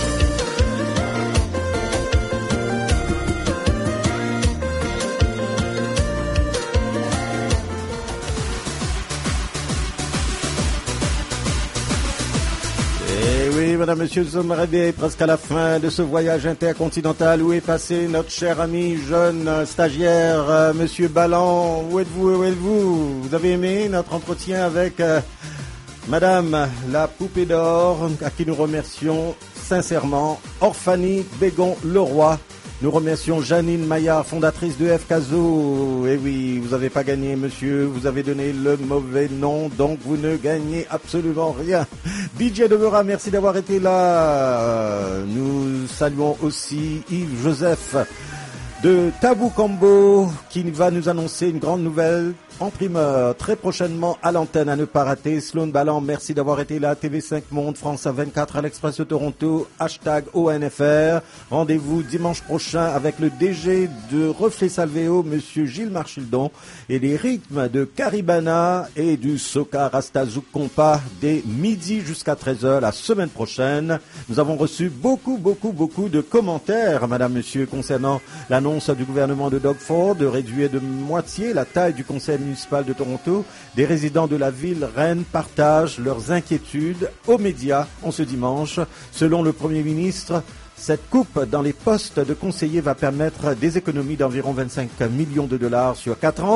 Speaker 7: Madame, monsieur, nous sommes arrivés presque à la fin de ce voyage intercontinental. Où est passé notre cher ami jeune stagiaire, monsieur Ballan? Où êtes-vous? Vous avez aimé notre entretien avec madame la poupée d'or, à qui nous remercions sincèrement. Orphanie Begon-Leroy. Nous remercions Janine Maillard, fondatrice de FKZO. Eh oui, vous n'avez pas gagné, monsieur. Vous avez donné le mauvais nom, donc vous ne gagnez absolument rien. DJ Devera, merci d'avoir été là. Nous saluons aussi Yves Joseph de Tabou Combo, qui va nous annoncer une grande nouvelle en primeur très prochainement à l'antenne, à ne pas rater. Sloan Ballan, merci d'avoir été là. TV5 Monde, France 24 à l'Express de Toronto, #ONFR. Rendez-vous dimanche prochain avec le DG de Reflet Salvéo, monsieur Gilles Marchildon, et les rythmes de Caribana et du Soca Rasta Zouk Compa dès midi jusqu'à 13h la semaine prochaine. Nous avons reçu beaucoup de commentaires, madame, monsieur, concernant l'annonce du gouvernement de Doug Ford de réduire de moitié la taille du conseil municipal de Toronto. Des résidents de la ville Rennes partagent leurs inquiétudes aux médias en ce dimanche. Selon le Premier ministre, cette coupe dans les postes de conseillers va permettre des économies d'environ 25 millions de dollars sur 4 ans.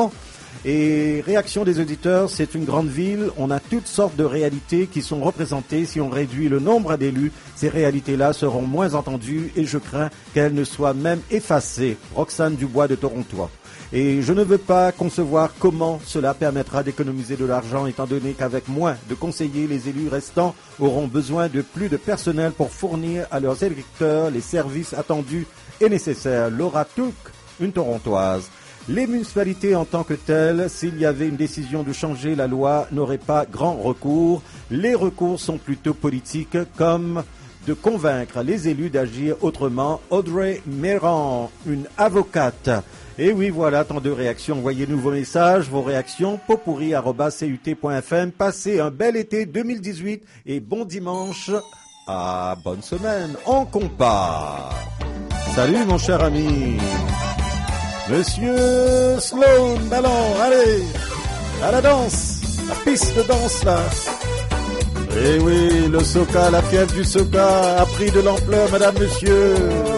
Speaker 7: Et réaction des auditeurs, c'est une grande ville, on a toutes sortes de réalités qui sont représentées. Si on réduit le nombre d'élus, ces réalités-là seront moins entendues et je crains qu'elles ne soient même effacées. Roxane Dubois de Toronto. Et je ne veux pas concevoir comment cela permettra d'économiser de l'argent étant donné qu'avec moins de conseillers, les élus restants auront besoin de plus de personnel pour fournir à leurs électeurs les services attendus et nécessaires. Laura Touk, une Torontoise. Les municipalités en tant que telles, s'il y avait une décision de changer la loi, n'auraient pas grand recours. Les recours sont plutôt politiques, comme de convaincre les élus d'agir autrement. Audrey Méran, une avocate. Et oui, voilà, tant de réactions. Envoyez-nous vos messages, vos réactions, potpourri@cut.fm. Passez un bel été 2018 et bon dimanche. Bonne semaine. On compare. Salut mon cher ami. Monsieur Sloan, ballon, allez, à la danse, la piste de danse là. Eh oui, le soca, la fièvre du soca a pris de l'ampleur, madame, monsieur.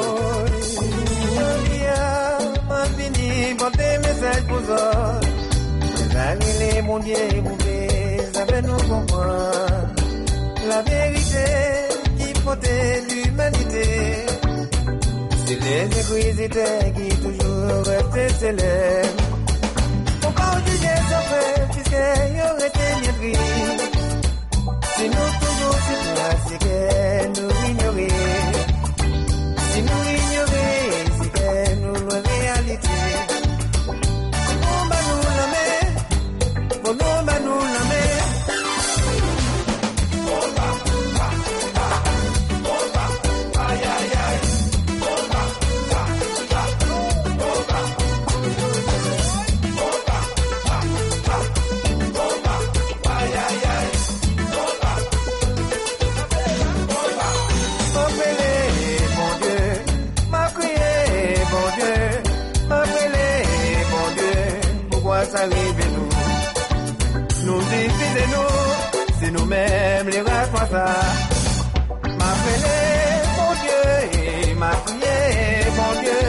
Speaker 12: La vérité qui protège l'humanité. C'est les égoïsités qui toujours restent célèbres. On parle du geste après, puisqu'il y aurait été bien pris. Si nous toujours sur place, c'est que nous ignorer. Si nous ignorer, c'est que nous la réalité. On va nous la mettre, on va nous la mettre. Nous divisez-nous, c'est nous-mêmes les responsables. M'appelez, mon Dieu, et m'appelez, mon Dieu.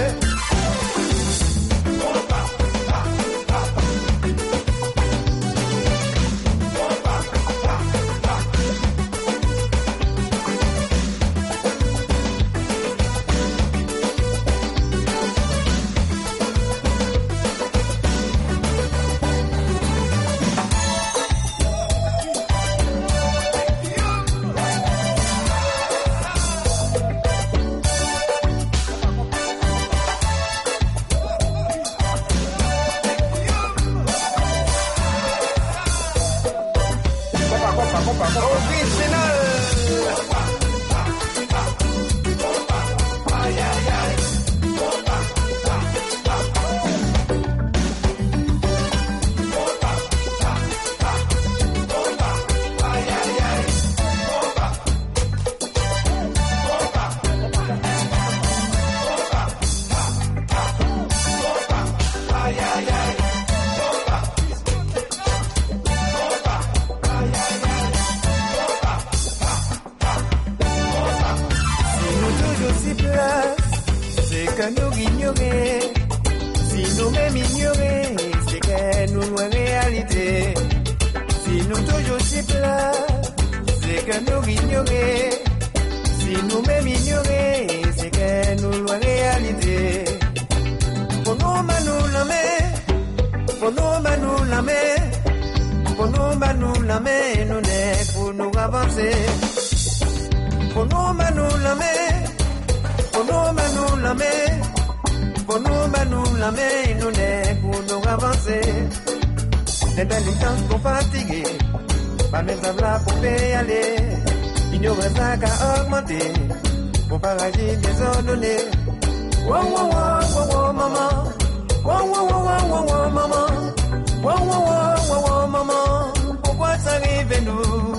Speaker 12: L'intelligence pour fatiguer, pas même là pour péaler. Ignorance qu'à augmenter, pour pas agir désordonné. Wow, wow, wow, wow, wow, maman. Wow, wow, wow, wow, wow, maman. Wow, wow, wow, wow, maman. Pourquoi ça arrive à nous?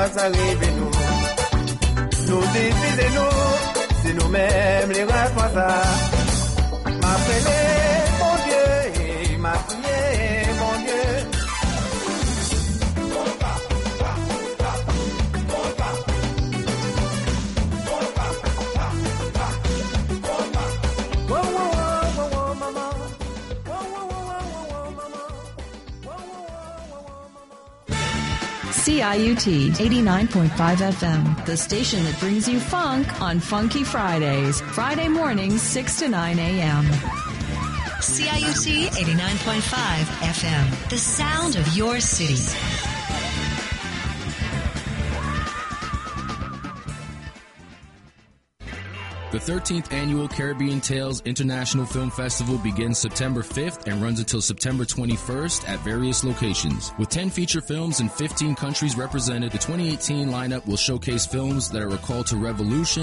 Speaker 12: ça arrive nous. Nous divisons nous, c'est nous-mêmes les responsables. M'appeler mon Dieu, et m'a prié mon Dieu.
Speaker 11: CIUT 89.5 FM, the station that brings you funk on Funky Fridays. Friday mornings, 6 to 9 a.m.
Speaker 10: CIUT 89.5 FM, the sound of your city.
Speaker 6: The 13th Annual Caribbean Tales International Film Festival begins September 5th and runs until September 21st at various locations. With 10 feature films and 15 countries represented, the 2018 lineup will showcase films that are a call to revolution,